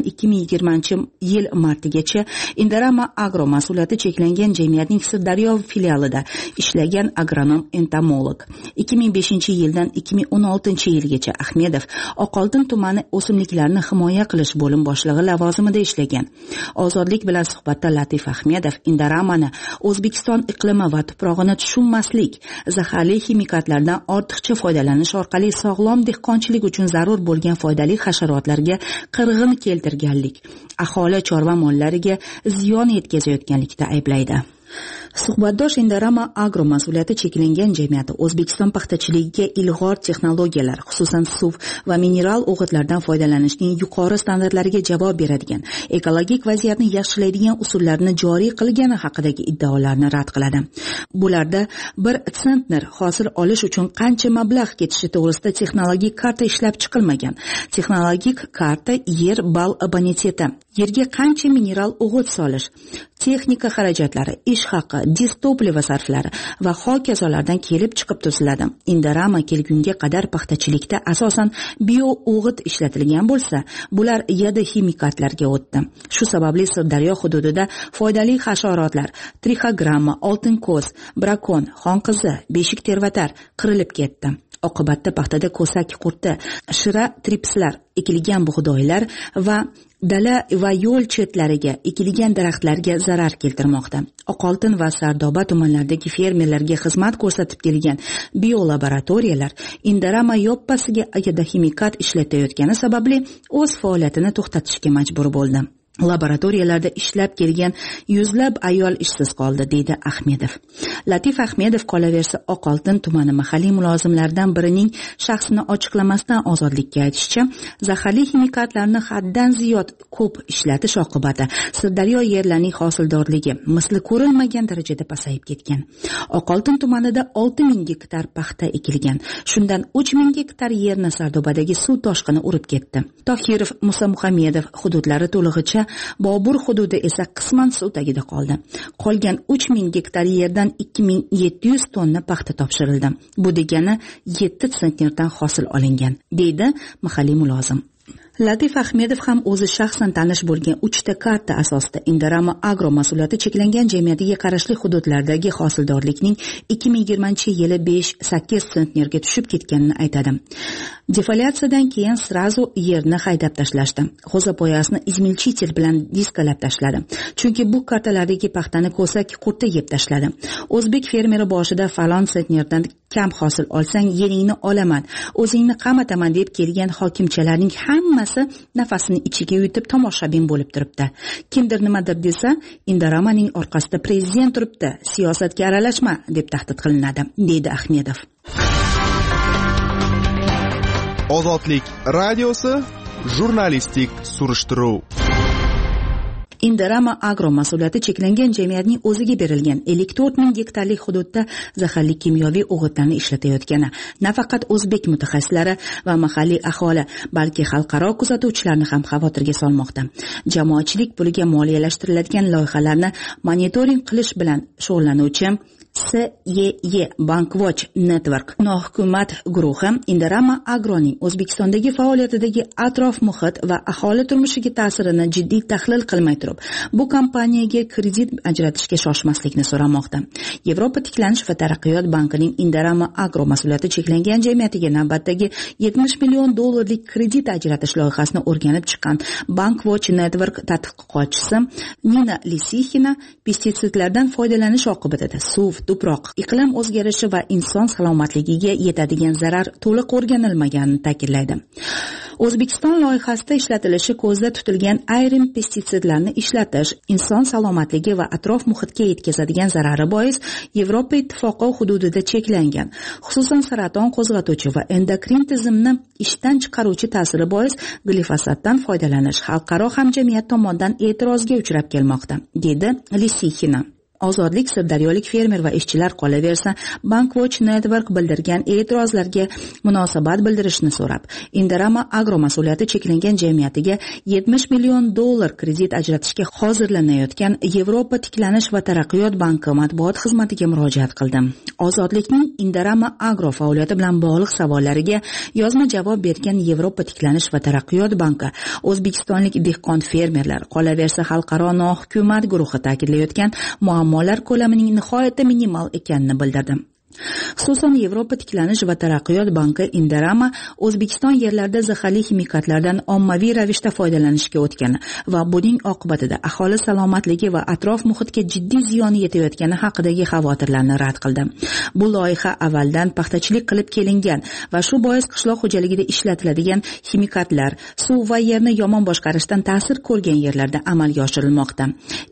2020-yil martigacha Indorama Agro mas'uliyati cheklangan jamiyatning Sirdaryo filialida ishlagan agronom entomolog. 2005-yildan 2016-yilgacha Ahmedov Oqoltin tumani o'simliklarni himoya qilish bo'lim boshlig'i lavozimida ishlagan. Ozodlik bilan suhbatda Latif Ahmedov Indoramani O'zbekiston iqlimi va tuprog'ini tushunmaslik, zaharli ximikatlardan ortiqcha foydalanish orqali sog'lom dehqonchilik uchun zarur bo'lgan foydali hasharotlarga qirg'in keltirganlik, aholi chorva mollariga ziyon yetkazayotganlikda ayblaydi. Suhbatdosh Indorama Agro mas'uliyati cheklangan jamiyati O'zbekiston paxtachiligiga ilg'or texnologiyalar, xususan suv va mineral o'g'itlardan foydalanishning yuqori standartlariga javob beradigan, ekologik vaziyatni yaxshilaydigan usullarni joriy qilgani haqidagi iddaolarni rad qiladi. Bularda 1 sentner hosil olish uchun qancha mablag' ketishi to'g'risida texnologik karta ishlab chiqilmagan. Texnologik karta yer bal boniteti, yerga qancha mineral o'g'it solish, texnika xarajatlari, ish haqi, distopliva sarflari va hokazolardan kelib chiqib tuziladi. Indorama kelgunga qadar paxtachilikda asosan bio o'g'it ishlatilgan bo'lsa, bular yada ximikatlarga o'tdi. Shu sababli Sirdaryo hududida foydali hasharotlar, trixogramma, oltin ko'z, brakon, xonqizi, beshik tervatar qirilib ketdi. Oqibatda paxtada ko'sak qurti, shira tripslar, ekilgan bug'doylar va dala va yo'l chetlariga ekilgan daraxtlarga zarar keltirmoqda. Oqoltin va Sardoba tumanlaridagi fermerlarga xizmat ko'rsatib kelgan biolaboratoriyalar Indorama yoppasiga ximikat ishlatayotgani sababli o'z faoliyatini to'xtatishga majbur bo'ldi. Laboratoriyalarda ishlab kelgan yuzlab ayol ishsiz qoldi, deydi Ahmedov. Latif Ahmedov qolaversa Oqoltin tumani mahalliy mulozimlaridan birining shaxsini ochiqlamasdan ozodlikka aytishicha, zaharli ximikatlarni haddan ziyod ko'p ishlatish oqibati Sirdaryo yerlarining hosildorligi misli ko'rilmagan darajada pasayib ketgan. Oqoltin tumanida 6000 gektar paxta ekilgan. Shundan 3000 gektar yerni Sardobadagi suv toshqini urib ketdi. Tohirov, Musa Muhammedov hududlari to'lig'icha, Bobur hududi esa qisman suv tagida qoldi. Qolgan 3000 gektar yerdan 2700 tonna paxta topshirildi. Bu degani 7 sentnerdan hosil olingan, deydi mahalliy mulozim. Latif Ahmedov ham o'zi shaxsan tanish bo'lgan 3 ta karta asosida Indorama Agro mas'uliyati cheklangan jamiyatiga qarashli hududlardagi hosildorlikning 2020-yili 5-8 sentnerga tushib ketganini aytadi. Defoliatsiyadan keyin srazu yerni haydab tashlashdi. G'o'zapoyasini izmilchitel bilan diskalab tashladi. Chunki bu kartalardagi paxtani ko'sak qurti yeb tashladi. O'zbek fermeri boshida falon sentnerdan kam hosil olsang yeringni olaman, o'zingni qamataman deb kelgan hokimchalarning hammasi nafasini ichiga yutib tomoshabin bo'lib turibdi. Kimdir nimadir desa, Indoramaning orqasida prezident turibdi, siyosatga aralashma deb tahdid qilinadi, deydi Ahmedov. Ozodlik radiosi jurnalistik surishtiruv. Indorama Agro mas'uliyati cheklangan jamiyatning o'ziga berilgan 54 ming gektarlik hududda zaharli kimyoviy o'g'itlarni ishlatayotgani nafaqat o'zbek mutaxassislari va mahalliy aholi, balki xalqaro kuzatuvchilarni ham xavotirga solmoqda. Jamoatchilik puliga moliyalashtiriladigan loyihalarni monitoring qilish bilan shug'ullanuvchi SYE Bankwatch Network nohukumat guruhi Indorama Agroning O'zbekistondagi faoliyatidagi atrof muhit va aholi turmushiga ta'sirini jiddiy tahlil qilmay turib, bu kompaniyaga kredit ajratishga shoshmaslikni so'ramoqda. Yevropa tiklanish va taraqqiyot bankining Indorama Agro mas'uliyati cheklangan jamiyatiga navbatdagi $70 million kredit ajratish loyihasini o'rganib chiqqan Bankwatch Network tadqiqotchisi Nina Lisixina pestitsidlardan foydalanish oqibatida suv, tuproq, iqlim o'zgarishi va inson salomatligiga yetadigan zarar to'liq o'rganilmaganini ta'kidlaydi. O'zbekiston loyihasida ishlatilishi ko'zda tutilgan ayrim pestitsidlarni ishlatish inson salomatligi va atrof muhitga yetkazadigan zarari bois Yevropa ittifoqi hududida cheklangan. Xususan saraton qo'zg'atuvchi va endokrin tizimni ishdan chiqaruvchi ta'siri bois glifosatdan foydalanish xalqaro hamjamiyat tomonidan e'tirozga uchrab kelmoqda, dedi Lisixina. Ozodlik sirdaryolik fermer va ishchilar qolaversa, Bankwatch Network bildirgan e'tirozlarga munosabat bildirishni so'rab, Indorama Agro mas'uliyati cheklangan jamiyatiga $70 million kredit ajratishga hozirlanayotgan Yevropa tiklanish va taraqqiyot banki matbuot xizmatiga murojaat qildi. Ozodlikning Indorama Agro faoliyati bilan bog'liq savollariga yozma javob bergan Yevropa tiklanish va taraqqiyot banki o'zbekistonlik dehqon fermerlar, qolaversa xalqaro nohukumat guruhi ta'kidlayotgan muammolar ko'lamining nihoyatda minimal ekanini bildirdi. Xususan, Yevropa tiklanish va taraqqiyot banki Indorama O'zbekiston yerlarida zaharli ximikatlardan ommaviy ravishda foydalanishga o'tgani va buning oqibatida aholi salomatligi va atrof muhitga jiddiy ziyoni yetayotgani haqidagi xavotirlarni rad qildi. Bu loyiha avvaldan paxtachilik qilib kelingan va shu bois qishloq xo'jaligida ishlatiladigan ximikatlar suv va yerni yomon boshqarishdan ta'sir ko'rgan yerlarda amalga oshirilmoqda.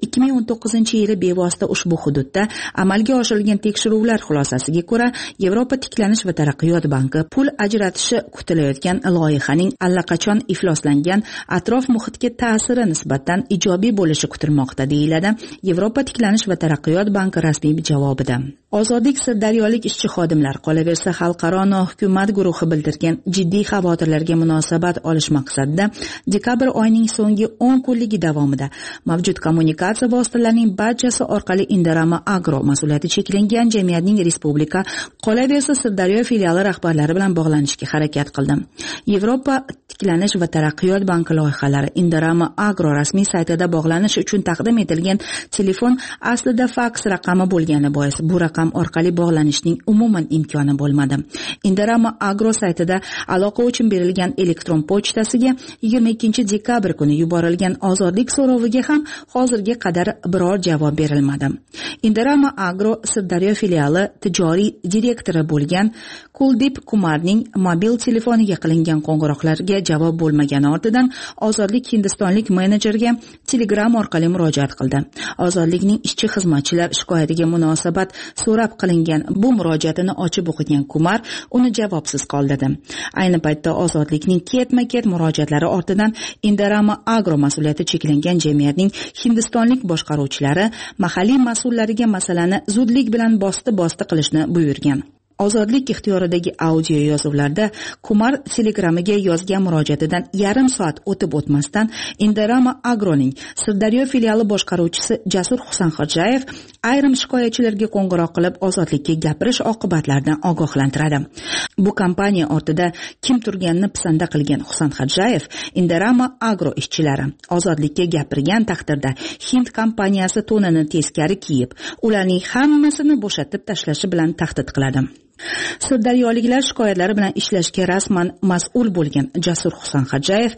2019-yili bevosita ushbu hududda amalga oshirilgan tekshiruvlar xulosasi ko'ra Yevropa tiklanish va taraqqiyot banki pul ajratishi kutilayotgan loyihaning allaqachon ifloslangan atrof muhitga ta'siri nisbatan ijobiy bo'lishi kutilmoqda, deyiladi Yevropa tiklanish va taraqqiyot banki rasmiy javobida. Ozodlik sirdaryolik ishchi xodimlar, qolaversa xalqaro nohukumat guruhi bildirgan jiddiy xavotirlarga munosabat olish maqsadida dekabr oyining so'nggi 10 kunligi davomida mavjud kommunikatsiya vositalarining barchasi orqali Indorama Agro mas'uliyati cheklangan jamiyatning respublika, qolaversa Sirdaryo filiali rahbarlari bilan bog'lanishga harakat qildim. Yevropa tiklanish va taraqqiyot banki loyihalari Indorama Agro rasmiy saytida bog'lanish uchun taqdim etilgan telefon aslida faks raqami bo'lgani bois bu raqam orqali bog'lanishning umuman imkoni bo'lmadi. Indorama Agro saytida aloqa uchun berilgan elektron pochtasiga 22 dekabr kuni yuborilgan ozodlik so'roviga ham hozirga qadar biror javob berilmadi. Indorama Agro Sirdaryo filiali tijoriy direktori bo'lgan Kuldip Kumarning mobil telefoniga qilingan qo'ng'iroqlarga javob bo'lmagani ortidan Ozodlik hindistonlik menejerga Telegram orqali murojaat qildi. Ozodlikning ishchi xizmatchilar shikoyatiga munosabat so'rab qilingan bu murojaatini ochib o'qigan Kumar uni javobsiz qoldirdi. Ayni paytda Ozodlikning ketma-ket murojaatlari ortidan Indorama Agro mas'uliyati cheklangan jamiyatning hindistonlik boshqaruvchilari mahalliy mas'ullariga masalani zudlik bilan bosti qilishni buyurgan. Ozodlik ixtiyoridagi audio yozuvlarda Kumar Telegramiga yozgan murojaatidan yarim soat o'tib o'tmasdan Indorama Agroning Sirdaryo filiali boshqaruvchisi Jasur Husanxodjayev ayrim shikoyatchilarga qo'ng'iroq qilib ozodlikka gapirish oqibatlaridan ogohlantiradi. Bu kompaniya ortida kim turganini pisanda qilgan Husanxodjayev Indorama Agro ishchilari ozodlikka gapirgan taqdirda Hind kompaniyasi to'nini teskari kiyib, ularning hammasini bo'shatib tashlashi bilan tahdid qiladi. Sirdaryoliklar shikoyatlari bilan ishlashga rasman mas'ul bo'lgan Jasur Husanxodjayev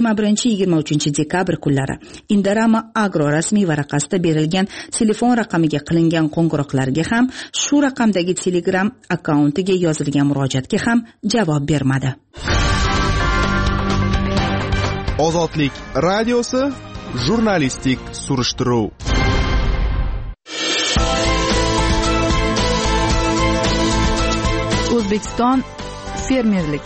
21-23 dekabr kunlari Indorama Agro rasmiy varaqasida berilgan telefon raqamiga qilingan qo'ng'iroqlarga ham, shu raqamdagi Telegram akkauntiga yozilgan murojaatga ham javob bermadi. Ozodlik radiosi jurnalistik surishtiruv. O'zbekiston fermerlik.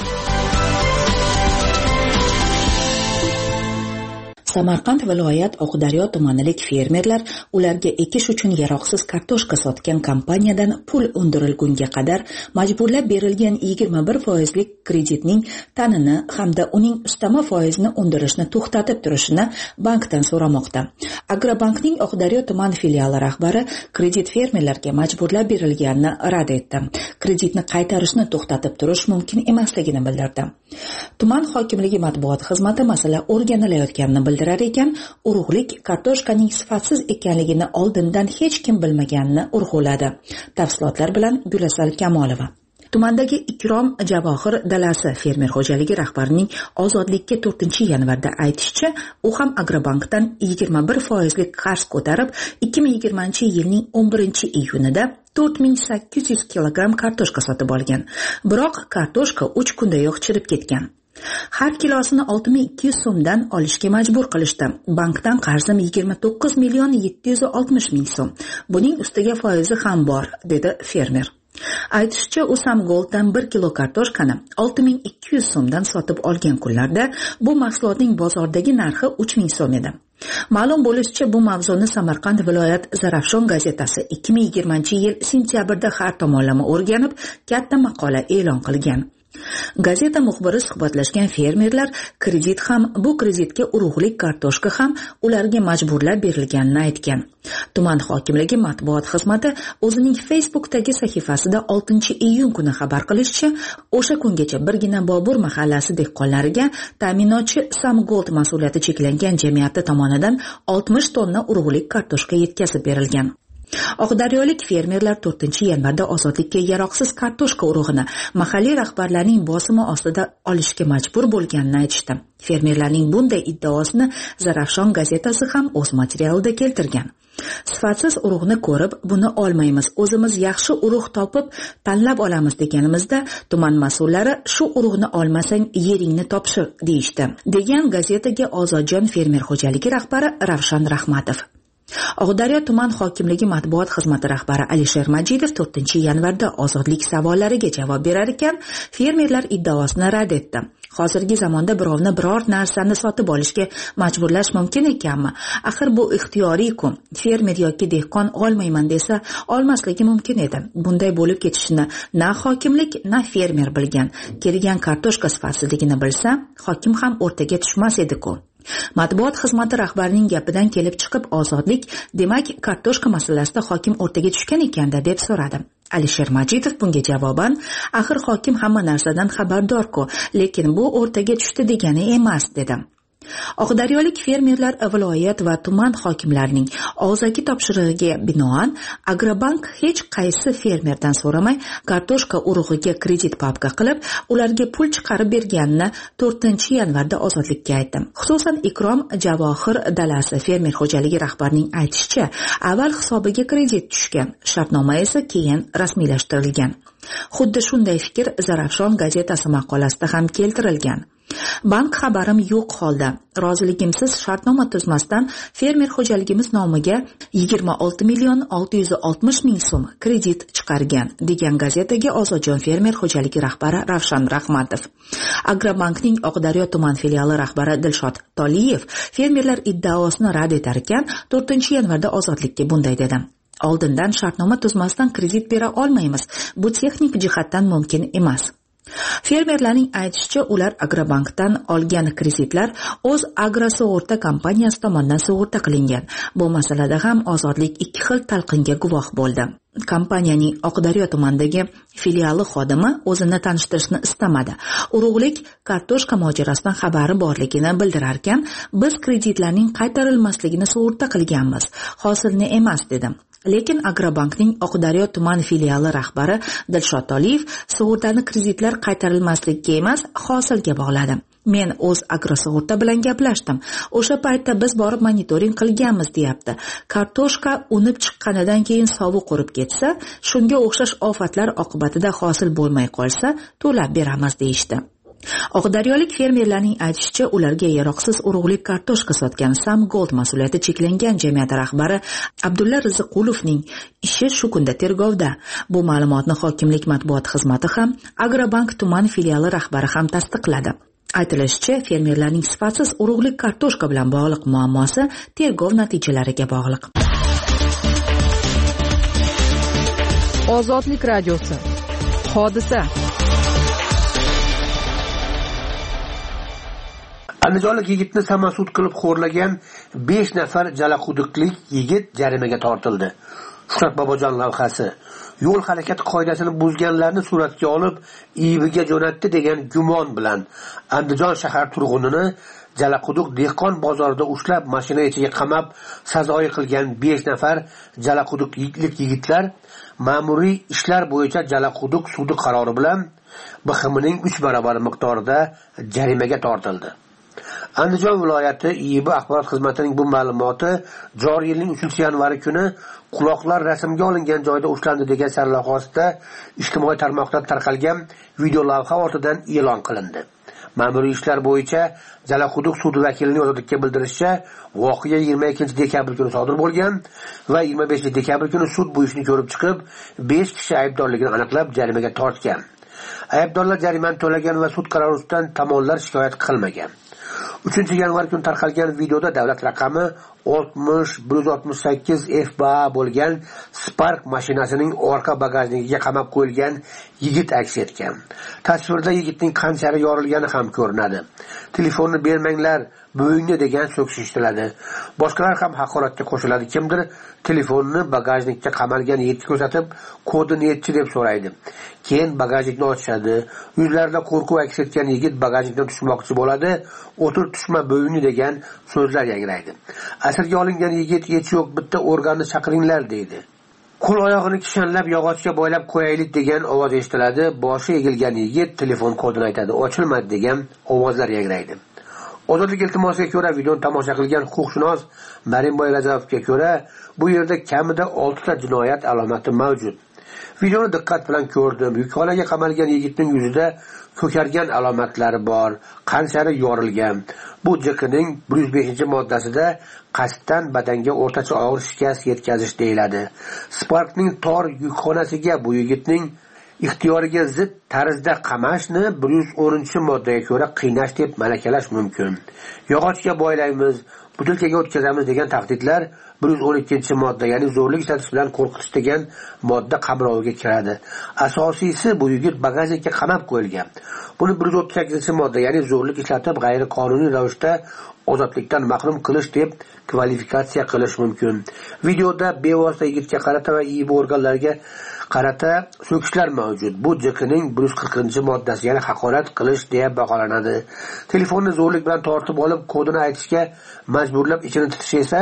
Samarqand viloyat Oqdaryo tumanilik fermerlar ularga ekish uchun yaroqsiz kartoshka sotgan kompaniyadan pul undirilgunga qadar majburlab berilgan 21% kreditning ta'nini hamda uning ustama foizini undirishni to'xtatib turishini bankdan so'ramoqda. Agrobankning Oqdaryo tuman filiali rahbari kredit fermerlarga majburlab berilganini rad etdi. Kreditni qaytarishni to'xtatib turish mumkin emasligini bildirdi. Tuman hokimligi matbuot xizmati masala o'rganilayotganini bildirar ekan, urug'lik kartoshkaning sifatsiz ekanligini oldindan hech kim bilmaganini urg'uladi. Tafsilotlar bilan Gulasal Kamolova. Tumandagi Ikrom Javohir dalasi fermer xo'jaligi rahbarining Ozodlikka 4-yanvarda aytishicha, u ham Agrobankdan 21% qarz ko'tarib, 2020-yilning 11-iyunida 4800 kilogramm kartoshka sotib olgan. Biroq kartoshka 3 kundayoq chirib ketgan. Har kilosini 6200 so'mdan olishga majbur qilishdi. Bankdan qarzim 29,760,000 so'm. Buning ustiga foizi ham bor, dedi fermer. Aytishicha, u Samgolddan 1 kilo kartoshkani 6200 so'mdan sotib olgan kunlarda bu mahsulotning bozordagi narxi 3000 so'm edi. Ma'lum bo'lishicha, bu mavzuni Samarqand viloyat Zarafshon gazetasi 2020-yil sentyabrda har tomonlama o'rganib, katta maqola e'lon qilgan. Gazeta muxbiri suhbatlashgan fermerlar kredit ham, bu kreditga urug'lik kartoshka ham ularga majburlab berilganini aytgan. Tuman hokimligi matbuot xizmati o'zining Facebook'dagi sahifasida 6-iyun kuni xabar qilishicha, o'sha kungacha birgina Bobur mahallasi dehqonlariga ta'minotchi Samgold mas'uliyati cheklangan jamiyati tomonidan 60 tonna urug'lik kartoshka yetkazib berilgan. Oqdaryolik fermerlar 4-yanvarda ozodlikka yaroqsiz kartoshka urug'ini mahalliy rahbarlarning bosimi ostida olishga majbur bo'lganini aytishdi. Fermerlarning bunday iddaosini Zarafshon gazetasi ham o'z materialida keltirgan. Sifatsiz urug'ni ko'rib, buni olmaymiz, o'zimiz yaxshi urug' topib tanlab olamiz deganimizda, tuman mas'ullari shu urug'ni olmasang yeringni topshir deyishdi, degan gazetaga Ozodjon fermer xo'jaligi rahbari Ravshan Rahmatov. Oqdaryo tuman hokimligi matbuot xizmati rahbari Alisher Majidov 4-yanvarda ozodlik savollariga javob berar ekan, fermerlar iddaosini rad etdi. Hozirgi zamonda birovni biror narsani sotib olishga majburlash mumkin ekanmi? Axir bu ixtiyoriy-ku. Fermer yoki dehqon olmayman desa, olmasligi mumkin edi. Bunday bo'lib ketishini na hokimlik, na fermer bilgan. Kelgan kartoshka sifatsizligini bilsa, hokim ham o'rtaga tushmas edi-ku. Matbuot xizmati rahbarining gapidan kelib chiqib, ozodlik, demak, kartoshka masalasida hokim o'rtaga tushgan ekanda deb so'radi. Alisher Majidov bunga javoban, axir hokim hamma narsadan xabardor-ku, lekin bu o'rtaga tushdi degani emas, dedi. Oqdaryolik fermerlar viloyat va tuman hokimlarining og'zaki topshirig'iga binoan Agrobank hech qaysi fermerdan so'ramay kartoshka urug'iga kredit papka qilib, ularga pul chiqarib berganini 4-yanvarda ozodlikka aytdi. Xususan Ikrom Javohir Dalasi fermer xo'jaligi rahbarining aytishicha, avval hisobiga kredit tushgan, shartnoma esa keyin rasmiylashtirilgan. Xuddi shunday fikr Zarafshon gazetasi maqolasida ham keltirilgan. Bank xabarim yo'q holda, roziligimsiz shartnoma tuzmasdan fermer xo'jaligimiz nomiga 26,660,000 so'm kredit chiqargan, degan gazetaga Ozodjon fermer xo'jaligi rahbari Ravshan Rahmatov. Agrobankning Oqdaryo tuman filiali rahbari Dilshod Toliyev fermerlar iddaosini rad etar ekan, 4-yanvarda ozodlikka bunday dedi. Oldindan shartnoma tuzmasdan kredit bera olmaymiz. Bu texnik jihatdan mumkin emas. Fermerlarning aytishicha, ular Agrobankdan olgan kreditlar o'z agrosug'urta kompaniyasi tomonidan sug'urta qilingan. Bu masalada ham ozodlik ikki xil talqinga guvoh bo'ldi. Kompaniyaning Oqdaryo tumanidagi filiali xodimi o'zini tanishtirishni istamadi. Urug'lik kartoshka mojarosidan xabari borligini bildirar ekan, biz kreditlarning qaytarilmasligini sug'urta qilganmiz, hosilni emas, dedi. Lekin Agrobankning Oqdaryo tuman filiali rahbari Dilshod Toliyev sug'urtani kreditlar qaytarilmasligiga emas, hosilga bog'ladi. Men o'z agrosug'urta bilan gaplashdim. O'sha paytda biz borib monitoring qilganmiz, deyapti. Kartoshka unib chiqqanidan keyin sovuq qurib ketsa, shunga o'xshash ofatlar oqibatida hosil bo'lmay qolsa, to'lab beramiz, deyishdi. Oqdaryolik fermerlarning aytishicha, ularga yaroqsiz urug'lik kartoshka sotgan Samgold mas'uliyati cheklangan jamiyati rahbari Abdulla Riziqulovning ishi shu kunda tergovda. Bu ma'lumotni hokimlik matbuot xizmati ham, Agrobank tuman filiali rahbari ham tasdiqladi. Aytilishicha, fermerlarning sifatsiz urug'lik kartoshka bilan bog'liq muammosi tergov natijalariga bog'liq. Ozodlik radiosi. Hodisa. Andijonlik yigitni samasud qilib xo'rlagan 5 nafar jalaquduqlik yigit jarimaga tortildi. Shuhrat Bobojon lavhasi. Yo'l harakati qoidasini buzganlarni suratga olib, IIBga jo'natdi degan gumon bilan Andijon shahar turg'unini Jalaquduq dehqon bozorida ushlab mashina ichiga qamab sazoyi qilgan 5 nafar jalaquduqlik yigitlar ma'muriy ishlar bo'yicha Jalaquduq sudi qarori bilan BXMning 3 barobar miqdorida jarimaga tortildi. Andijon viloyati IIB axborot xizmatining bu ma'lumoti joriy yilning 3-yanvar kuni quloqlar rasmga olingan joyda ushlandi degan sarlavhasida ijtimoiy tarmoqlarda tarqalgan video lavha ortidan e'lon qilindi. Ma'muriy ishlar bo'yicha Jalaquduq sudi vakilining ozodlikka bildirishicha, voqea 22-dekabr kuni sodir bo'lgan va 25-dekabr kuni sud bu ishni ko'rib chiqib, 5 kishi aybdorligini aniqlab jarimaga tortgan. Aybdorlar jarimani to'lagan va sud qarori ustidan tomonlar shikoyat qilmagan. 3-yanvar kuni tarqalgan videoda davlat raqami 60-168 FBA bo'lgan Spark mashinasining orqa bagajnikiga qamab qo'yilgan yigit aks etgan. Tasvirda yigitning qanchari yorilgani ham ko'rinadi. Telefonni bermanglar, bo'yingni degan so'kish eshitiladi. Boshqalar ham haqoratga qo'shiladi. Kimdir telefonni bagajnikka qamalgan yigitga ko'rsatib, kodini yetchi deb so'raydi. Keyin bagajnikni ochadi. Yuzlarida qo'rquv aks etgan yigit bagajnikdan tushmoqchi bo'ladi. O'tir tushma bo'yingni degan so'zlar yangraydi. Asirga olingan yigit hech yo'q, bitta organni chaqiringlar deydi. Qo'l oyog'ini kishanlab yog'ochga boylab qo'yaylik degan ovoz eshitiladi. Boshi egilgan yigit telefon kodini aytadi. Ochilmadi degan ovozlar yangraydi. Ozodlik iltimosiga ko'ra videoni tomosha qilgan huquqshunos Marimboy Rajabovga ko'ra, bu yerda kamida 6 ta jinoyat alomati mavjud. Videoni diqqat bilan ko'rdim. Yuqoriga qamalgan yigitning yuzida ko'kargan alomatlari bor, qanchari yorilgan. Bu JQning 105-moddasida qasddan badanga o'rtacha og'ir shikast yetkazish deyiladi. Sparkning tor yukxonasiga bu yigitning ixtiyoriga zid tarzda qamashni 110-moddaga ko'ra qiynash deb malakalash mumkin. Yog'ochga boylaymiz, butilkaga o'tkazamiz degan tahdidlar 112-modda, ya'ni zo'rlik ishlatish bilan qo'rqitish degan modda qamroviga kiradi. Asosiysi bu yigit bagajnikka qamab qo'yilgan. Buni 138-modda, ya'ni zo'rlik ishlatib g'ayriqonuniy ravishda ozodlikdan mahrum qilish deb kvalifikatsiya qilish mumkin. Videoda bevosita yigitga qarata va IIB organlariga qarata so'kishlar mavjud. Bu JQning 140-moddasi, ya'ni haqorat qilish deya baholanadi. Telefonni zo'rlik bilan tortib olib, kodini aytishga majburlab ichini titish esa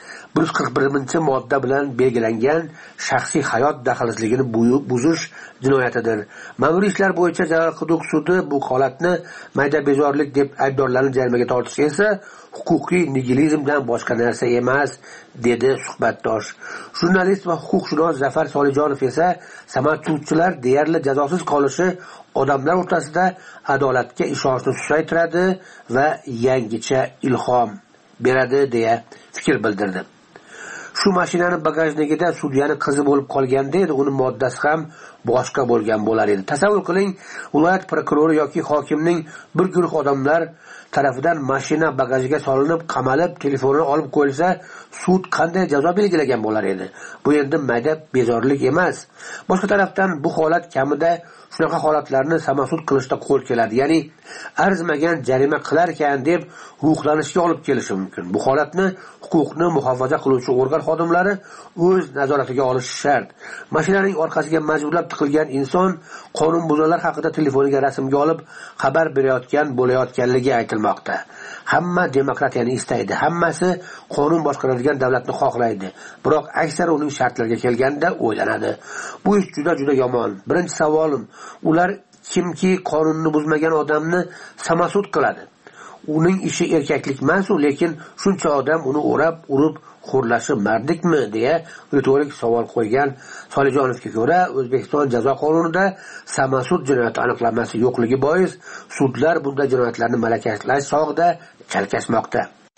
141-modda bilan belgilangan shaxsiy hayot daxlsizligini buzish jinoyatidir. Ma'muriy ishlar bo'yicha Jalol Quduq sudi bu holatni mayda bezorlik deb aybdorlarni jarimaga tortish esa huquqiy nigilizmdan boshqa narsa emas, dedi suhbatdosh. Jurnalist va huquqshunos Zafar Solijonov esa samarqandliklar deyarli jazosiz qolishi odamlar o'rtasida adolatga ishonchni susaytiradi va yangicha ilhom beradi deya fikr bildirdi. Shu mashinani bagajnigida sudyani qizi bo'lib qolganda edi, uning moddasi ham boshqa bo'lgan bo'lar edi. Tasavvur qiling, viloyat prokurori yoki hokimning bir guruh odamlar tarafidan mashina bagajiga solinib, qamalib, telefonini olib qo'yilsa, sud qanday jazo belgilagan bo'lar edi? Bu endi mayda bezorlik emas. Boshqa tarafdan bu holat kamida shunaqa holatlarni samasud qilishda qo'l keladi. Ya'ni arzimagan jarima qilar ekan deb ruhlanishga olib kelishi mumkin. Bu holatni huquqni muhofaza qiluvchi organ xodimlari o'z nazoratiga olishi shart. Mashinaning orqasiga majburlab tiqilgan inson qonunbuzarlar haqida telefoniga rasmga olib xabar berayotgan bo'layotganligi aytilmoqda. Hamma demokratiyani istaydi, hammasi qonun boshqaradigan davlatni xohlaydi. Biroq aksar uning shartlariga kelganda o'ylanadi. Bu ish juda yomon. Birinchi savolim, ular kimki qonunni buzmagan odamni samasud qiladi? Uning ishi erkaklik emas-u, lekin shuncha odam uni o'rab, urib xo'rlashi mardikmi deya ritorik savol qo'ygan Solijonovga ko'ra, O'zbekiston jazo qonunida samasud jinoyati aniqlanmasi yo'qligi bois sudlar bunday jinoyatlarni malakalash chog'ida chalkashmoqda.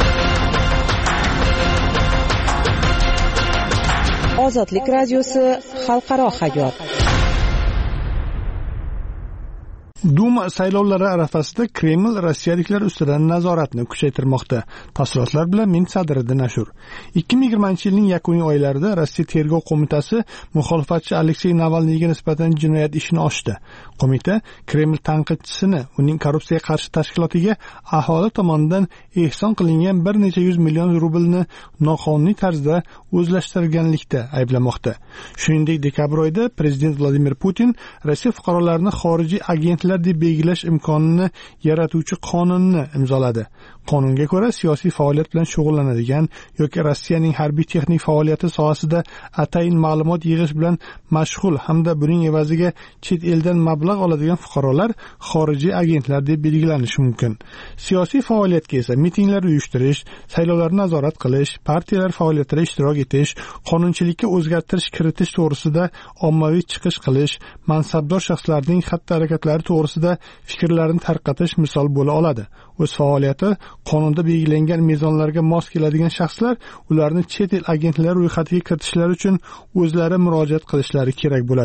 Ozodlik radiosi xalqaro hayot. Duma saylovlari arafasida Kreml rossiyaliklar ustidan nazoratni kuchaytirmoqda. Tafsilotlar bilan men Sadriddin Ashur. 2020-yilning yakuniy oylarida Rossiya tergov qo'mitasi muxolifatchi Aleksey Navalniyga nisbatan jinoyat ishini ochdi. Qo'mita Kreml tanqidchisini uning korrupsiyaga qarshi tashkilotiga aholi tomonidan ehson qilingan 100 million rublni noqonuniy tarzda o'zlashtirganlikda ayblamoqda. Shuningdek, dekabr oyida prezident Vladimir Putin Rossiya fuqarolarini xorijiy agentlar deb belgilash imkonini yaratuvchi qonunni imzoladi. Qonunga ko'ra, siyosiy faoliyat bilan shug'ullanadigan yoki Rossiyaning harbiy texnik faoliyati sohasida atayin ma'lumot yig'ish bilan mashg'ul hamda buning evaziga chet eldan mablag' oladigan fuqarolar xorijiy agentlar deb belgilanishi mumkin. Siyosiy faoliyatga esa mitinglar uyushtirish, saylovlarni nazorat qilish, partiyalar faoliyatida ishtirok etish, qonunchilikka o'zgartirish kiritish to'g'risida ommaviy chiqish qilish, mansabdor shaxslarning xatti-harakatlari to'g'risida fikrlarini tarqatish misol bo'la oladi. O'z faoliyati qonunda belgilangan mezonlarga mos keladigan shaxslar ularni chet el agentlari ro'yxatiga kiritishlari uchun o'zlari murojaat qilishlari kerak bo'ladi.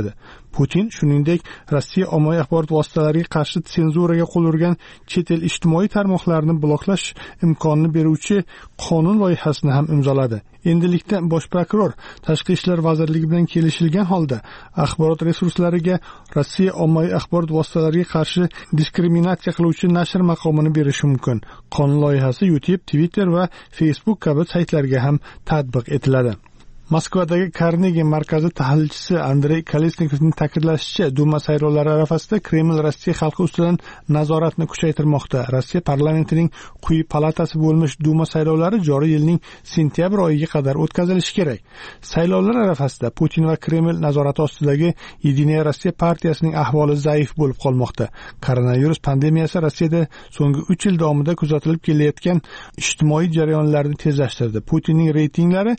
Putin shuningdek Rossiya ommaviy axborot vositalariga qarshi senzuraga qo'l urgan chet el ijtimoiy tarmoqlarini bloklash imkonini beruvchi qonun loyihasini ham imzoladi. Endilikda bosh prokuror Tashqi ishlar vazirligi bilan kelishilgan holda axborot resurslariga Rossiya ommaviy axborot vositalariga qarshi diskriminatsiya qiluvchi nashr maqomini berishi mumkin. Qonun loyihasi YouTube, Twitter va Facebook kabi saytlarga ham tatbiq etiladi. Moskvadagi Carnegie markazi tahlilchisi Andrey Kolesnikovning ta'kidlashicha, Duma saylovlari arafasida Kreml Rossiya xalqi ustidan nazoratni kuchaytirmoqda. Rossiya parlamentining quyi palatasi bo'lmish Duma saylovlari joriy yilning sentyabr oyiga qadar o'tkazilishi kerak. Saylovlar arafasida Putin va Kreml nazorati ostidagi Yedinaya Rossiya partiyasining ahvoli zaif bo'lib qolmoqda. Koronavirus pandemiyasi Rossiyada so'nggi 3 yil davomida kuzatilib kelayotgan ijtimoiy jarayonlarni tezlashtirdi. Putinning reytinglari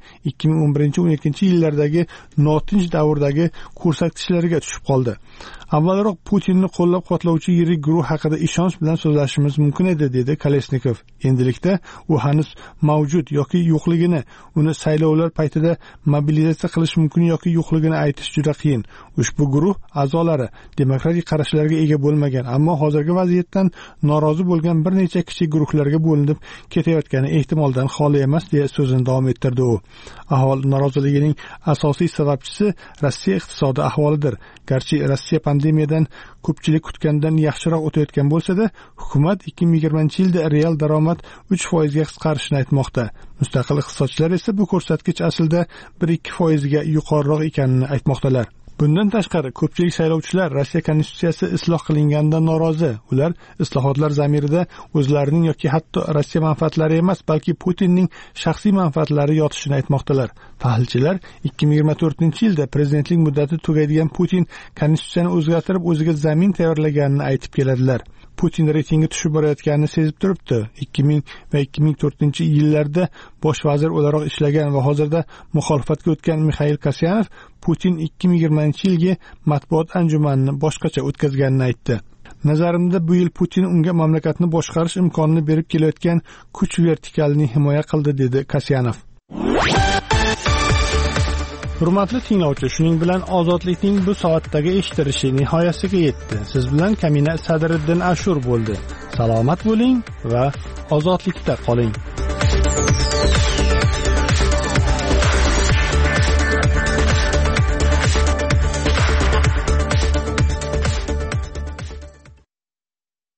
2011-12 yillardagi notinch davrdagi ko'rsatkichlariga tushib qoldi. Avvalroq Putinni qo'llab-quvvatlovchi yirik guruh haqida ishonch bilan so'zlashimiz mumkin edi, dedi Kolesnikov. Endilikda u hanuz mavjud yoki yo'qligini, uni saylovlar paytida mobilizatsiya qilish mumkin yoki yo'qligini aytish juda qiyin. Ushbu guruh a'zolari demokratik qarashlarga ega bo'lmagan, ammo hozirgi vaziyatdan norozi bo'lgan bir necha kichik guruhlarga bo'linib ketayotgani ehtimoldan xoli emas, deya so'zini davom ettirdi u. Aholi noroziligining asosiy sababchisi Rossiya iqtisodiy ahvolidir. Garchi Rossiya pandemiyadan ko'pchilik kutgandan yaxshiroq o'tayotgan bo'lsa-da, hukumat 2020-yilda real daromad 3% ga qisqarishini aytmoqda. Mustaqil iqtisodchilar esa bu ko'rsatkich aslida 1-2% ga yuqoriroq ekanini aytmoqdalar. Bundan tashqari, ko'pchilik saylovchilar Rossiya konstitutsiyasi isloh qilinganidan norozi. Ular islohotlar zamirida o'zlarining yoki hatto Rossiya manfaatlari emas, balki Putinning shaxsiy manfaatlari yotishini aytmoqdalar. Tahlilchilar 2024-yilda prezidentlik muddati tugaydigan Putin konstitutsiyani o'zgartirib, o'ziga zamin tayyorlaganini aytib keladilar. Putin reytingi tushib borayotganini sezib turibdi. 2000 va 2004-yillarda bosh vazir o'laroq ishlagan va hozirda muxolifatga o'tgan Mikhail Kasyanov Putin 2020-yilgi matbuot anjumanini boshqacha o'tkazganini aytdi. Nazarimda bu yil Putin unga mamlakatni boshqarish imkonini berib kelayotgan kuch vertikalini himoya qildi, dedi Kasyanov. Hurmatli tinglovchi, shuning bilan ozodlikning bu soatdagi eshitilishi nihoyasiga yetdi. Siz bilan Kamina Sadriddin Ashur bo'ldi. Salomat bo'ling va ozodlikda qoling.